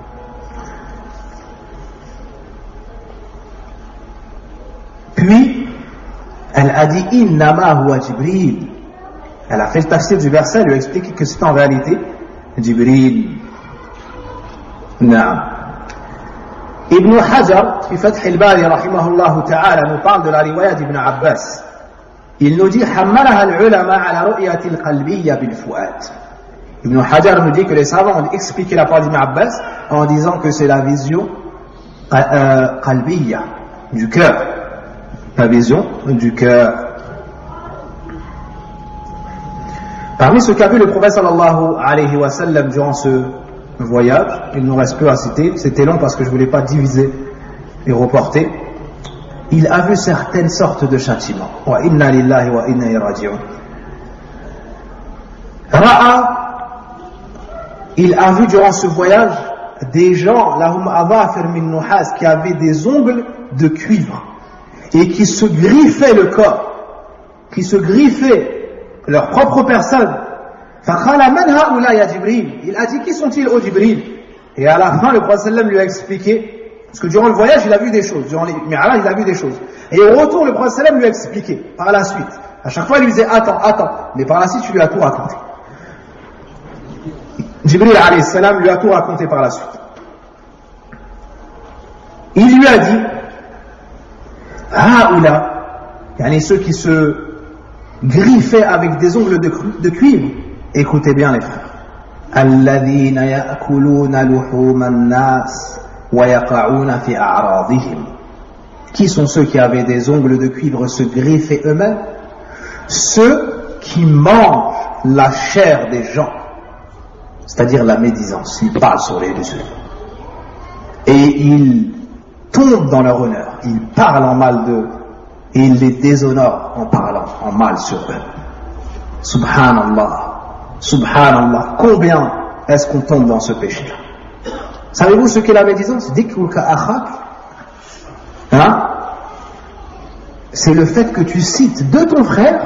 Puis, elle a dit Innama huwa Jibril. Elle a fait le tafsir du verset, elle lui a expliqué que c'est en réalité Jibril. Naam. Ibn Hajar, fi Fath al-Bari, rahimahullah ta'ala, nous parle de la riwaya d'Ibn Abbas. Il nous dit Hammalaha al-ulama ala ru'yati al-qalbiyya bil-fu'ad. Ibn Hajar nous dit que les savants ont expliqué la parole d'Ibn Abbas en disant que c'est la vision qalbiyya, du cœur. La vision du cœur. Parmi ce qu'a vu le prophète sallallahu alayhi wa sallam durant ce voyage, il nous reste peu à citer, c'était long parce que je ne voulais pas diviser et reporter. Il a vu certaines sortes de châtiments. Wa inna lillahi wa inna ilayhi raji'un. Il a vu durant ce voyage des gens, lahum adhafir min nuhas, qui avaient des ongles de cuivre et qui se griffaient le corps, qui se griffaient leur propre personne. Faqala man haula ya Jibril. Il a dit qui sont-ils ô Jibril? Et à la fin le prophète lui a expliqué, parce que durant le voyage il a vu des choses, durant les Mi'raj il a vu des choses. Et au retour le prophète lui a expliqué par la suite. À chaque fois il lui disait attends, mais par la suite tu lui as tout raconté. Jibril alayhi salam lui a tout raconté par la suite. Il lui a dit haula, yani ceux qui se griffaient avec des ongles de cuivre. Écoutez bien les frères. Alladhina ya'kuluna luhuma an-nas wa yaqa'una fi a'radihim. Qui sont ceux qui avaient des ongles de cuivre se griffer eux-mêmes? Ceux qui mangent la chair des gens, c'est-à-dire la médisance. Ils parlent sur les musulmans et ils tombent dans leur honneur. Ils parlent en mal d'eux et ils les déshonorent en parlant en mal sur eux. Subhanallah. Subhanallah, combien est-ce qu'on tombe dans ce péché-là? Savez-vous ce qu'est la médisance? Hein? C'est le fait que tu cites de ton frère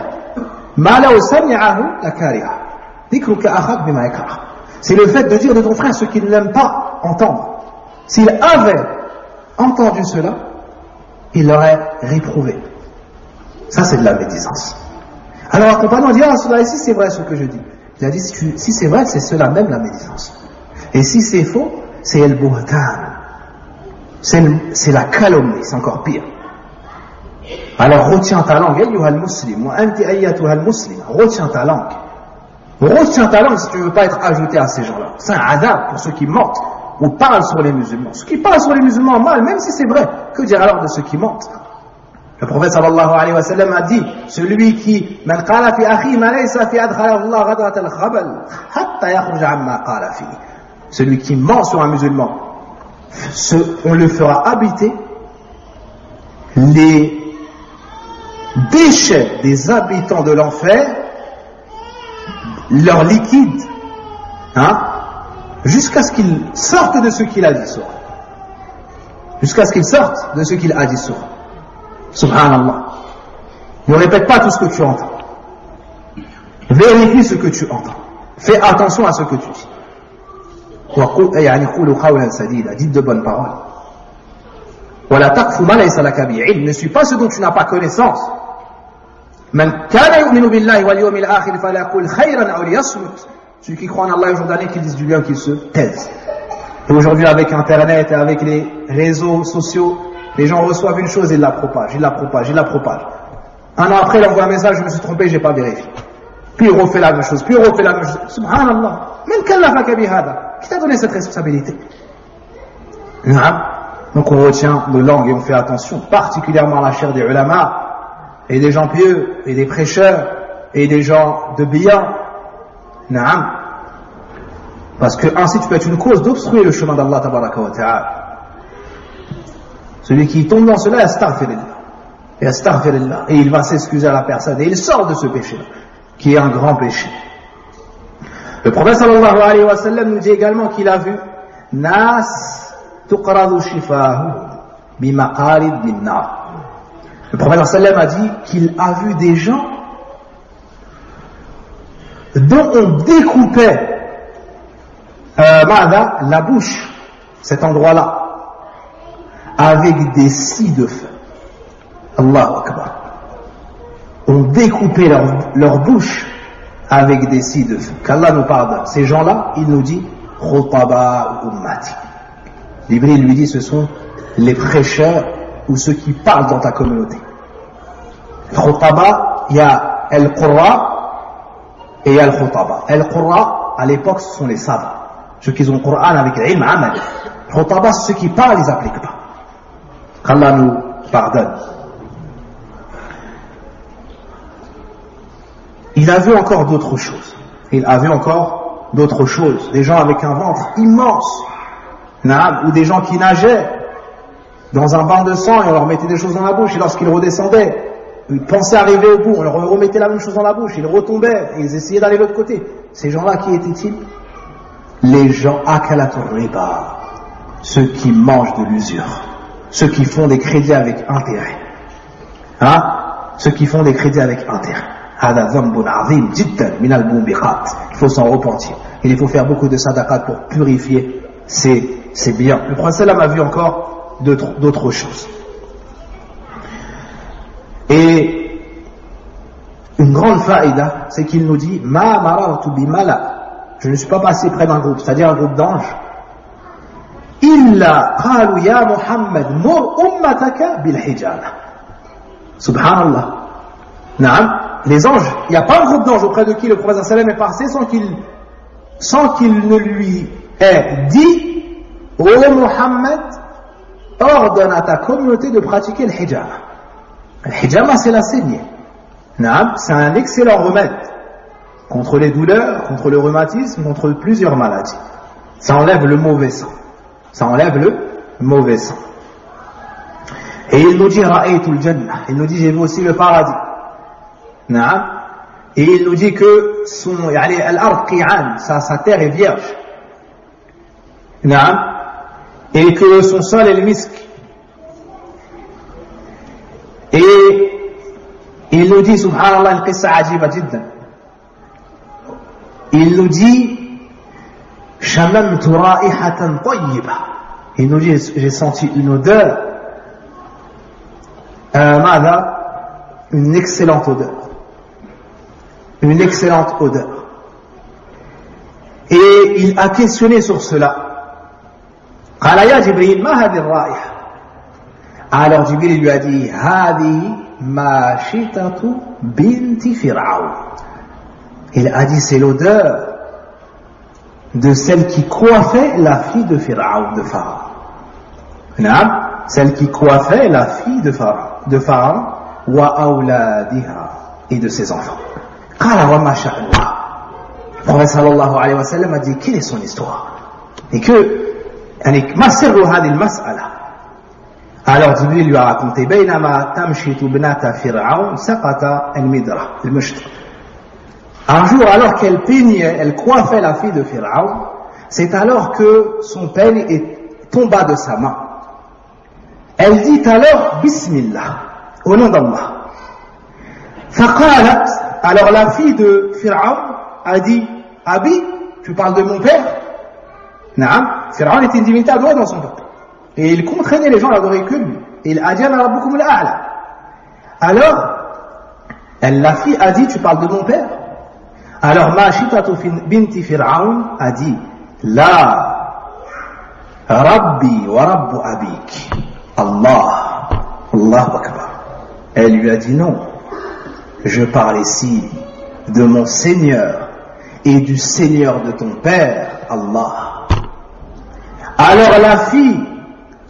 c'est le fait de dire de ton frère ce qu'il n'aime pas entendre. S'il avait entendu cela, il l'aurait réprouvé. Ça c'est de la médisance. Alors un compagnon dit ici c'est vrai ce que je dis. Il a dit si c'est vrai, c'est cela même la médisance. Et si c'est faux, c'est el buhtan. C'est la calomnie, c'est encore pire. Alors retiens ta langue, ayyuhal muslim, wa anti ayyatuhal muslim, retiens ta langue. Retiens ta langue si tu ne veux pas être ajouté à ces gens-là. C'est un adab pour ceux qui mentent ou parlent sur les musulmans. Ceux qui parlent sur les musulmans mal, même si c'est vrai, que dire alors de ceux qui mentent? Le prophète sallallahu alayhi wa sallam a dit, celui qui man qala fi akhi ma laysa fi adkhalahu Allah ghadrat al-khabal hatta yakhruj amma qala fi. Celui qui ment sur un musulman, on le fera habiter les déchets des habitants de l'enfer, leur liquide, jusqu'à ce qu'il sorte de ce qu'il a dit sur. Jusqu'à ce qu'il sorte de ce qu'il a dit sur. Subhanallah. Ne répète pas tout ce que tu entends. Vérifie ce que tu entends. Fais attention à ce que tu dis. Dites de bonnes paroles. Ne suis pas ce dont tu n'as pas connaissance. Celui qui croit en Allah et au jour dernier, qu'il dise du bien, qu'il se taise. Et aujourd'hui, avec Internet et avec les réseaux sociaux, les gens reçoivent une chose et ils la propagent, ils la propagent. Un an après, il envoie un message, je me suis trompé, j'ai pas vérifié. Puis il refait la même chose, Subhanallah. Qui t'a donné cette responsabilité? Donc on retient nos langues et on fait attention, particulièrement à la chair des ulama, et des gens pieux, et des prêcheurs, et des gens de bien. Naam. Parce que ainsi tu peux être une cause d'obstruer le chemin d'Allah tabaraka wa ta'ala. Celui qui tombe dans cela, astaghfirullah, et il va s'excuser à la personne, et il sort de ce péché-là, qui est un grand péché. Le prophète sallallahu alayhi wa sallam nous dit également qu'il a vu Nas tuqradu shifahu bimaqarid min nar. Le prophète sallallahu alayhi wa sallam a dit qu'il a vu des gens dont on découpait la bouche, cet endroit-là, avec des scies de feu. Allahu Akbar. On découpait leur bouche avec des scies de feu. Qu'Allah nous pardonne. Ces gens-là, il nous dit Khutaba ummati. Jibril lui dit ce sont les prêcheurs ou ceux qui parlent dans ta communauté. Khutaba, il y a al-Qurra et il y a al-Khutaba. Al-Qurra, à l'époque, ce sont les savants. Ceux qui ont le Coran avec ilm amal. Khutaba, c'est ceux qui parlent, ils n'appliquent pas. Qu'Allah nous pardonne. Il a vu encore d'autres choses. Il a vu encore d'autres choses. Des gens avec un ventre immense. Ou des gens qui nageaient dans un bain de sang et on leur mettait des choses dans la bouche. Et lorsqu'ils redescendaient, ils pensaient arriver au bout, on leur remettait la même chose dans la bouche. Ils retombaient et ils essayaient d'aller de l'autre côté. Ces gens-là, qui étaient-ils? Les gens akalatur riba, ceux qui mangent de l'usure, ceux qui font des crédits avec intérêt. Ceux qui font des crédits avec intérêt. Il faut s'en repentir. Il faut faire beaucoup de sadaqat pour purifier ses biens. Le prophète sallam a vu encore d'autres choses. Et une grande faïda, c'est qu'il nous dit Ma marartu bimala. Je ne suis pas passé près d'un groupe, c'est-à-dire un groupe d'anges. Illa qalu ya Muhammad mur ummataka bil hijama. Subhanallah. Naam. Les anges, il n'y a pas un groupe d'anges auprès de qui le prophète sallam est passé sans qu'il ne lui ait dit ô Muhammad, ordonne à ta communauté de pratiquer le hijama. Le hijama, c'est la saignée. Naam, c'est un excellent remède contre les douleurs, contre le rhumatisme, contre plusieurs maladies. Ça enlève le mauvais sang. Ça enlève le mauvais sang. Et il nous dit Ra'aytul Jannah. Il nous dit j'ai vu aussi le paradis. Naam. Et il nous dit que son al-ard qi'an, sa terre est vierge. Naam. Et que son sol est le misk. Et il nous dit subhanallah al-qissa ajiba jiddan. Il nous dit shamamtu ra'ihatan tayyiba. Il nous dit j'ai senti une odeur une excellente odeur. Une excellente odeur. Et il a questionné sur cela. قال يا جبريل ما هذه الرائحة. Alors Jibril lui a dit هذه ماشطة بنت فرعون. Il a dit c'est l'odeur de celle qui coiffait la fille de Pharaon, de Pharaon. Naam, celle qui coiffait la fille de Pharaon, wa awladiha, et de ses enfants. Qala wa ma sha'nuha. Le prophète sallallahu alayhi wa sallam a dit quelle est son histoire et que ma sirru hadhihi al-mas'ala. Alors Jibril lui a raconté baynama tamshitu binata Pharaon saqata al-midra al-musht. Un jour, alors qu'elle peignait, elle coiffait la fille de Pharaon, c'est alors que son peigne tomba de sa main. Elle dit alors Bismillah, au nom d'Allah. Faqalat, alors la fille de Pharaon a dit Abi, tu parles de mon père? Naam, Pharaon était une divinité à droite dans son peuple. Et il contraignait les gens à l'adorer que lui. Et il a dit Rabbukum al-a'la. Alors, la fille a dit tu parles de mon père? Alors Mashitatu binti Fir'aun a dit La Rabbi wa Rabbu Abik Allah Allahu Akbar. Elle lui a dit non, je parle ici de mon Seigneur et du Seigneur de ton père Allah. Alors la fille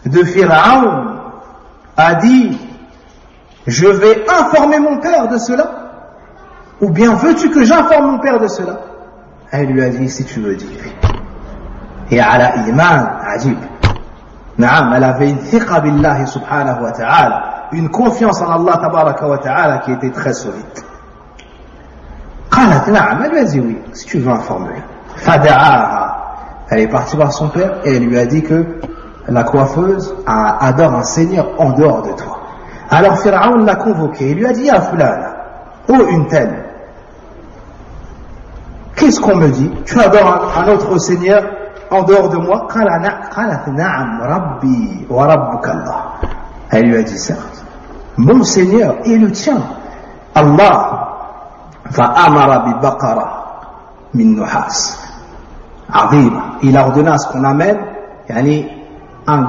de Pharaon a dit je vais informer mon père de cela, ou bien veux-tu que j'informe mon père de cela? Elle lui a dit si tu veux dire. Et ala iman ajib. Naam, elle avait une thiqa billahi subhanahu wa ta'ala, une confiance en Allah tabaraka wa ta'ala qui était très solide. Qalat na'am, elle lui a dit oui, si tu veux informer. Fada'aha. Elle est partie voir son père et elle lui a dit que la coiffeuse adore un seigneur en dehors de toi. Alors Pharaon l'a convoqué et lui a dit à fulana, oh une telle, qu'est-ce qu'on me dit? Tu adores un autre seigneur en dehors de moi? Qalat na'am rabbi wa rabbuka Allah. Elle lui a dit certes, mon seigneur et le tien, Allah. Fa'amara bi baqara min nuhas. Il a ordonné à ce qu'on amène une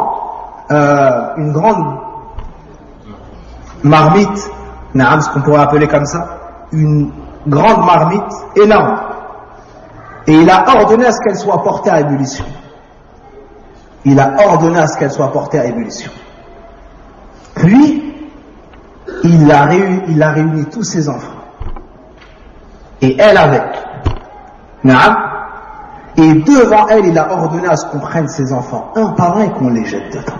grande marmite, ce qu'on pourrait appeler comme ça, une grande marmite énorme. Et il a ordonné à ce qu'elle soit portée à ébullition. Il a ordonné à ce qu'elle soit portée à ébullition. Puis, il a réuni tous ses enfants. Et elle avec. Et devant elle, il a ordonné à ce qu'on prenne ses enfants un par un et qu'on les jette dedans.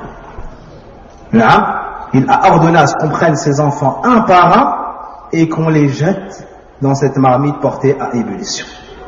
Il a ordonné à ce qu'on prenne ses enfants un par un et qu'on les jette dans cette marmite portée à ébullition.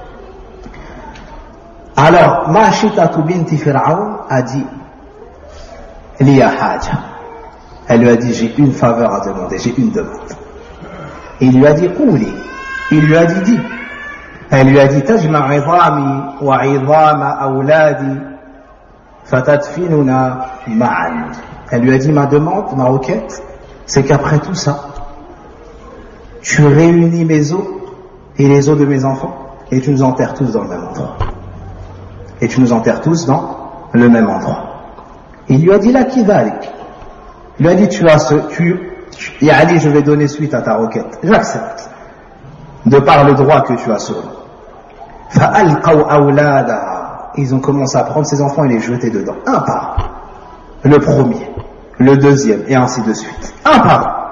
Alors, Ma'shitatu binti Fir'aun a dit Liya haja. Elle lui a dit j'ai une faveur à demander, j'ai une demande. Et il lui a dit Qouli. Il lui a dit dis. Elle lui a dit Tajma' 'idhami wa 'idhama awladi fatadfinuna ma'an. Elle lui a dit ma demande, ma requête, c'est qu'après tout ça, tu réunis mes os et les os de mes enfants et tu nous enterres tous dans le même endroit. Et tu nous enterres tous dans le même endroit. Il lui a dit la kidhalik. Il lui a dit je vais donner suite à ta requête. J'accepte. De par le droit que tu as sur nous. Fa'alqaw awladaha. Ils ont commencé à prendre ses enfants et les jeter dedans, un par un. Le premier, le deuxième, et ainsi de suite. Un par un.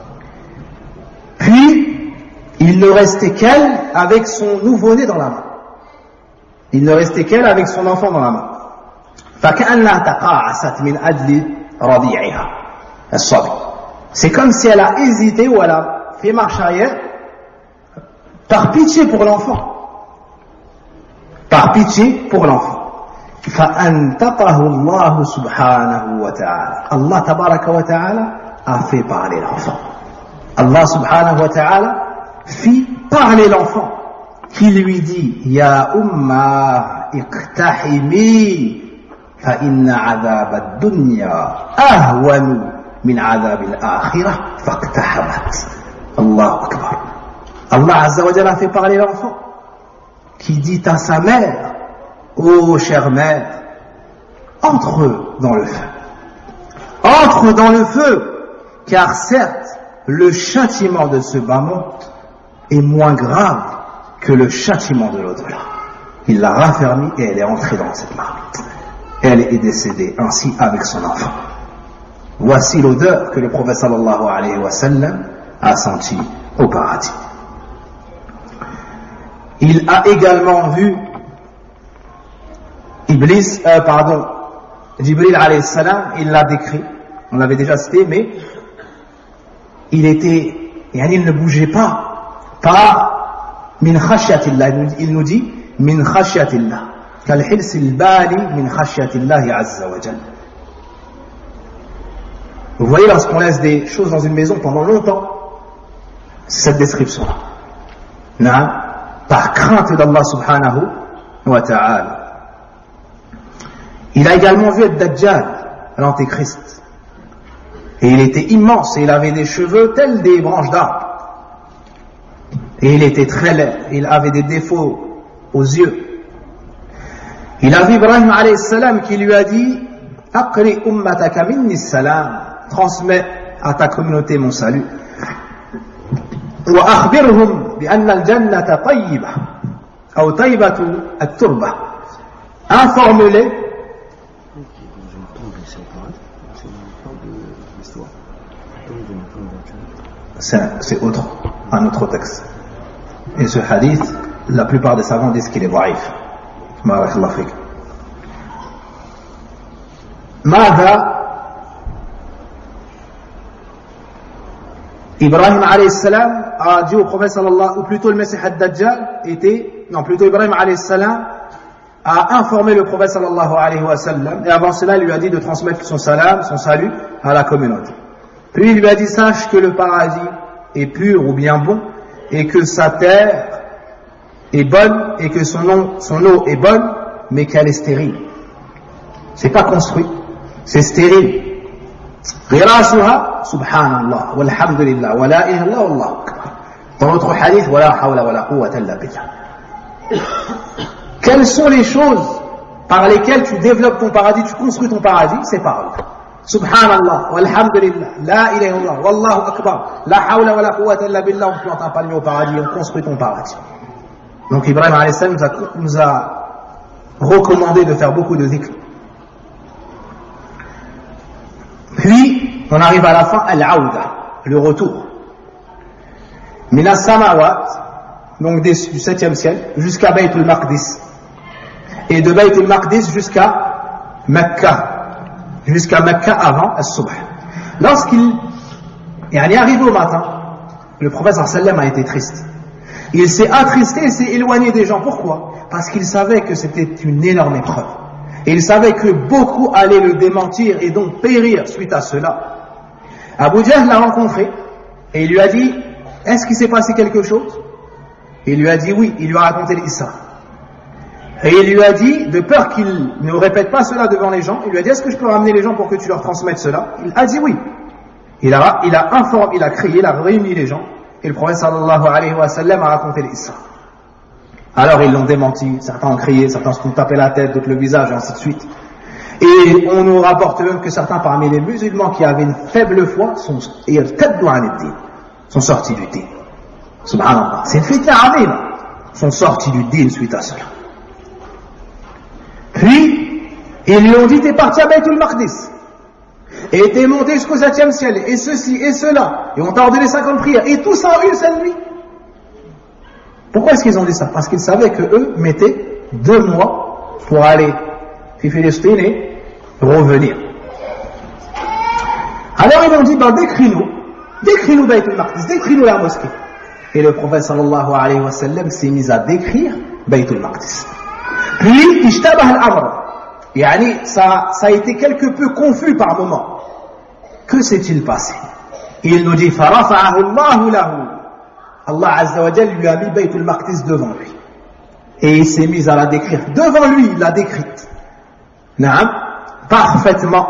Puis, il ne restait qu'elle avec son nouveau-né dans la main. Il ne restait qu'elle avec son enfant dans la main. فَكَأَنَّهَا تَقَاعَسَتْ مِنْ أَجْلِ رَضِيعِهَا. C'est comme si elle a hésité ou elle a fait marche arrière par pitié pour l'enfant. Par pitié pour l'enfant. فَأَنْتَقَهُ اللَّهُ سُبْحَانَهُ وَتَعَالَى. Allah tabaraka wa ta'ala a fait parler l'enfant. Allah subhanahu wa ta'ala fit parler l'enfant qui lui dit Ya umma iqtahimi fa inna 'adhab ad-dunya ahwanu min 'adhab al-akhirah faqtahamat. Allahu akbar. Allah Azza wa Jalla a fait parler l'enfant qui dit à sa mère ô chère mère, entre dans le feu. Entre dans le feu, car certes, le châtiment de ce bas monde est moins grave que le châtiment de l'au-delà. Il l'a raffermi et elle est entrée dans cette marmite. Elle est décédée ainsi avec son enfant. Voici l'odeur que le prophète sallallahu alayhi wa sallam a sentie au paradis. Il a également vu Jibril alayhi salam, il l'a décrit, on l'avait déjà cité, mais il ne bougeait pas par min khashyatillah. Il nous dit min khashyatillah, kal hirs al bali min khashyatillah azza wa jalla. Vous voyez, lorsqu'on laisse des choses dans une maison pendant longtemps, c'est cette description-là. Par crainte d'Allah subhanahu wa ta'ala. Il a également vu Ad-Dajjal, l'Antéchrist. Et il était immense, et il avait des cheveux tels des branches d'arbre. Et il était très laid, il avait des défauts aux yeux. Il a vu Ibrahim alayhi salam qui lui a dit Aqri ummataka minni salam, transmets à ta communauté mon salut. Wa akhbirhum bi anna al-jannata tayyibah, ou tayyibatu at-turba. Informe-les C'est autre, un autre texte. Et ce hadith, la plupart des savants disent qu'il est da'if. Barakallahu fik. Mada Ibrahim alayhi salam a dit au prophète sallallahu, ou plutôt le Messie ad-Dajjal était, non plutôt Ibrahim alayhi salam a informé le prophète sallallahu alayhi wa sallam, et avant cela il lui a dit de transmettre son salam, son salut à la communauté. Puis il lui a dit, sache que le paradis est pur ou bien bon, et que sa terre est bonne, et que son eau est bonne, mais qu'elle est stérile. C'est pas construit, c'est stérile. Ghirasuha, subhanallah, walhamdulillah, wa la ilaha illallah, wallahu akbar. Dans notre hadith, wa la hawla wa la quwwata illa billah. Quelles sont les choses par lesquelles tu développes ton paradis, tu construis ton paradis? Ces paroles. Subhanallah, walhamdulillah, la ilaha illallah, wallahu akbar, la hawla wa la quwwata illa billah. On plante un palmier au paradis, on construit ton paradis. Donc Ibrahim alayhi salam nous a recommandé de faire beaucoup de dhikr. Puis, on arrive à la fin, al-aouda, le retour. Mina samawat, donc du 7e ciel, jusqu'à Bayt al-Maqdis. Et de Bayt al-Maqdis jusqu'à Mecca avant al-Subh. Lorsqu'il est arrivé au matin, le prophète sallam a été triste. Il s'est attristé et s'est éloigné des gens. Pourquoi? Parce qu'il savait que c'était une énorme épreuve. Et il savait que beaucoup allaient le démentir et donc périr suite à cela. Abu Jahl l'a rencontré et il lui a dit, est-ce qu'il s'est passé quelque chose? Il lui a dit oui, il lui a raconté l'Isra. Et il lui a dit, de peur qu'il ne répète pas cela devant les gens, il lui a dit, est-ce que je peux ramener les gens pour que tu leur transmettes cela? Il a dit oui. Il a crié, il a réuni les gens, et le prophète sallallahu alayhi wa sallam a raconté l'Isra. Alors ils l'ont démenti, certains ont crié, certains se sont tapé la tête, d'autres le visage, et ainsi de suite. Et on nous rapporte même que certains parmi les musulmans qui avaient une faible foi sont sortis du din. Subhanallah. C'est une fitna azim. Sont sortis du din suite à cela. Puis, ils lui ont dit, t'es parti à Baytul Maqdis. Et t'es monté jusqu'au 7e ciel, et ceci, et cela. Et on t'a ordonné 50 prières. Et tout ça en une seule nuit. Pourquoi est-ce qu'ils ont dit ça? Parce qu'ils savaient que eux mettaient 2 mois pour aller en Palestine et revenir. Alors ils ont dit, décris-nous Baytul Maqdis, décris-nous la mosquée. Et le prophète sallallahu alayhi wa sallam s'est mis à décrire Baytul Maqdis. Puis, ishtabah al-amr. Ça a été quelque peu confus par moment. Que s'est-il passé? Il nous dit, farafa'ahu Allahu lahu. Allah Azza wa Jal lui a mis Baytul Maqdis devant lui. Et il s'est mis à la décrire. Devant lui, il l'a décrite. Naam, parfaitement.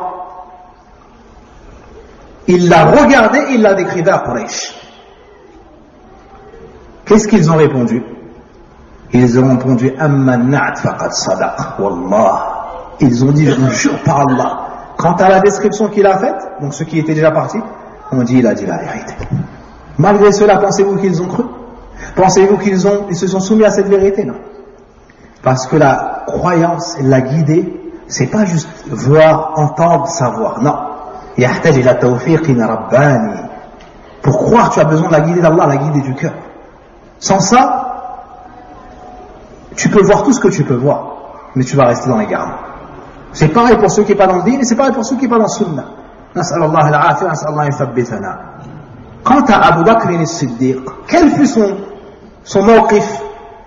Il l'a regardé, il l'a décrit vers Quraysh. Qu'est-ce qu'ils ont répondu? Ils ont répondu, Amma na'at faqad sadaq, wallah. Ils ont dit, je vous jure par Allah. Quant à la description qu'il a faite, donc ceux qui étaient déjà partis, on dit, il a dit la vérité. Malgré cela, pensez-vous qu'ils ont cru? Pensez-vous qu'ils se sont soumis à cette vérité? Non. Parce que la croyance, la guidée, c'est pas juste voir, entendre, savoir. Non. Yahtaj ila tawfiqin rabbani. Pour croire, tu as besoin de la guidée d'Allah, la guidée du cœur. Sans ça, tu peux voir tout ce que tu peux voir, mais tu vas rester dans les gardes. C'est pareil pour ceux qui ne sont pas dans le din et c'est pareil pour ceux qui ne sont pas dans le sunnah. Nas'alullah al-afiyah, nas'alullah yuthabbitana. Quant à Abu Bakr as-Siddiq, quel fut son mawqif?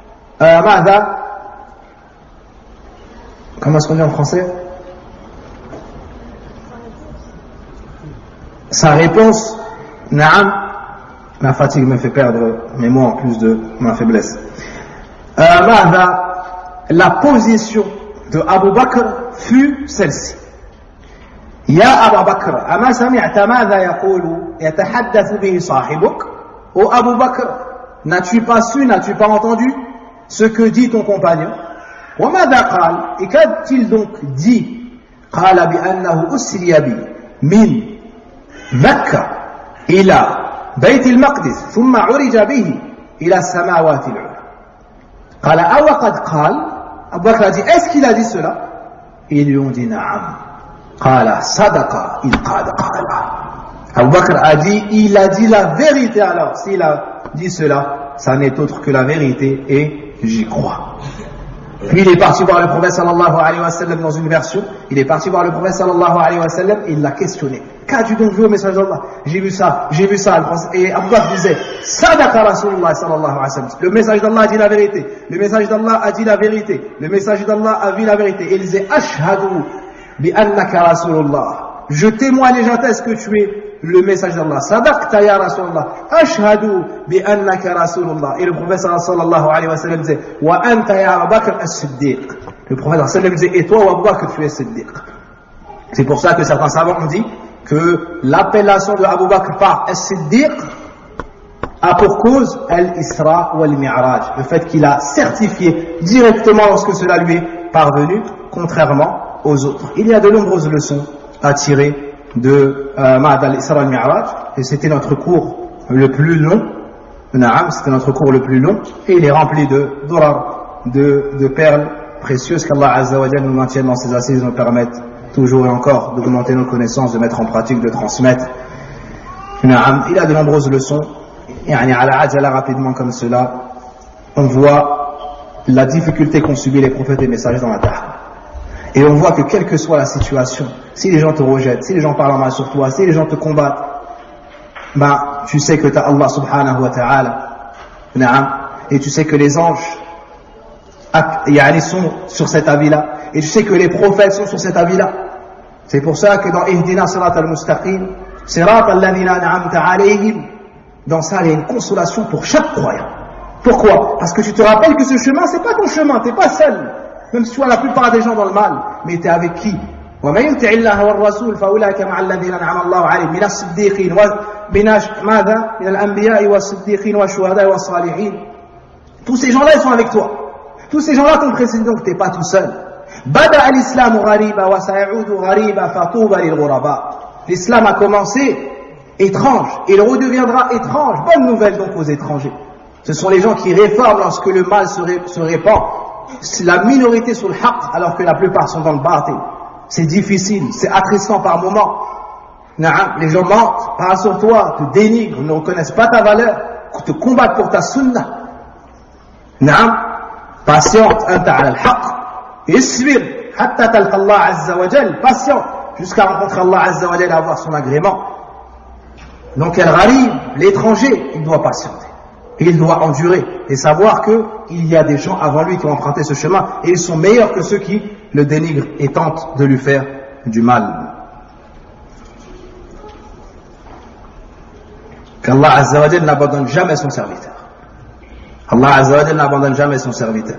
Comment est-ce qu'on dit en français? Sa réponse, na'am, ma fatigue me fait perdre mes mots en plus de ma faiblesse. La position de Abu Bakr fut celle-ci. Ya Abu Bakr, ama sami'ta madha yaqulu yatahaddathu bihi sahibuk? O Abu Bakr, n'as-tu pas su, n'as-tu pas entendu ce que dit ton compagnon? Wa madha qal? Et qu'a-t-il donc dit? Qala bi annahu usriya bi min Makkah ila Bayt al-Maqdis thumma urija bihi ila as-samawati al-ula. Qala aw qad qal? Abu Bakr a dit, est-ce qu'il a dit cela? Ils lui ont dit na'am. قال صدق إن قال قال. Abu Bakr a dit, il a dit la vérité. Alors s'il a dit cela, ça n'est autre que la vérité et j'y crois. Puis il est parti voir le prophète sallallahu alayhi wa sallam dans une version. Il est parti voir le prophète sallallahu alayhi wa sallam et il l'a questionné. Qu'as-tu donc vu au message d'Allah? J'ai vu ça. Et Abu Bakr disait, Sadaqa Rasulullah sallallahu alayhi wa sallam. Le message d'Allah a dit la vérité. Le message d'Allah a dit la vérité. Le message d'Allah a vu la vérité. Et il disait, Ashhadu bi annaka Rasulullah. Je témoigne et j'atteste que tu es le message d'Allah. Sadaqta ya Rasulullah. Ashhadu bi annaka Rasulullah. Et le prophète sallallahu alayhi wa sallam disait, wa anta ya Abu Bakr as-Siddiq. Le prophète sallallahu alayhi wa sallam disait, et toi, Abu Bakr, tu es Siddiq. C'est pour ça que certains savants ont dit que l'appellation de Abu Bakr par as-Siddiq a pour cause al-Isra ou al-Mi'raj. Le fait qu'il a certifié directement lorsque cela lui est parvenu, contrairement aux autres. Il y a de nombreuses leçons à tirer de Ma'ad al-Isra al-Mi'raj, et c'était notre cours le plus long. C'était notre cours le plus long, et il est rempli de durar, de perles précieuses qu'Allah Azza wa Jalla nous maintienne dans ses assises, nous permette toujours et encore d'augmenter nos connaissances, de mettre en pratique, de transmettre. Il y a de nombreuses leçons, et rapidement comme cela, on voit la difficulté qu'ont subi les prophètes et messagers dans la terre. Et on voit que quelle que soit la situation, si les gens te rejettent, si les gens parlent mal sur toi, si les gens te combattent, ben, tu sais que tu as Allah subhanahu wa ta'ala, et tu sais que les anges sont sur cet avis-là, et tu sais que les prophètes sont sur cet avis-là. C'est pour ça que dans Ihdina Sirat al-Mustaqim, Sirat al-Ladhina an'amta alayhim, dans ça il y a une consolation pour chaque croyant. Pourquoi? Parce que tu te rappelles que ce chemin, c'est pas ton chemin, t'es pas seul. Même si tu vois la plupart des gens dans le mal, mais tu es avec qui? وَمَنْ يُطِعِ اللَّهَ وَالرَّسُولَ فَأُولَٰئِكَ مَعَ الَّذِينَ أَنْعَمَ اللَّهُ عَلَيْهِم مِنَ الصِّدِّيقِينَ مِنَ الْأَنْبِيَاءِ وَالصِّدِّيقِينَ وَالشُّهَدَاءِ وَالصَّالِحِينَ. Tous ces gens-là, ils sont avec toi. Tous ces gens-là t'ont précédé, donc tu n'es pas tout seul. بَدَأَ الْإِسْلَامُ غَرِيبًا وَسَيَعُودُ غَرِيبًا فَطُوبَى لِلْغُرَبَاءِ. L'islam a commencé étrange, et il redeviendra étrange. Bonne nouvelle donc aux étrangers. Ce sont les gens qui réforment lorsque le mal se répand. C'est la minorité sur le haqq, alors que la plupart sont dans le batil. C'est difficile, c'est attristant par moments. Les gens mentent, parlent sur toi, te dénigrent, ne reconnaissent pas ta valeur, te combattent pour ta sunnah. Patiente, anta ala al-haqq, isbir, hatta talqa Allah azza wa jal, patiente, jusqu'à rencontrer Allah azza wa jal et avoir son agrément. Donc al-gharib, l'étranger, il doit patienter. Et il doit endurer et savoir qu'il y a des gens avant lui qui ont emprunté ce chemin et ils sont meilleurs que ceux qui le dénigrent et tentent de lui faire du mal. Qu'Allah Azza wa Jalla n'abandonne jamais son serviteur. Allah Azza wa Jalla n'abandonne jamais son serviteur.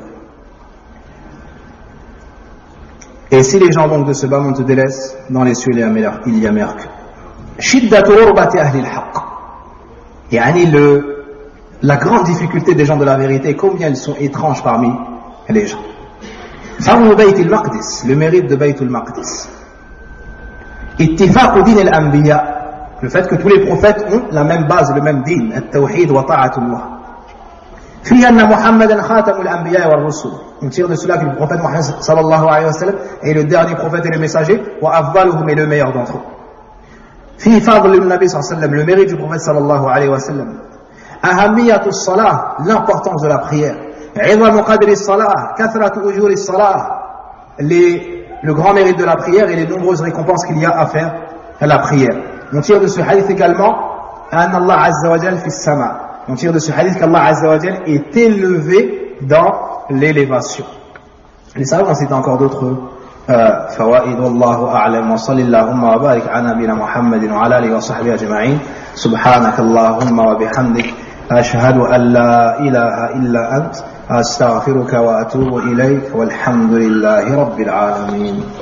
Et si les gens donc de ce bas monde te délaissent, dans les cieux il y a meilleur qu'eux. Shiddatu urbati ahli al-haqq. Yani la grande difficulté des gens de la vérité, combien ils sont étranges parmi les gens. Fadlu Bayt al-Maqdis, le mérite de Bayt al-Maqdis. Ittifaq din al-anbiya, le fait que tous les prophètes ont la même base, le même din, at-tawhid wa ta'atullah. Fi anna Muhammadan khatamul anbiya wa ar-rusul. On tire de cela que le prophète Muhammad sallallahu alayhi wa sallam est le dernier prophète et le messager, wa afdaluhum est le meilleur d'entre eux. Fi fadl al-nabi sallallahu alayhi wa sallam, le mérite du prophète sallallahu alayhi wa sallam. Ahamiyatu salah, l'importance de la prière. Izamu qadri salah, kathratu ujuri salah, le grand mérite de la prière et les nombreuses récompenses qu'il y a à faire à la prière. On tire de ce hadith également an Allah azza wa jal fi sama. On tire de ce hadith qu'Allah azza wa jal est élevé dans l'élévation. Les savants citent encore d'autres فوائد والله أعلم وصل اللهم وبارك على نبينا محمد وعلى آله وصحبه أجمعين سبحانك اللهم وبحمدك أشهد أن لا إله إلا أنت أستغفرك وأتوب إليك والحمد لله رب العالمين.